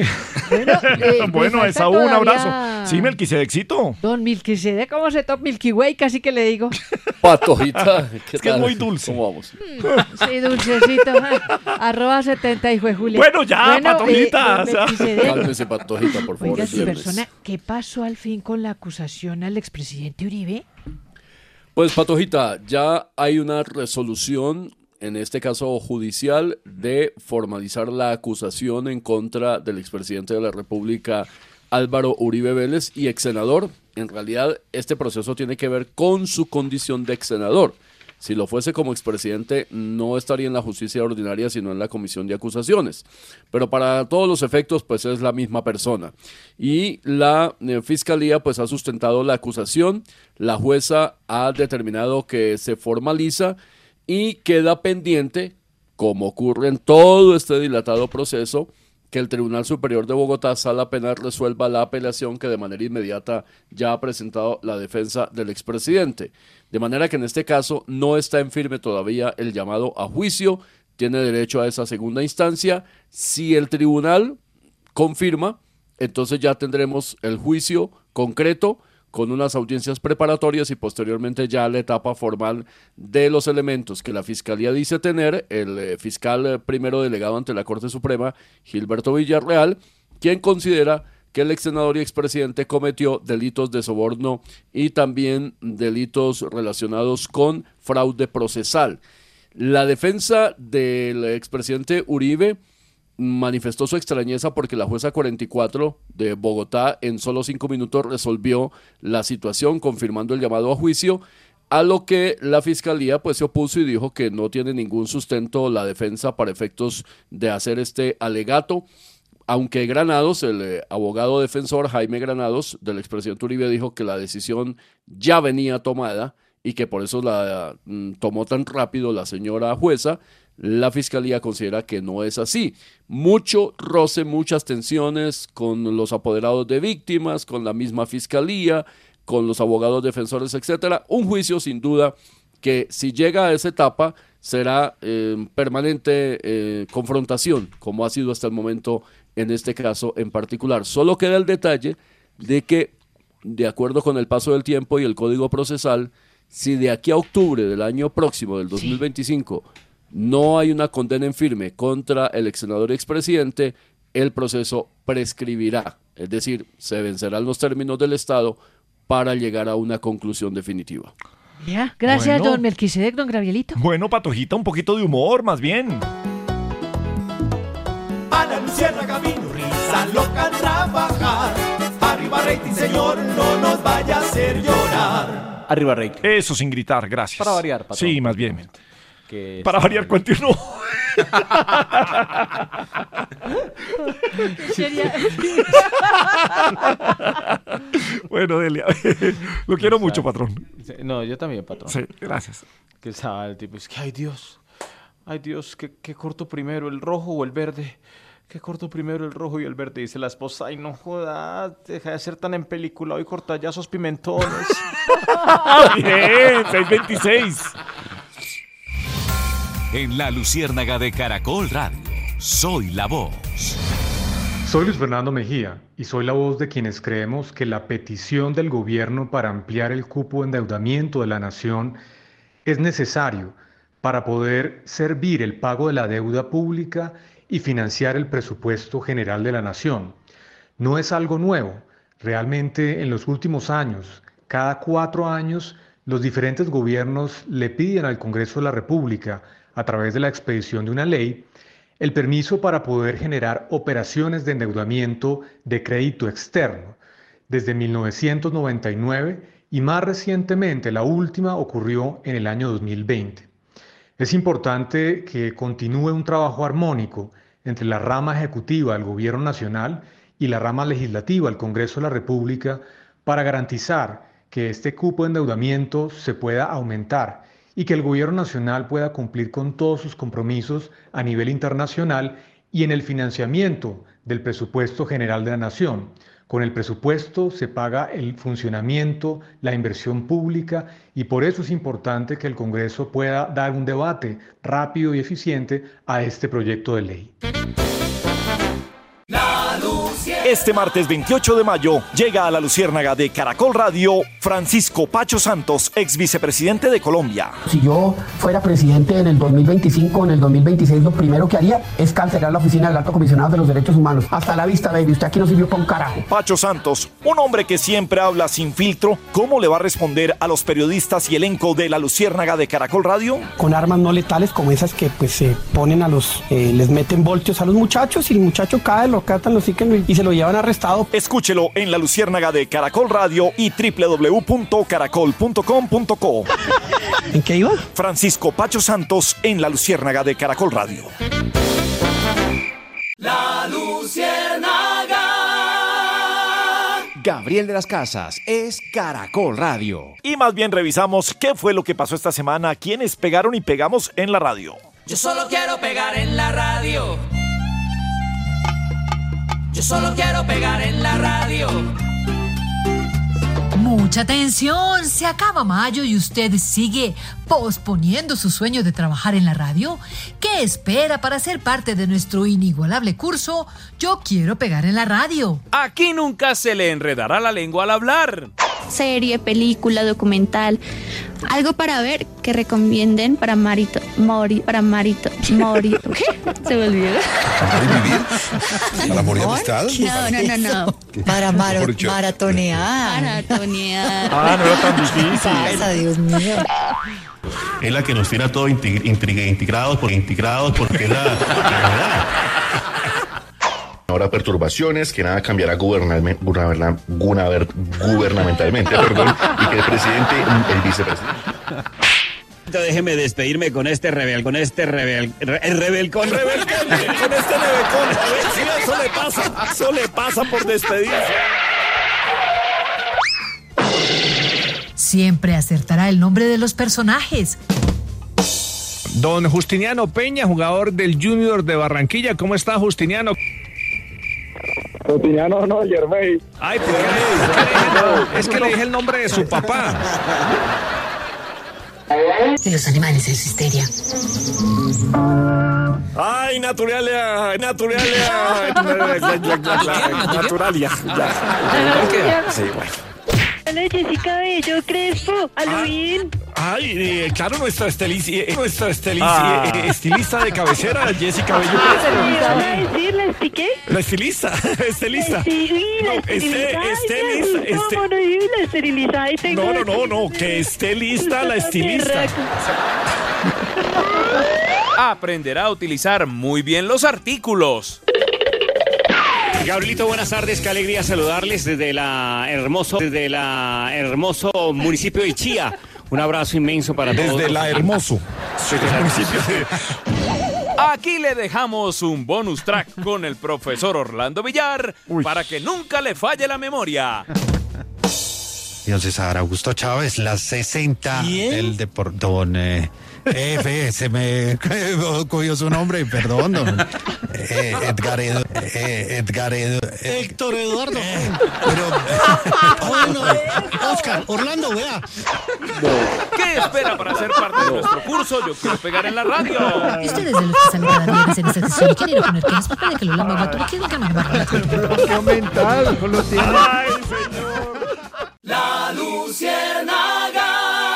Speaker 11: Bueno,
Speaker 3: Bueno, Esaú, un abrazo. Sí, Melquisedecito.
Speaker 11: Don Milquisedec, ¿cómo se toca? Milky Way, casi que le digo.
Speaker 4: Patojita. ¿Qué
Speaker 3: Es que es
Speaker 4: tal?
Speaker 3: muy dulce.
Speaker 4: ¿Cómo vamos?
Speaker 11: Sí, dulcecito. arroba 70 hijo de Julia.
Speaker 3: Bueno, ya, Patojita,
Speaker 11: don
Speaker 3: o sea.
Speaker 11: Melquisedec.
Speaker 4: Cálmese, Patojita, por favor.
Speaker 11: Oiga,
Speaker 4: es
Speaker 11: su
Speaker 4: viernes.
Speaker 11: persona, ¿qué pasó al fin con la acusación al expresidente Uribe?
Speaker 4: Pues, Patojita, ya hay una resolución, en este caso judicial, de formalizar la acusación en contra del expresidente de la República, Álvaro Uribe Vélez, y exsenador. En realidad, este proceso tiene que ver con su condición de exsenador. Si lo fuese como expresidente, no estaría en la justicia ordinaria, sino en la comisión de acusaciones. Pero para todos los efectos, pues es la misma persona. Y la fiscalía, pues ha sustentado la acusación. La jueza ha determinado que se formaliza y queda pendiente, como ocurre en todo este dilatado proceso, que el Tribunal Superior de Bogotá, Sala Penal, resuelva la apelación que de manera inmediata ya ha presentado la defensa del expresidente. De manera que en este caso no está en firme todavía el llamado a juicio, tiene derecho a esa segunda instancia. Si el tribunal confirma, entonces ya tendremos el juicio concreto con unas audiencias preparatorias y posteriormente ya la etapa formal de los elementos que la Fiscalía dice tener, el fiscal primero delegado ante la Corte Suprema, Gilberto Villarreal, quien considera que el ex senador y expresidente cometió delitos de soborno y también delitos relacionados con fraude procesal. La defensa del expresidente Uribe manifestó su extrañeza porque la jueza 44 de Bogotá en solo 5 minutos resolvió la situación confirmando el llamado a juicio, a lo que la Fiscalía pues se opuso y dijo que no tiene ningún sustento la defensa para efectos de hacer este alegato, aunque Granados, el abogado defensor Jaime Granados del expresidente Uribe, dijo que la decisión ya venía tomada y que por eso la tomó tan rápido la señora jueza. La Fiscalía considera que no es así. Mucho roce, muchas tensiones con los apoderados de víctimas, con la misma Fiscalía, con los abogados defensores, etcétera. Un juicio sin duda que si llega a esa etapa será permanente confrontación, como ha sido hasta el momento en este caso en particular. Solo queda el detalle de que, de acuerdo con el paso del tiempo y el Código Procesal, si de aquí a octubre del año próximo, del 2025, no hay una condena en firme contra el ex senador y expresidente, el proceso prescribirá, es decir, se vencerán los términos del Estado para llegar a una conclusión definitiva.
Speaker 11: Ya, gracias,
Speaker 3: Bueno.
Speaker 11: don Melquisedec, don Gabrielito.
Speaker 3: Bueno, Patojita, un poquito de humor, más bien.
Speaker 13: A la luciérnaga vino risa loca a trabajar. Arriba rating, señor, no nos vaya a hacer llorar.
Speaker 3: Arriba, Rey. Eso sin gritar, gracias.
Speaker 7: Para variar, patrón.
Speaker 3: Sí, más bien.
Speaker 7: Que
Speaker 3: Para variar, cuente uno. Bueno, Delia. Lo quiero mucho, patrón.
Speaker 7: No, yo también, patrón.
Speaker 3: Sí, gracias.
Speaker 7: Que estaba el tipo, es que, ay Dios, ¿qué corto primero, el rojo o el verde? ¿Qué corto primero, el rojo y el verde? Dice la esposa, ay, no jodas, deja de ser tan empeliculado y corta ya esos pimentones.
Speaker 3: Bien, 626.
Speaker 16: En la Luciérnaga de Caracol Radio, soy la voz.
Speaker 8: Soy Luis Fernando Mejía y soy la voz de quienes creemos que la petición del gobierno para ampliar el cupo de endeudamiento de la nación es necesario para poder servir el pago de la deuda pública y financiar el presupuesto general de la nación. No es algo nuevo. Realmente en los últimos años, cada 4 años, los diferentes gobiernos le piden al Congreso de la República, a través de la expedición de una ley, el permiso para poder generar operaciones de endeudamiento de crédito externo. Desde 1999 y más recientemente, la última ocurrió en el año 2020. Es importante que continúe un trabajo armónico entre la rama ejecutiva del Gobierno Nacional y la rama legislativa del Congreso de la República para garantizar que este cupo de endeudamiento se pueda aumentar y que el Gobierno Nacional pueda cumplir con todos sus compromisos a nivel internacional y en el financiamiento del presupuesto general de la nación. Con el presupuesto se paga el funcionamiento, la inversión pública y por eso es importante que el Congreso pueda dar un debate rápido y eficiente a este proyecto de ley.
Speaker 3: Este martes 28 de mayo llega a la Luciérnaga de Caracol Radio Francisco Pacho Santos, ex vicepresidente de Colombia.
Speaker 19: Si yo fuera presidente en el 2025, en el 2026, lo primero que haría es cancelar la oficina del Alto Comisionado de los Derechos Humanos. Hasta la vista, baby. Usted aquí no sirvió para un carajo.
Speaker 3: Pacho Santos, un hombre que siempre habla sin filtro, ¿cómo le va a responder a los periodistas y elenco de la Luciérnaga de Caracol Radio?
Speaker 19: Con armas no letales como esas que pues se ponen a los, les meten voltios a los muchachos y el muchacho cae, lo catan, lo siguen y se lo llevan arrestado.
Speaker 3: Escúchelo en la Luciérnaga de Caracol Radio y www.caracol.com.co.
Speaker 19: ¿En qué iba?
Speaker 3: Francisco Pacho Santos en la Luciérnaga de Caracol Radio.
Speaker 13: La Luciérnaga.
Speaker 2: Gabriel de las Casas es Caracol Radio.
Speaker 3: Y más bien revisamos qué fue lo que pasó esta semana, quiénes pegaron y pegamos en la radio.
Speaker 13: Yo solo quiero pegar en la radio.
Speaker 14: Yo solo quiero pegar en la radio.
Speaker 21: Mucha atención, se acaba mayo y usted sigue posponiendo su sueño de trabajar en la radio. ¿Qué espera para ser parte de nuestro inigualable curso Yo quiero pegar en la radio?
Speaker 15: Aquí nunca se le enredará la lengua al hablar.
Speaker 22: Serie, película, documental, algo para ver que recomienden para Marito, ¿qué? Se me olvidó.
Speaker 23: ¿Para morir amistad?
Speaker 22: No.
Speaker 23: Para
Speaker 22: maratonear.
Speaker 23: Ah, no era tan difícil.
Speaker 22: Pasa, Dios mío.
Speaker 23: Es la que nos tiene a todos integrados porque es la verdad. Habrá perturbaciones, que nada cambiará gubernamentalmente, perdón, y que el presidente, el vicepresidente.
Speaker 25: Déjeme despedirme con este rebelcón. A ver si eso le pasa por despedirse.
Speaker 21: Siempre acertará el nombre de los personajes.
Speaker 26: Don Justiniano Peña, jugador del Junior de Barranquilla. ¿Cómo está, Justiniano?
Speaker 27: Justiniano no, Germay.
Speaker 26: Ay, ¿por qué? Es que le dije el nombre de su papá.
Speaker 21: De los animales en su histeria.
Speaker 25: Ay, Naturalia. Sí, bueno.
Speaker 28: Hola, Jessica Bello Crespo, Halloween.
Speaker 25: Ay, claro, nuestra estilista de cabecera, Jessica Bello Crespo.
Speaker 28: ¿Pero me iba a decir? ¿La expliqué?
Speaker 25: La estilista.
Speaker 28: No, la esterilizada.
Speaker 25: No, que esté lista la estilista.
Speaker 15: Aprenderá a utilizar muy bien los artículos.
Speaker 25: Gabrielito, buenas tardes, qué alegría saludarles desde la hermoso municipio de Chía. Un abrazo inmenso para todos. Desde el municipio de...
Speaker 15: Aquí le dejamos un bonus track con el profesor Orlando Villar para que nunca le falle la memoria.
Speaker 29: Don César Augusto Chávez, las 60 del Deportón. Se me cogió su nombre, perdón, don Héctor Eduardo. Oscar, Orlando, vea.
Speaker 15: ¿Qué espera para ser parte de nuestro curso Yo quiero pegar en la radio?
Speaker 21: Y ustedes de los que salen cada viernes en esta sesión y quieren ir a poner quejas, puede que lo lamba gato, le quieren llamar gato.
Speaker 6: ¡Qué aumentado! Con los tiene.
Speaker 25: ¡Ay, señor!
Speaker 14: La Luciérnaga.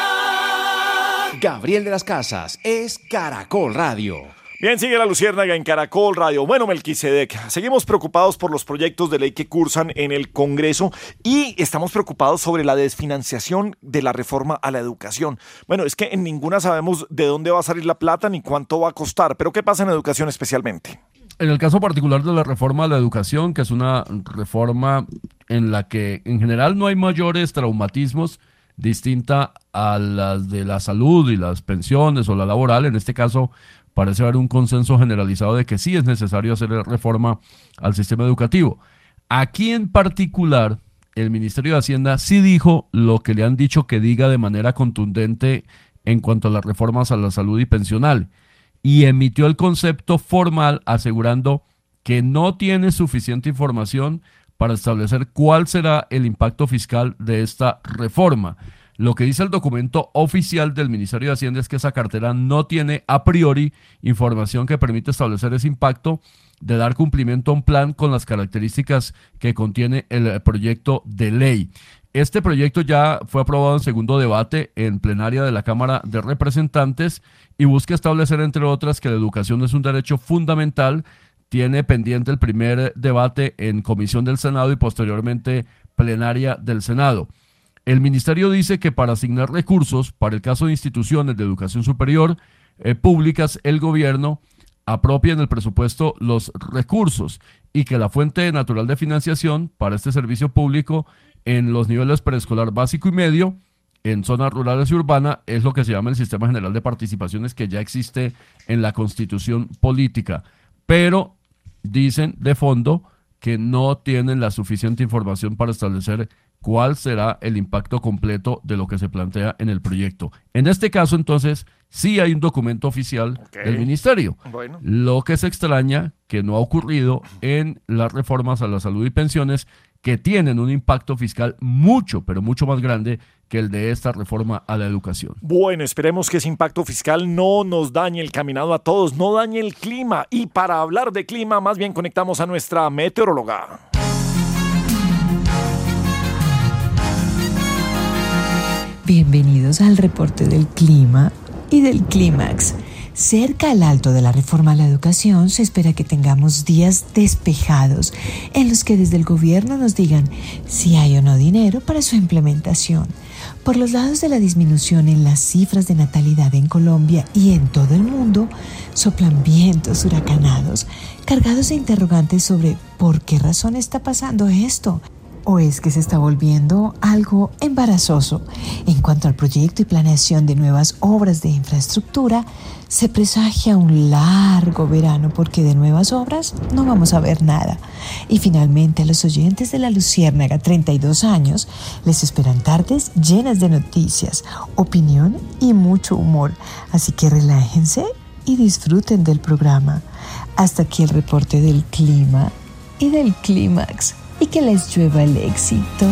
Speaker 2: Gabriel de las Casas es Caracol Radio.
Speaker 3: Bien, sigue la Luciérnaga en Caracol Radio. Bueno, Melquisedec, seguimos preocupados por los proyectos de ley que cursan en el Congreso y estamos preocupados sobre la desfinanciación de la reforma a la educación. Bueno, es que en ninguna sabemos de dónde va a salir la plata ni cuánto va a costar, pero ¿qué pasa en educación especialmente?
Speaker 30: En el caso particular de la reforma a la educación, que es una reforma en la que en general no hay mayores traumatismos, distinta a las de la salud y las pensiones o la laboral, en este caso parece haber un consenso generalizado de que sí es necesario hacer reforma al sistema educativo. Aquí en particular, el Ministerio de Hacienda sí dijo lo que le han dicho que diga de manera contundente en cuanto a las reformas a la salud y pensional, y emitió el concepto formal asegurando que no tiene suficiente información para establecer cuál será el impacto fiscal de esta reforma. Lo que dice el documento oficial del Ministerio de Hacienda es que esa cartera no tiene a priori información que permite establecer ese impacto de dar cumplimiento a un plan con las características que contiene el proyecto de ley. Este proyecto ya fue aprobado en segundo debate en plenaria de la Cámara de Representantes y busca establecer, entre otras, que la educación es un derecho fundamental. Tiene pendiente el primer debate en comisión del Senado y posteriormente plenaria del Senado. El ministerio dice que para asignar recursos para el caso de instituciones de educación superior públicas, el gobierno apropia en el presupuesto los recursos y que la fuente natural de financiación para este servicio público en los niveles preescolar básico y medio, en zonas rurales y urbanas, es lo que se llama el Sistema General de Participaciones que ya existe en la Constitución Política. Pero dicen de fondo que no tienen la suficiente información para establecer cuál será el impacto completo de lo que se plantea en el proyecto. En este caso, entonces, sí hay un documento oficial del ministerio.
Speaker 3: Bueno.
Speaker 30: Lo que se extraña que no ha ocurrido en las reformas a la salud y pensiones, que tienen un impacto fiscal mucho, pero mucho más grande que el de esta reforma a la educación.
Speaker 3: Bueno, esperemos que ese impacto fiscal no nos dañe el caminado a todos, no dañe el clima. Y para hablar de clima, más bien conectamos a nuestra meteoróloga.
Speaker 1: Bienvenidos al reporte del clima y del clímax. Cerca al alto de la reforma a la educación se espera que tengamos días despejados en los que desde el gobierno nos digan si hay o no dinero para su implementación. Por los lados de la disminución en las cifras de natalidad en Colombia y en todo el mundo, soplan vientos huracanados, cargados de interrogantes sobre por qué razón está pasando esto. ¿O es que se está volviendo algo embarazoso? En cuanto al proyecto y planeación de nuevas obras de infraestructura, se presagia un largo verano porque de nuevas obras no vamos a ver nada. Y finalmente a los oyentes de La Luciérnaga, 32 años, les esperan tardes llenas de noticias, opinión y mucho humor. Así que relájense y disfruten del programa. Hasta aquí el reporte del clima y del clímax. Y que les llueva el éxito.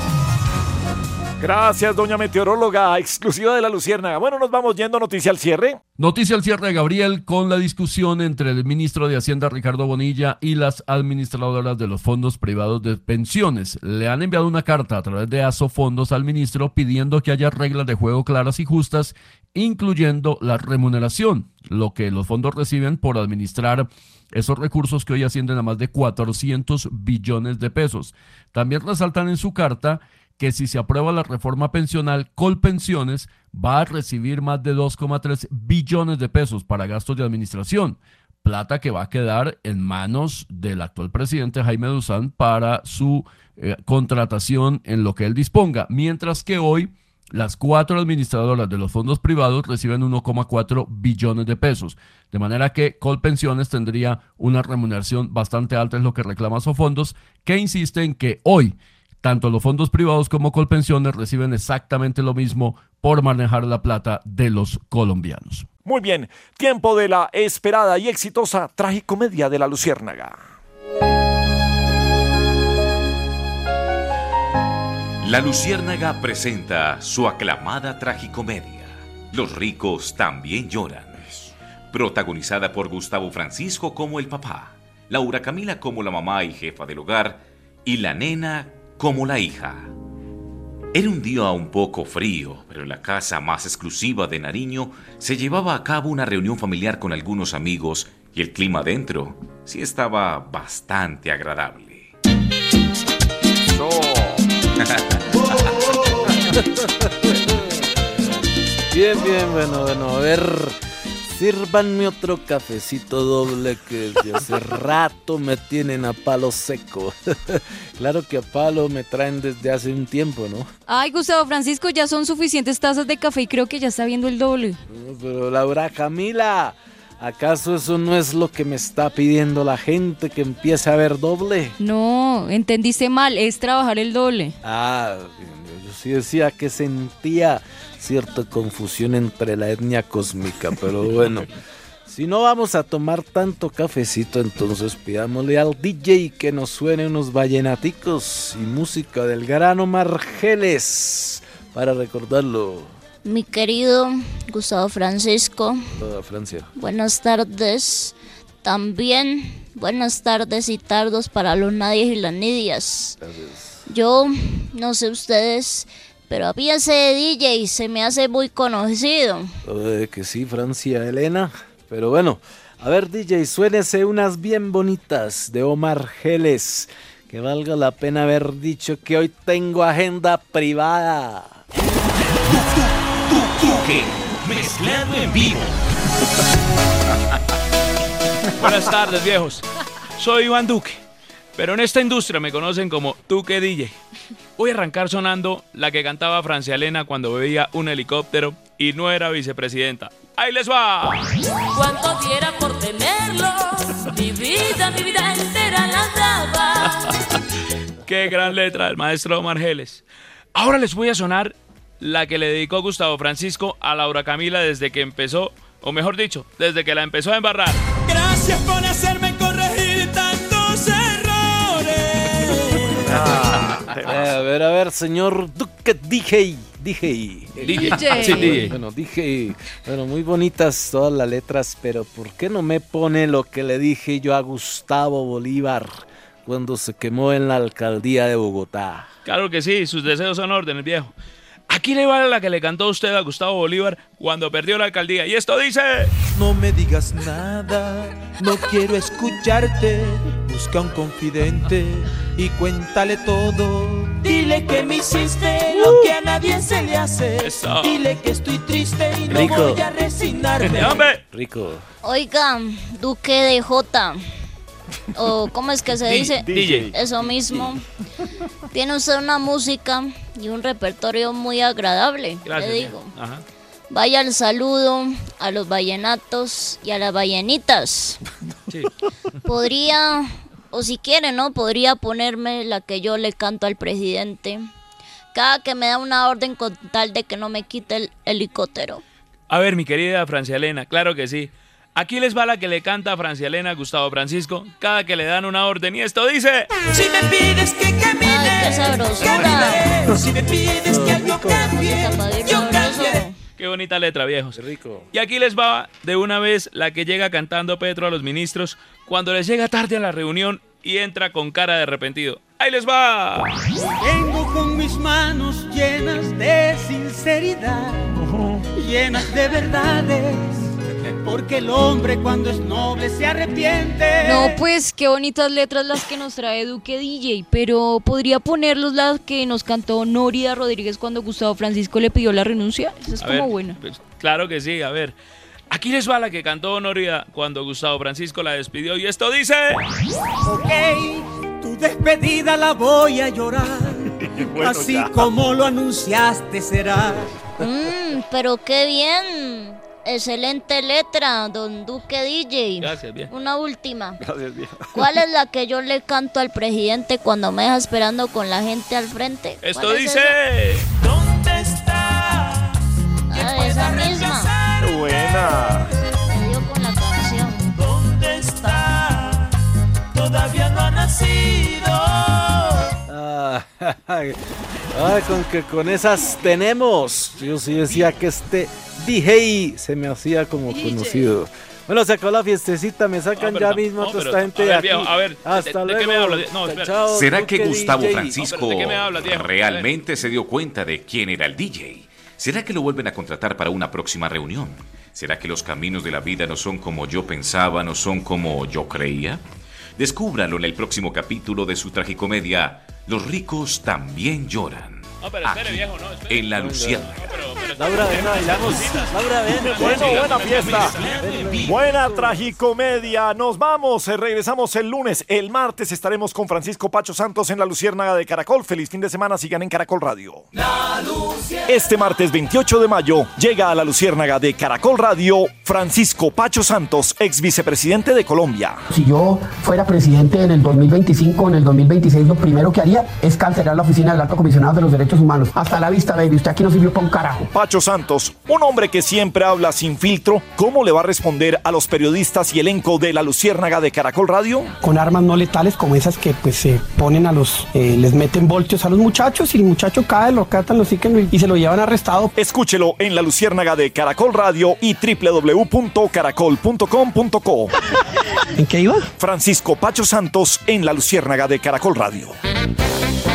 Speaker 3: Gracias, doña meteoróloga, exclusiva de La Luciérnaga. Bueno, nos vamos yendo. Noticia al cierre.
Speaker 30: Noticia al cierre, Gabriel, con la discusión entre el ministro de Hacienda, Ricardo Bonilla, y las administradoras de los fondos privados de pensiones. Le han enviado una carta a través de Asofondos al ministro pidiendo que haya reglas de juego claras y justas, incluyendo la remuneración, lo que los fondos reciben por administrar esos recursos que hoy ascienden a más de 400 billones de pesos. También resaltan en su carta que si se aprueba la reforma pensional, Colpensiones va a recibir más de 2,3 billones de pesos para gastos de administración, plata que va a quedar en manos del actual presidente Jaime Duzán para su contratación en lo que él disponga, mientras que hoy las 4 administradoras de los fondos privados reciben 1,4 billones de pesos, de manera que Colpensiones tendría una remuneración bastante alta, es lo que reclama Asofondos, que insiste en que hoy tanto los fondos privados como Colpensiones reciben exactamente lo mismo por manejar la plata de los colombianos.
Speaker 3: Muy bien, tiempo de la esperada y exitosa tragicomedia de La Luciérnaga.
Speaker 16: La Luciérnaga presenta su aclamada tragicomedia, Los ricos también lloran, protagonizada por Gustavo Francisco como el papá, Laura Camila como la mamá y jefa del hogar, y la nena como la hija. Era un día un poco frío, pero en la casa más exclusiva de Nariño se llevaba a cabo una reunión familiar con algunos amigos y el clima dentro sí estaba bastante agradable.
Speaker 5: Bien, bueno, a ver, sírvanme otro cafecito doble que desde hace rato me tienen a palo seco. Claro que a palo me traen desde hace un tiempo, ¿no?
Speaker 9: Ay, Gustavo Francisco, ya son suficientes tazas de café y creo que ya está viendo el doble.
Speaker 5: Pero Laura Camila, ¿acaso eso no es lo que me está pidiendo la gente, que empiece a ver doble?
Speaker 9: No, entendiste mal, es trabajar el doble.
Speaker 5: Ah, yo sí decía que sentía cierta confusión entre la etnia cósmica, pero bueno, si no vamos a tomar tanto cafecito, entonces pidámosle al DJ que nos suene unos vallenaticos y música del gran Omar Geles para recordarlo.
Speaker 10: Mi querido Gustavo Francisco,
Speaker 5: Toda Francia.
Speaker 10: Buenas tardes. También buenas tardes y tardos para los nadies y las nidias.
Speaker 5: Gracias.
Speaker 10: Yo, no sé ustedes, pero a mí ese DJ se me hace muy conocido.
Speaker 5: Que sí, Francia, Elena. Pero bueno, a ver, DJ, suénese unas bien bonitas de Omar Geles. Que valga la pena haber dicho que hoy tengo agenda privada.
Speaker 16: Duque, mezclado en vivo.
Speaker 12: Buenas tardes, viejos. Soy Iván Duque, pero en esta industria me conocen como Duque DJ. Voy a arrancar sonando la que cantaba Francia Elena cuando veía un helicóptero y no era vicepresidenta. ¡Ahí les va!
Speaker 14: Cuánto diera por tenerlo, mi vida entera la daba.
Speaker 12: Qué gran letra del maestro Omar Geles. Ahora les voy a sonar la que le dedicó Gustavo Francisco a Laura Camila desde que empezó, o mejor dicho, desde que la empezó a embarrar.
Speaker 13: Gracias por hacerme corregir tantos errores.
Speaker 5: A ver, señor Duque, DJ.
Speaker 12: DJ.
Speaker 5: Bueno, DJ. Bueno, muy bonitas todas las letras, pero ¿por qué no me pone lo que le dije yo a Gustavo Bolívar cuando se quemó en la alcaldía de Bogotá?
Speaker 12: Claro que sí, sus deseos son órdenes, viejo. Aquí le va la que le cantó usted a Gustavo Bolívar cuando perdió la alcaldía. Y esto dice...
Speaker 4: No me digas nada, no quiero escucharte. Busca un confidente y cuéntale todo. Dile que me hiciste lo que a nadie se le hace.
Speaker 12: Eso.
Speaker 4: Dile que estoy triste y no
Speaker 5: Rico.
Speaker 4: voy a resignarme.
Speaker 12: ¡Hombre!
Speaker 5: Rico.
Speaker 10: Oiga, Duque de Jota. O ¿cómo es que se dice?
Speaker 12: DJ.
Speaker 10: Eso mismo. Tiene usted una música y un repertorio muy agradable,
Speaker 12: Gracias,
Speaker 10: le digo.
Speaker 12: viejo. Ajá.
Speaker 10: Vaya el saludo a los vallenatos y a las ballenitas.
Speaker 12: Sí.
Speaker 10: Podría, o si quiere, ¿no? Podría ponerme la que yo le canto al presidente cada que me da una orden con tal de que no me quite el helicóptero.
Speaker 12: A ver, mi querida Francia Elena, claro que sí. Aquí les va la que le canta a Francia Elena a Gustavo Francisco cada que le dan una orden. Y esto dice...
Speaker 4: Si me pides que camine,
Speaker 10: ¡ay, qué sabrosura!
Speaker 4: caminaré. Si me pides que algo cambie, yo cambiaré.
Speaker 12: Qué bonita letra, viejos.
Speaker 5: Qué rico.
Speaker 12: Y aquí les va de una vez la que llega cantando Petro a los ministros cuando les llega tarde a la reunión y entra con cara de arrepentido. ¡Ahí les va!
Speaker 4: Vengo con mis manos llenas de sinceridad, llenas de verdades, porque el hombre cuando es noble se arrepiente.
Speaker 9: No, pues qué bonitas letras las que nos trae Duque DJ, pero ¿podría ponerlos las que nos cantó Nórida Rodríguez cuando Gustavo Francisco le pidió la renuncia? Esa es
Speaker 12: A
Speaker 9: como
Speaker 12: ver,
Speaker 9: buena.
Speaker 12: pues, claro que sí, a ver. Aquí les va la que cantó Nórida cuando Gustavo Francisco la despidió y esto dice...
Speaker 4: Ok, tu despedida la voy a llorar,
Speaker 3: Bueno,
Speaker 4: así
Speaker 3: ya.
Speaker 4: como lo anunciaste será.
Speaker 10: Pero qué bien. Excelente letra, don Duque DJ.
Speaker 12: Gracias, bien.
Speaker 10: Una última.
Speaker 3: Gracias, viejo.
Speaker 10: ¿Cuál es la que yo le canto al presidente cuando me deja esperando con la gente al frente?
Speaker 12: Esto
Speaker 10: ¿Cuál es
Speaker 12: dice...
Speaker 10: esa?
Speaker 4: ¿Dónde estás?
Speaker 10: Ah, esa misma.
Speaker 3: Qué buena.
Speaker 10: Me dio con la canción.
Speaker 4: ¿Dónde está? Todavía no ha nacido.
Speaker 5: Ay, con que con esas tenemos. Yo sí decía que este DJ se me hacía como conocido. Bueno, se acabó la fiestecita, me sacan ya mismo a toda esta gente de aquí.
Speaker 12: A ver,
Speaker 5: Hasta
Speaker 12: ¿de
Speaker 5: luego.
Speaker 12: qué me hablas? No, espera.
Speaker 5: Chao,
Speaker 16: ¿Será
Speaker 5: Duque
Speaker 16: que Gustavo
Speaker 5: DJ?
Speaker 16: Francisco
Speaker 12: ¿de qué me hablas, viejo?
Speaker 16: realmente se dio cuenta de quién era el DJ? ¿Será que lo vuelven a contratar para una próxima reunión? ¿Será que los caminos de la vida no son como yo pensaba, no son como yo creía? Descúbralo en el próximo capítulo de su tragicomedia Los ricos también lloran.
Speaker 12: No, pero espere,
Speaker 16: Aquí,
Speaker 12: viejo, no, espere.
Speaker 16: en La Luciérnaga.
Speaker 5: Laura, ven, bailamos. Laura, ven.
Speaker 3: Bueno, buena fiesta. Buena tragicomedia. Nos vamos. Regresamos el lunes. El martes estaremos con Francisco Pacho Santos en La Luciérnaga de Caracol. Feliz fin de semana. Sigan en Caracol Radio. Este martes 28 de mayo llega a La Luciérnaga de Caracol Radio Francisco Pacho Santos, ex vicepresidente de Colombia.
Speaker 7: Si yo fuera presidente en el 2025, en el 2026, lo primero que haría es cancelar la oficina del Alto Comisionado de los Derechos Humanos. Hasta la vista, baby. Usted aquí no sirvió para un carajo.
Speaker 3: Pacho Santos, un hombre que siempre habla sin filtro, ¿cómo le va a responder a los periodistas y elenco de La Luciérnaga de Caracol Radio?
Speaker 7: Con armas no letales como esas que pues se ponen a los, les meten voltios a los muchachos y el muchacho cae, lo catan, lo siguen y se lo llevan arrestado.
Speaker 3: Escúchelo en La Luciérnaga de Caracol Radio y www.caracol.com.co.
Speaker 7: ¿En qué iba?
Speaker 3: Francisco Pacho Santos en La Luciérnaga de Caracol Radio.